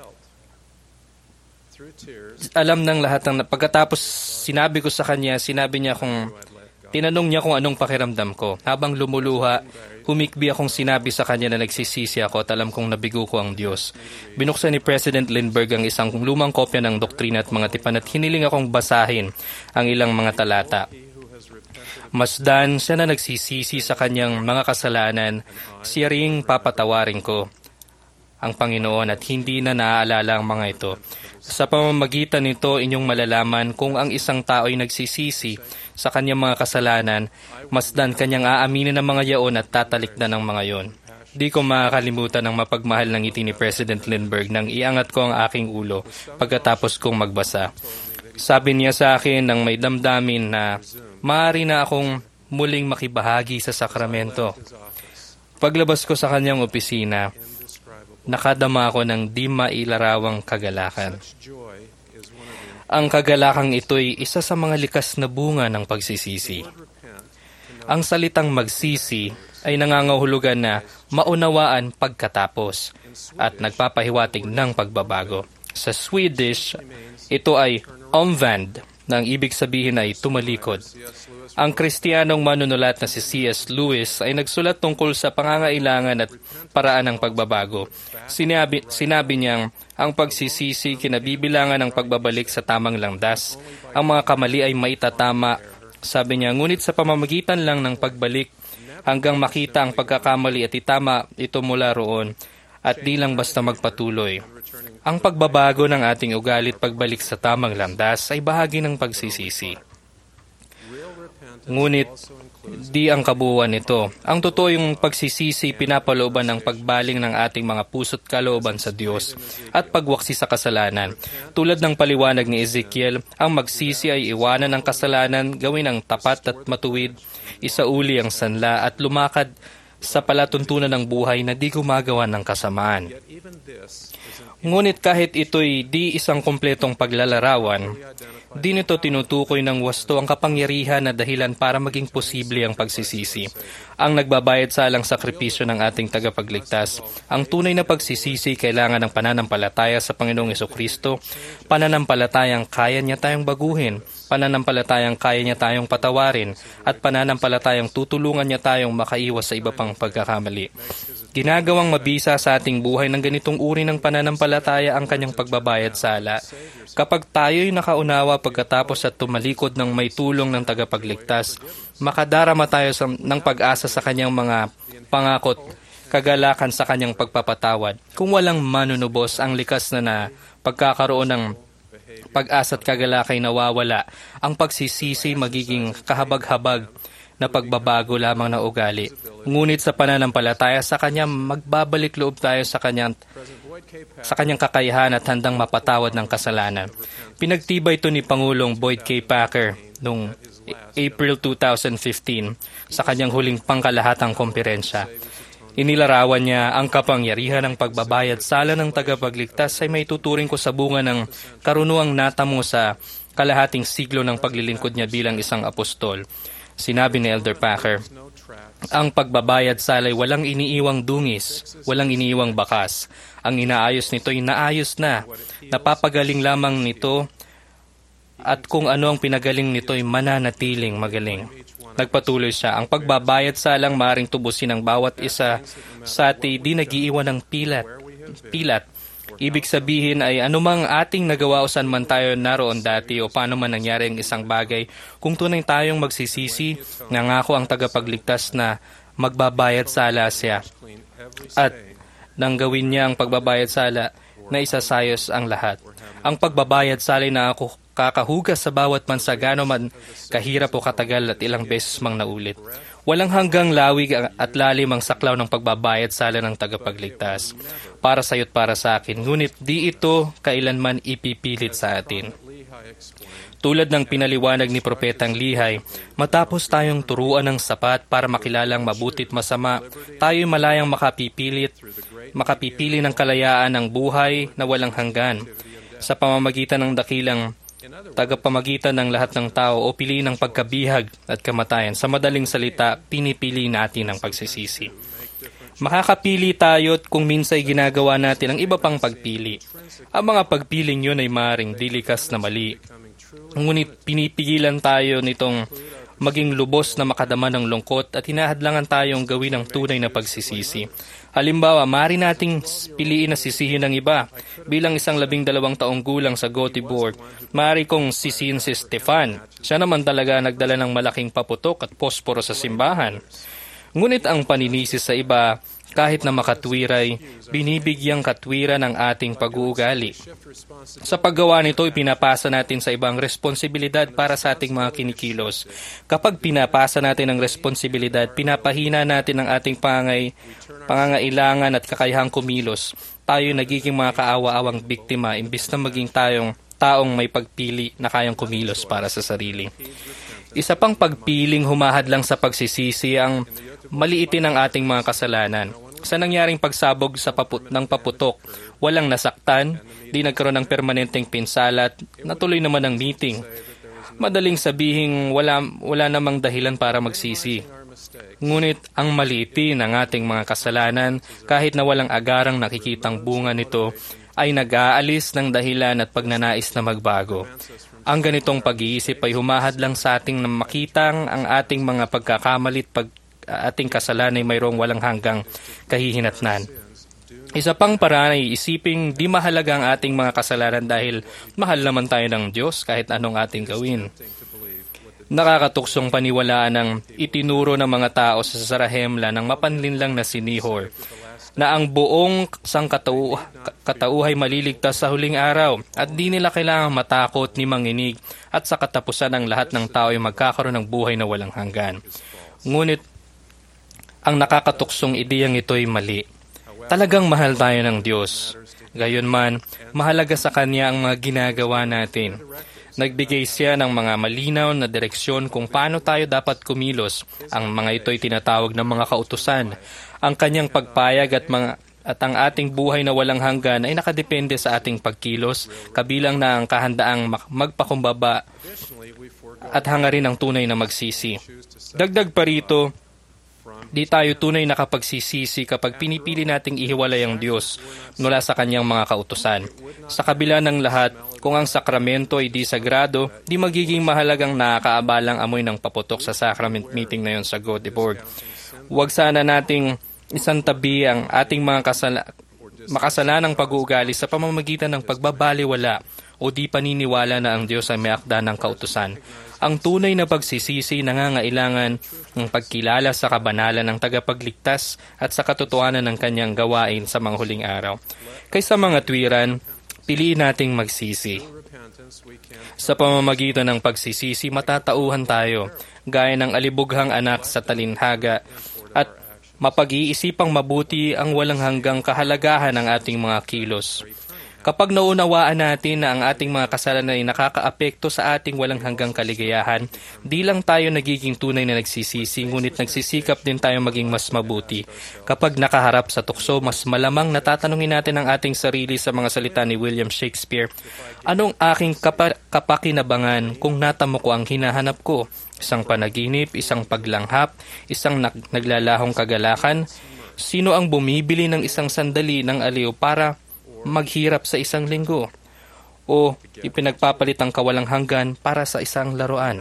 alam ng lahat ng... Pagkatapos sinabi ko sa kanya, sinabi niya kung... Tinanong niya kung anong pakiramdam ko. Habang lumuluha, humikbi akong sinabi sa kanya na nagsisisi ako at alam kong nabigo ko ang Diyos. Binuksan ni President Lindbergh ang isang lumang kopya ng doktrina at mga tipan at hiniling akong basahin ang ilang mga talata. Masdan siya na nagsisisi sa kanyang mga kasalanan, siya ring papatawarin ko ang Panginoon at hindi na naaalala ang mga ito. Sa pamamagitan nito, inyong malalaman kung ang isang tao ay nagsisisi sa kanyang mga kasalanan, masdan kanyang aaminin ang mga yaon at tatalikdan ang mga yon. Di ko makakalimutan ang mapagmahal ng ngiti ni President Lindbergh nang iangat ko ang aking ulo pagkatapos kong magbasa. Sabi niya sa akin nang may damdamin na maaari na akong muling makibahagi sa sakramento. Paglabas ko sa kanyang opisina, nakadama ako ng di mailarawang kagalakan. Ang kagalakang ito'y isa sa mga likas na bunga ng pagsisisi. Ang salitang magsisi ay nangangahulugan na maunawaan pagkatapos at nagpapahiwatig ng pagbabago. Sa Swedish, ito ay omvänd, na ang ibig sabihin ay tumalikod. Ang Kristiyanong manunulat na si C S Lewis ay nagsulat tungkol sa pangangailangan at paraan ng pagbabago. Sinabi, sinabi niyang, ang pagsisisi kinabibilangan ng pagbabalik sa tamang landas. Ang mga kamali ay maitatama. Sabi niya, ngunit sa pamamagitan lang ng pagbalik hanggang makita ang pagkakamali at itama ito mula roon at di lang basta magpatuloy. Ang pagbabago ng ating ugali at pagbalik sa tamang landas ay bahagi ng pagsisisi. Ngunit di ang kabuuan nito. Ang totoo yung pagsisisi pinapalooban ng pagbaling ng ating mga puso't kalooban sa Diyos at pagwaksi sa kasalanan. Tulad ng paliwanag ni Ezekiel, ang magsisi ay iwanan ng kasalanan, gawin ang tapat at matuwid, isauli ang sanla at lumakad sa palatuntunan ng buhay na di gumagawa ng kasamaan. Ngunit kahit ito'y di isang kompletong paglalarawan, di nito tinutukoy ng wasto ang kapangyarihan na dahilan para maging posible ang pagsisisi. Ang nagbabayad sa alang sakripisyo ng ating tagapagligtas. Ang tunay na pagsisisi kailangan ng pananampalataya sa Panginoong Jesucristo, pananampalatayang kaya niya tayong baguhin, pananampalatayang kaya niya tayong patawarin, at pananampalatayang tutulungan niya tayong makaiwas sa iba pang pagkakamali. Ginagawang mabisa sa ating buhay ng ganitong uri ng pananampalataya ang kanyang pagbabayad sala. Kapag tayo'y nakaunawa pagkatapos at tumalikod ng may tulong ng tagapagligtas, makadarama tayo sa, ng pag-asa sa kanyang mga pangakot, kagalakan sa kanyang pagpapatawad. Kung walang manunubos ang likas na na pagkakaroon ng pag-asa at kagalakay nawawala, ang pagsisisi magiging kahabag-habag na pagbabago lamang na ugali. Ngunit sa pananampalataya sa Kanya, magbabalik loob tayo sa Kanyang, sa Kanyang kakayahan at handang mapatawad ng kasalanan. Pinagtibay ito ni Pangulong Boyd K. Packer noong April twenty fifteen sa kanyang huling pangkalahatang komperensya. Inilarawan niya ang kapangyarihan ng pagbabayad sala ng tagapagligtas ay may tuturing ko sa bunga ng karunuang natamo sa kalahating siglo ng paglilingkod niya bilang isang apostol. Sinabi ni Elder Packer, ang pagbabayad sala ay walang iniiwang dungis, walang iniiwang bakas. Ang inaayos nito ay naayos na. Napapagaling lamang nito at kung ano ang pinagaling nito ay mananatiling magaling. Nagpatuloy siya, ang pagbabayad salang maaaring tubusin ng bawat isa sa atin di nag-iiwan ng pilat. pilat. Ibig sabihin ay anumang ating nagawa o saan man tayo naroon dati o paano man nangyari ang isang bagay, kung tunay tayong magsisisi, nangako ang tagapagligtas na magbabayad sala siya. At nang gawin niya ang pagbabayad sala na isasayos ang lahat. Ang pagbabayad sala na ako kakahugas sa bawat mansagano man kahirap o katagal at ilang beses mang naulit. Walang hanggang lawig at lalim ang saklaw ng pagbabayad sala ng tagapagligtas. Para sa iyo't para sa akin, ngunit di ito kailanman ipipilit sa atin. Tulad ng pinaliwanag ni Propetang Lihay, matapos tayong turuan ng sapat para makilalang mabutit masama, tayo'y malayang makapipilit, makapipili ng kalayaan ng buhay na walang hanggan sa pamamagitan ng dakilang tagapamagitan ng lahat ng tao o pili ng pagkabihag at kamatayan. Sa madaling salita, pinipili natin ang pagsisisi. Makakapili tayo kung minsay ginagawa natin ang iba pang pagpili. Ang mga pagpiling yun ay maaaring dilikas na mali. Ngunit pinipigilan tayo nitong maging lubos na makadama ng lungkot at hinahadlangan tayong gawin ang tunay na pagsisisi. Halimbawa, maaari nating piliin na sisihin ng iba. Bilang isang labing dalawang taong gulang sa Göteborg, maaari kong sisihin si Stefan. Siya naman talaga nagdala ng malaking paputok at posporo sa simbahan. Ngunit ang paninisi sa iba, kahit na makatwiray, binibigyang katwiran ng ating pag-uugali. Sa paggawa nito, ipinapasa natin sa ibang responsibilidad para sa ating mga kinikilos. Kapag pinapasa natin ang responsibilidad, pinapahina natin ang ating pangay, pangangailangan at kakayahang kumilos. Tayo nagiging mga kaawa-awang biktima imbis na maging tayong taong may pagpili na kayang kumilos para sa sarili. Isa pang pagpiling humahad lang sa pagsisisi ang maliitin ang ating mga kasalanan. Sa nangyaring pagsabog sa paput ng paputok, walang nasaktan, di nagkaroon ng permanenteng pinsala at natuloy naman ang meeting. Madaling sabihin wala, wala namang dahilan para magsisi. Ngunit ang maliitin ng ating mga kasalanan, kahit na walang agarang nakikitang bunga nito, ay nag-aalis ng dahilan at pagnanais na magbago. Ang ganitong pag-iisip ay humahad lang sa ating na makitang ang ating mga pagkakamalit pag ating kasalanan ay mayroong walang hanggang kahihinatnan. Isa pang paraan ay isiping di mahalaga ang ating mga kasalanan dahil mahal naman tayo ng Diyos kahit anong ating gawin. Nakakatuksong paniwalaan ng itinuro ng mga tao sa Zarahemla ng mapanlinlang na si Nihor na ang buong sangkatauhay maliligtas sa huling araw at di nila kailangang matakot ni manginig at sa katapusan ng lahat ng tao ay magkakaroon ng buhay na walang hanggan. Ngunit ang nakakatuksong ideyang ito'y mali. Talagang mahal tayo ng Diyos. Gayunman, mahalaga sa Kanya ang mga ginagawa natin. Nagbigay siya ng mga malinaw na direksyon kung paano tayo dapat kumilos. Ang mga ito'y tinatawag ng mga kautusan. Ang Kanyang pagpayag at mga at ang ating buhay na walang hanggan ay nakadepende sa ating pagkilos, kabilang na ang kahandaang magpakumbaba at hangarin ang tunay na magsisi. Dagdag pa rito, di tayo tunay na kapagsisisi kapag pinipili nating ihiwalay ang Diyos mula sa Kanyang mga kautusan. Sa kabila ng lahat, kung ang sakramento ay di sagrado, di magiging mahalagang nakakaabalang amoy ng paputok sa sacrament meeting na yon sa Göteborg. Huwag sana nating isang tabi ang ating mga kasala- makasalanang pag-uugali sa pamamagitan ng pagbabaliwala o di paniniwala na ang Diyos ay may akda ng kautusan. Ang tunay na pagsisisi nangangailangan ng pagkilala sa kabanalan ng tagapagligtas at sa katotohanan ng Kanyang gawain sa mga huling araw. Kaysa mga tuwiran, piliin nating magsisi. Sa pamamagitan ng pagsisisi, matatauhan tayo, gaya ng alibughang anak sa talinhaga, at mapag-iisipang mabuti ang walang hanggang kahalagahan ng ating mga kilos. Kapag naunawaan natin na ang ating mga kasalanan ay nakakaapekto sa ating walang hanggang kaligayahan, di lang tayo nagiging tunay na nagsisisi, ngunit nagsisikap din tayo maging mas mabuti. Kapag nakaharap sa tukso, mas malamang natatanungin natin ang ating sarili sa mga salita ni William Shakespeare, anong aking kapa- kapakinabangan kung natamo ko ang hinahanap ko? Isang panaginip, isang paglanghap, isang nag- naglalahong kagalakan. Sino ang bumibili ng isang sandali ng aliw para maghirap sa isang linggo? O ipinagpapalit ang kawalang hanggan para sa isang laruan?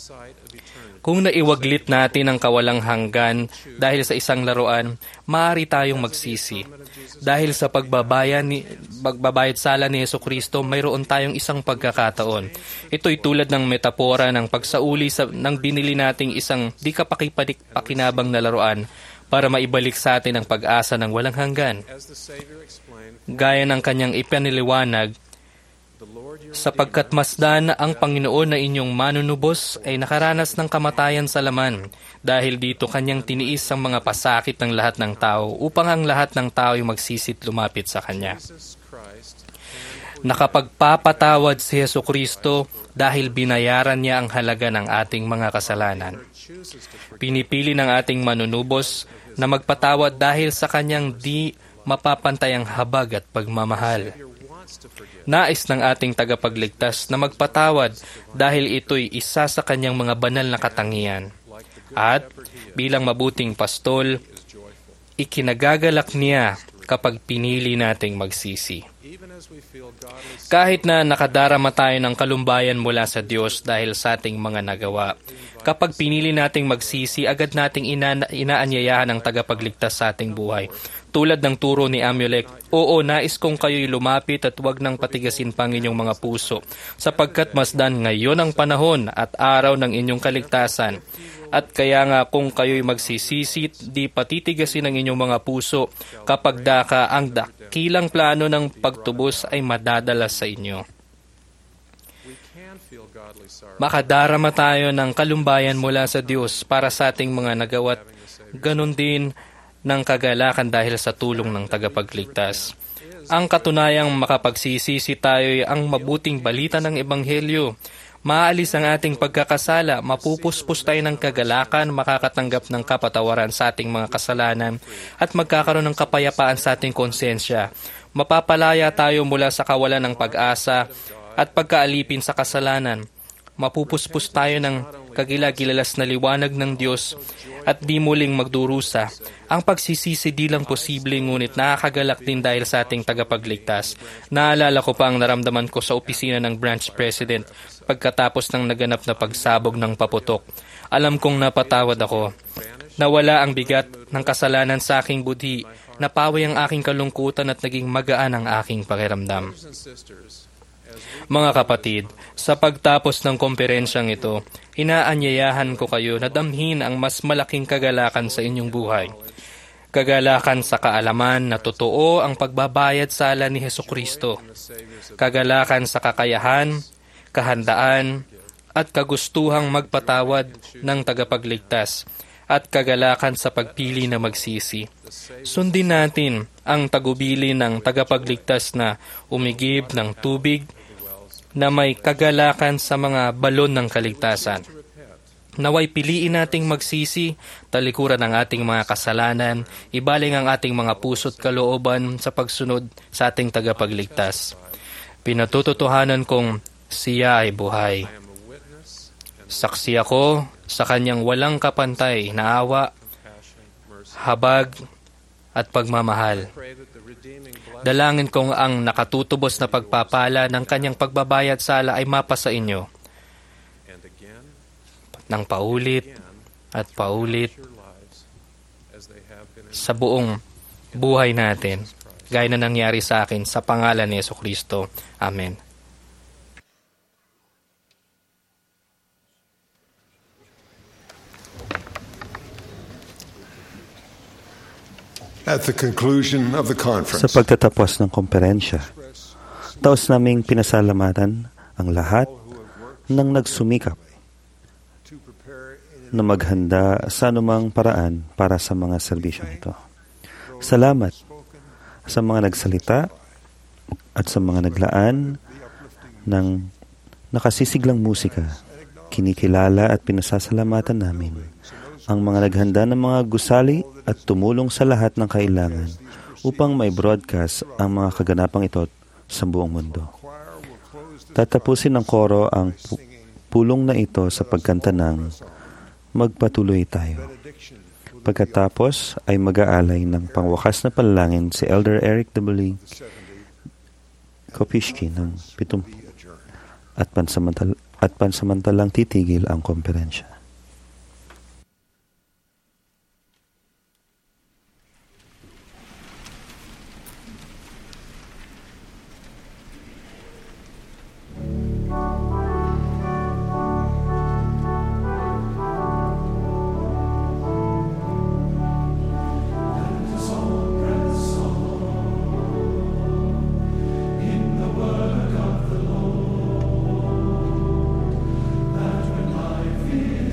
Kung naiwaglit natin ang kawalang hanggan dahil sa isang laruan, maaari tayong magsisi. Dahil sa pagbabayad, ni, pagbabayad sala ni Jesucristo, mayroon tayong isang pagkakataon. Ito'y tulad ng metapora ng pagsauli sa, ng binili nating isang di kapakipakinabang na laruan para maibalik sa atin ang pag-asa ng walang hanggan. Gaya ng Kanyang ipaniliwanag, sapagkat masdan ang Panginoon na inyong manunubos ay nakaranas ng kamatayan sa laman. Dahil dito Kanyang tiniis ang mga pasakit ng lahat ng tao upang ang lahat ng tao ay magsisit lumapit sa Kanya. Nakapagpapatawad si Jesucristo dahil binayaran Niya ang halaga ng ating mga kasalanan. Pinipili ng ating manunubos na magpatawad dahil sa Kanyang di mapapantayang habag at pagmamahal. Nais ng ating tagapagligtas na magpatawad dahil ito'y isa sa Kanyang mga banal na katangian. At bilang mabuting pastol, ikinagagalak Niya kapag pinili nating magsisi. Kahit na nakadarama tayo ng kalumbayan mula sa Diyos dahil sa ating mga nagawa, kapag pinili nating magsisi, agad nating ina- inaanyayahan ang tagapagligtas sa ating buhay. Tulad ng turo ni Amulek, oo, nais kong kayo'y lumapit at huwag nang patigasin pang inyong mga puso, sapagkat masdan ngayon ang panahon at araw ng inyong kaligtasan. At kaya nga kung kayo'y magsisisit, di patitigasin ang inyong mga puso, kapag daka ang dakilang plano ng pagtubos ay madadala sa inyo. Makadarama tayo ng kalumbayan mula sa Diyos para sa ating mga nagawa't ganun din ng kagalakan dahil sa tulong ng tagapagligtas. Ang katunayang makapagsisisi tayo ay ang mabuting balita ng Ebanghelyo. Maalis ang ating pagkakasala, mapupuspos tayo ng kagalakan, makakatanggap ng kapatawaran sa ating mga kasalanan, at magkakaroon ng kapayapaan sa ating konsensya. Mapapalaya tayo mula sa kawalan ng pag-asa at pagkaalipin sa kasalanan. Mapupuspos tayo ng kagilagilalas na liwanag ng Diyos at di muling magdurusa. Ang pagsisisi di lang posible, ngunit nakakagalak din dahil sa ating tagapagligtas. Naalala ko pa ang naramdaman ko sa opisina ng branch president pagkatapos ng naganap na pagsabog ng paputok. Alam kong napatawad ako. Nawala ang bigat ng kasalanan sa aking budhi, napawi ang aking kalungkutan at naging magaan ang aking pakiramdam. Mga kapatid, sa pagtapos ng komperensyang ito, inaanyayahan ko kayo na damhin ang mas malaking kagalakan sa inyong buhay. Kagalakan sa kaalaman na totoo ang pagbabayad sala ni Jesucristo. Kagalakan sa kakayahan, kahandaan, at kagustuhang magpatawad ng tagapagligtas. at kagalakan sa pagpili na magsisi. Sundin natin ang tagubili ng tagapagligtas na umigib ng tubig na may kagalakan sa mga balon ng kaligtasan. Naway piliin nating magsisi, talikuran ang ating mga kasalanan, ibaling ang ating mga puso't kalooban sa pagsunod sa ating tagapagligtas. Pinatututuhanan kong siya ay buhay. Saksi ako sa kanyang walang kapantay na awa, habag at pagmamahal. Dalangin kong ang nakatutubos na pagpapala ng kanyang pagbabayad sala ay mapa sa inyo ng paulit at paulit sa buong buhay natin, gaya na nangyari sa akin sa pangalan ni Jesucristo. Amen. At the conclusion of the conference, sa pagtatapos ng komperensya, taos naming pinasalamatan ang lahat ng nagsumikap na maghanda sa anumang paraan para sa mga serbisyong ito. Salamat sa mga nagsalita at sa mga naglaan ng nakasisiglang musika. Kinikilala at pinasasalamatan namin ang mga naghanda ng mga gusali at tumulong sa lahat ng kailangan upang may broadcast ang mga kaganapang ito sa buong mundo. Tatapusin ng koro ang pulong na ito sa pagkanta ng Magpatuloy Tayo. Pagkatapos ay mag-aalay ng pangwakas na panalangin si Elder Eric W. Kopishki ng pitumpu at, pansamantal- at pansamantalang titigil ang komperensya. Feel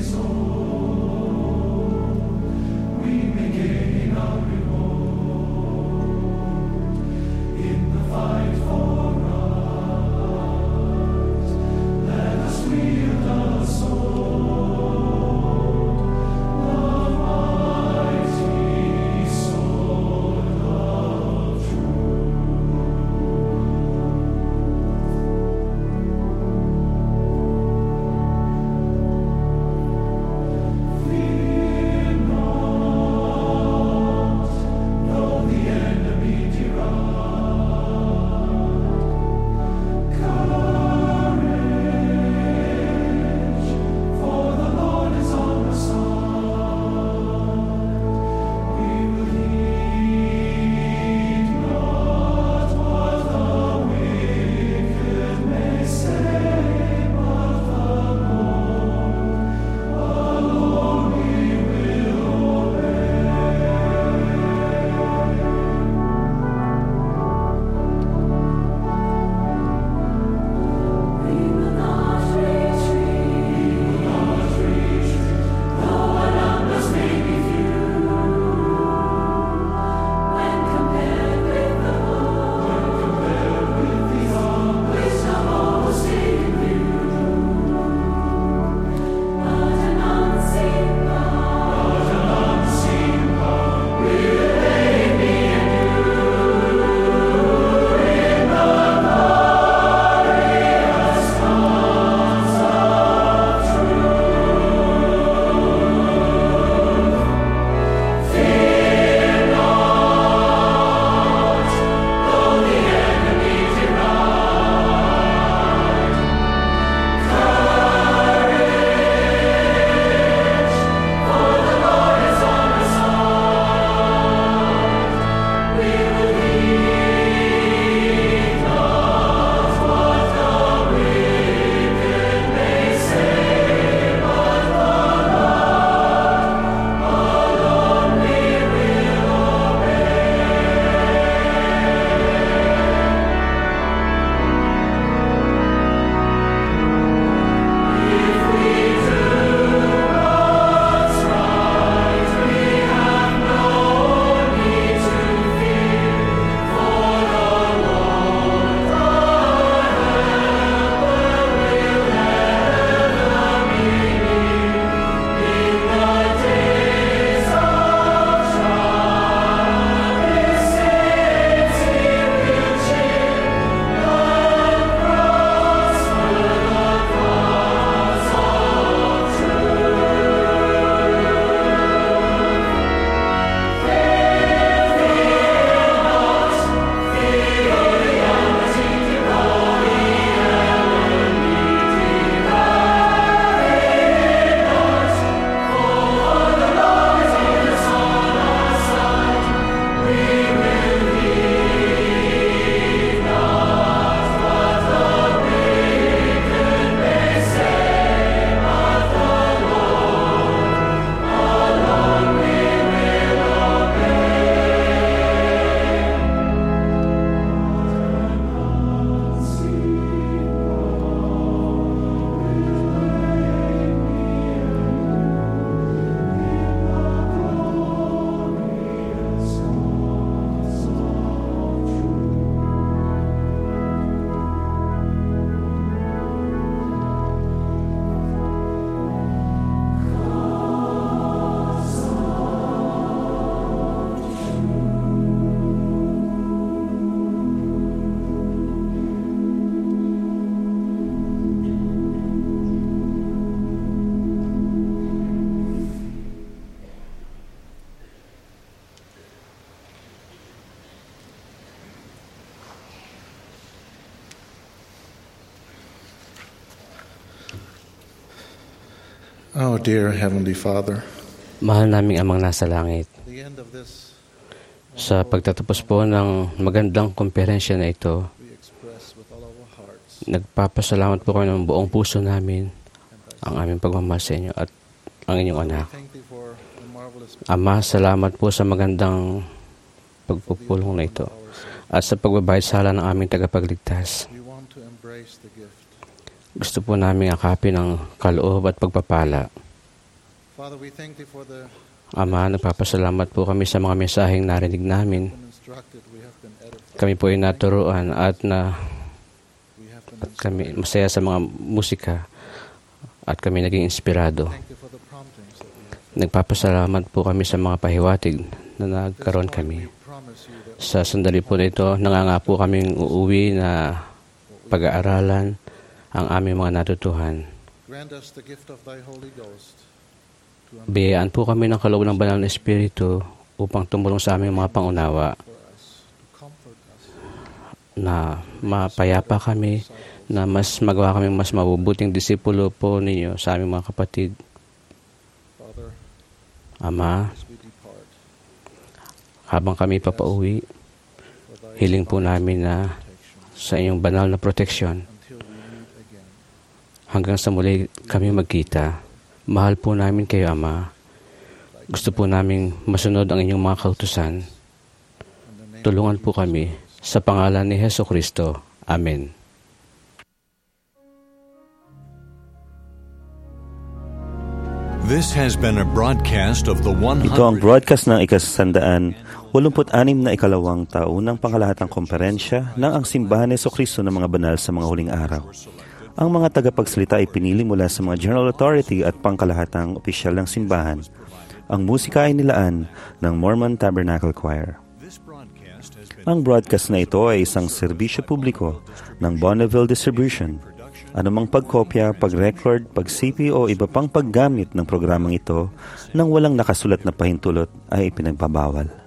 Oh, dear Heavenly Father, Mahal naming Amang nasa langit, sa pagtatapos po ng magandang komperensya na ito, nagpapasalamat po kami ng buong puso namin ang aming pagmamahal sa inyo at ang inyong anak. Ama, salamat po sa magandang pagpupulong na ito at sa pagbabayad sala ng aming tagapagligtas. Gusto po namin akapin ang kaloob at pagpapala. Ama, nagpapasalamat po kami sa mga mensaheng narinig namin. Kami po ay naturuan at na at kami masaya sa mga musika at kami naging inspirado. Nagpapasalamat po kami sa mga pahiwatig na nagkaroon kami. Sa sandali po na ito, nangangako kaming uuwi na pag-aaralan ang aming mga natutuhan. Biyayaan po kami ng kaloob ng banal na Espiritu upang tumulong sa aming mga pangunawa na mapayapa kami, na mas magawa kami mas mabubuting disipulo po ninyo sa aming mga kapatid. Ama, habang kami papauwi, hiling po namin na sa inyong banal na proteksyon hanggang sa muli kami magkita. Mahal po namin kayo, Ama. Gusto po namin masunod ang inyong mga kautusan. Tulungan po kami sa pangalan ni Jesucristo. Amen. This has been a broadcast of the one hundred... Ito ang broadcast ng ikasandaan, walumput-anim na ikalawang taunang pangkalahatang komperensya ng ang Simbahan ni Jesucristo ng mga banal sa mga huling araw. Ang mga tagapagsalita ay pinili mula sa mga General Authority at pangkalahatang opisyal ng simbahan. Ang musika ay nilaan ng Mormon Tabernacle Choir. Ang broadcast na ito ay isang serbisyo publiko ng Bonneville Distribution. Anumang pagkopya, pag-record, pag-C P o iba pang paggamit ng programang ito nang walang nakasulat na pahintulot ay ipinagbabawal.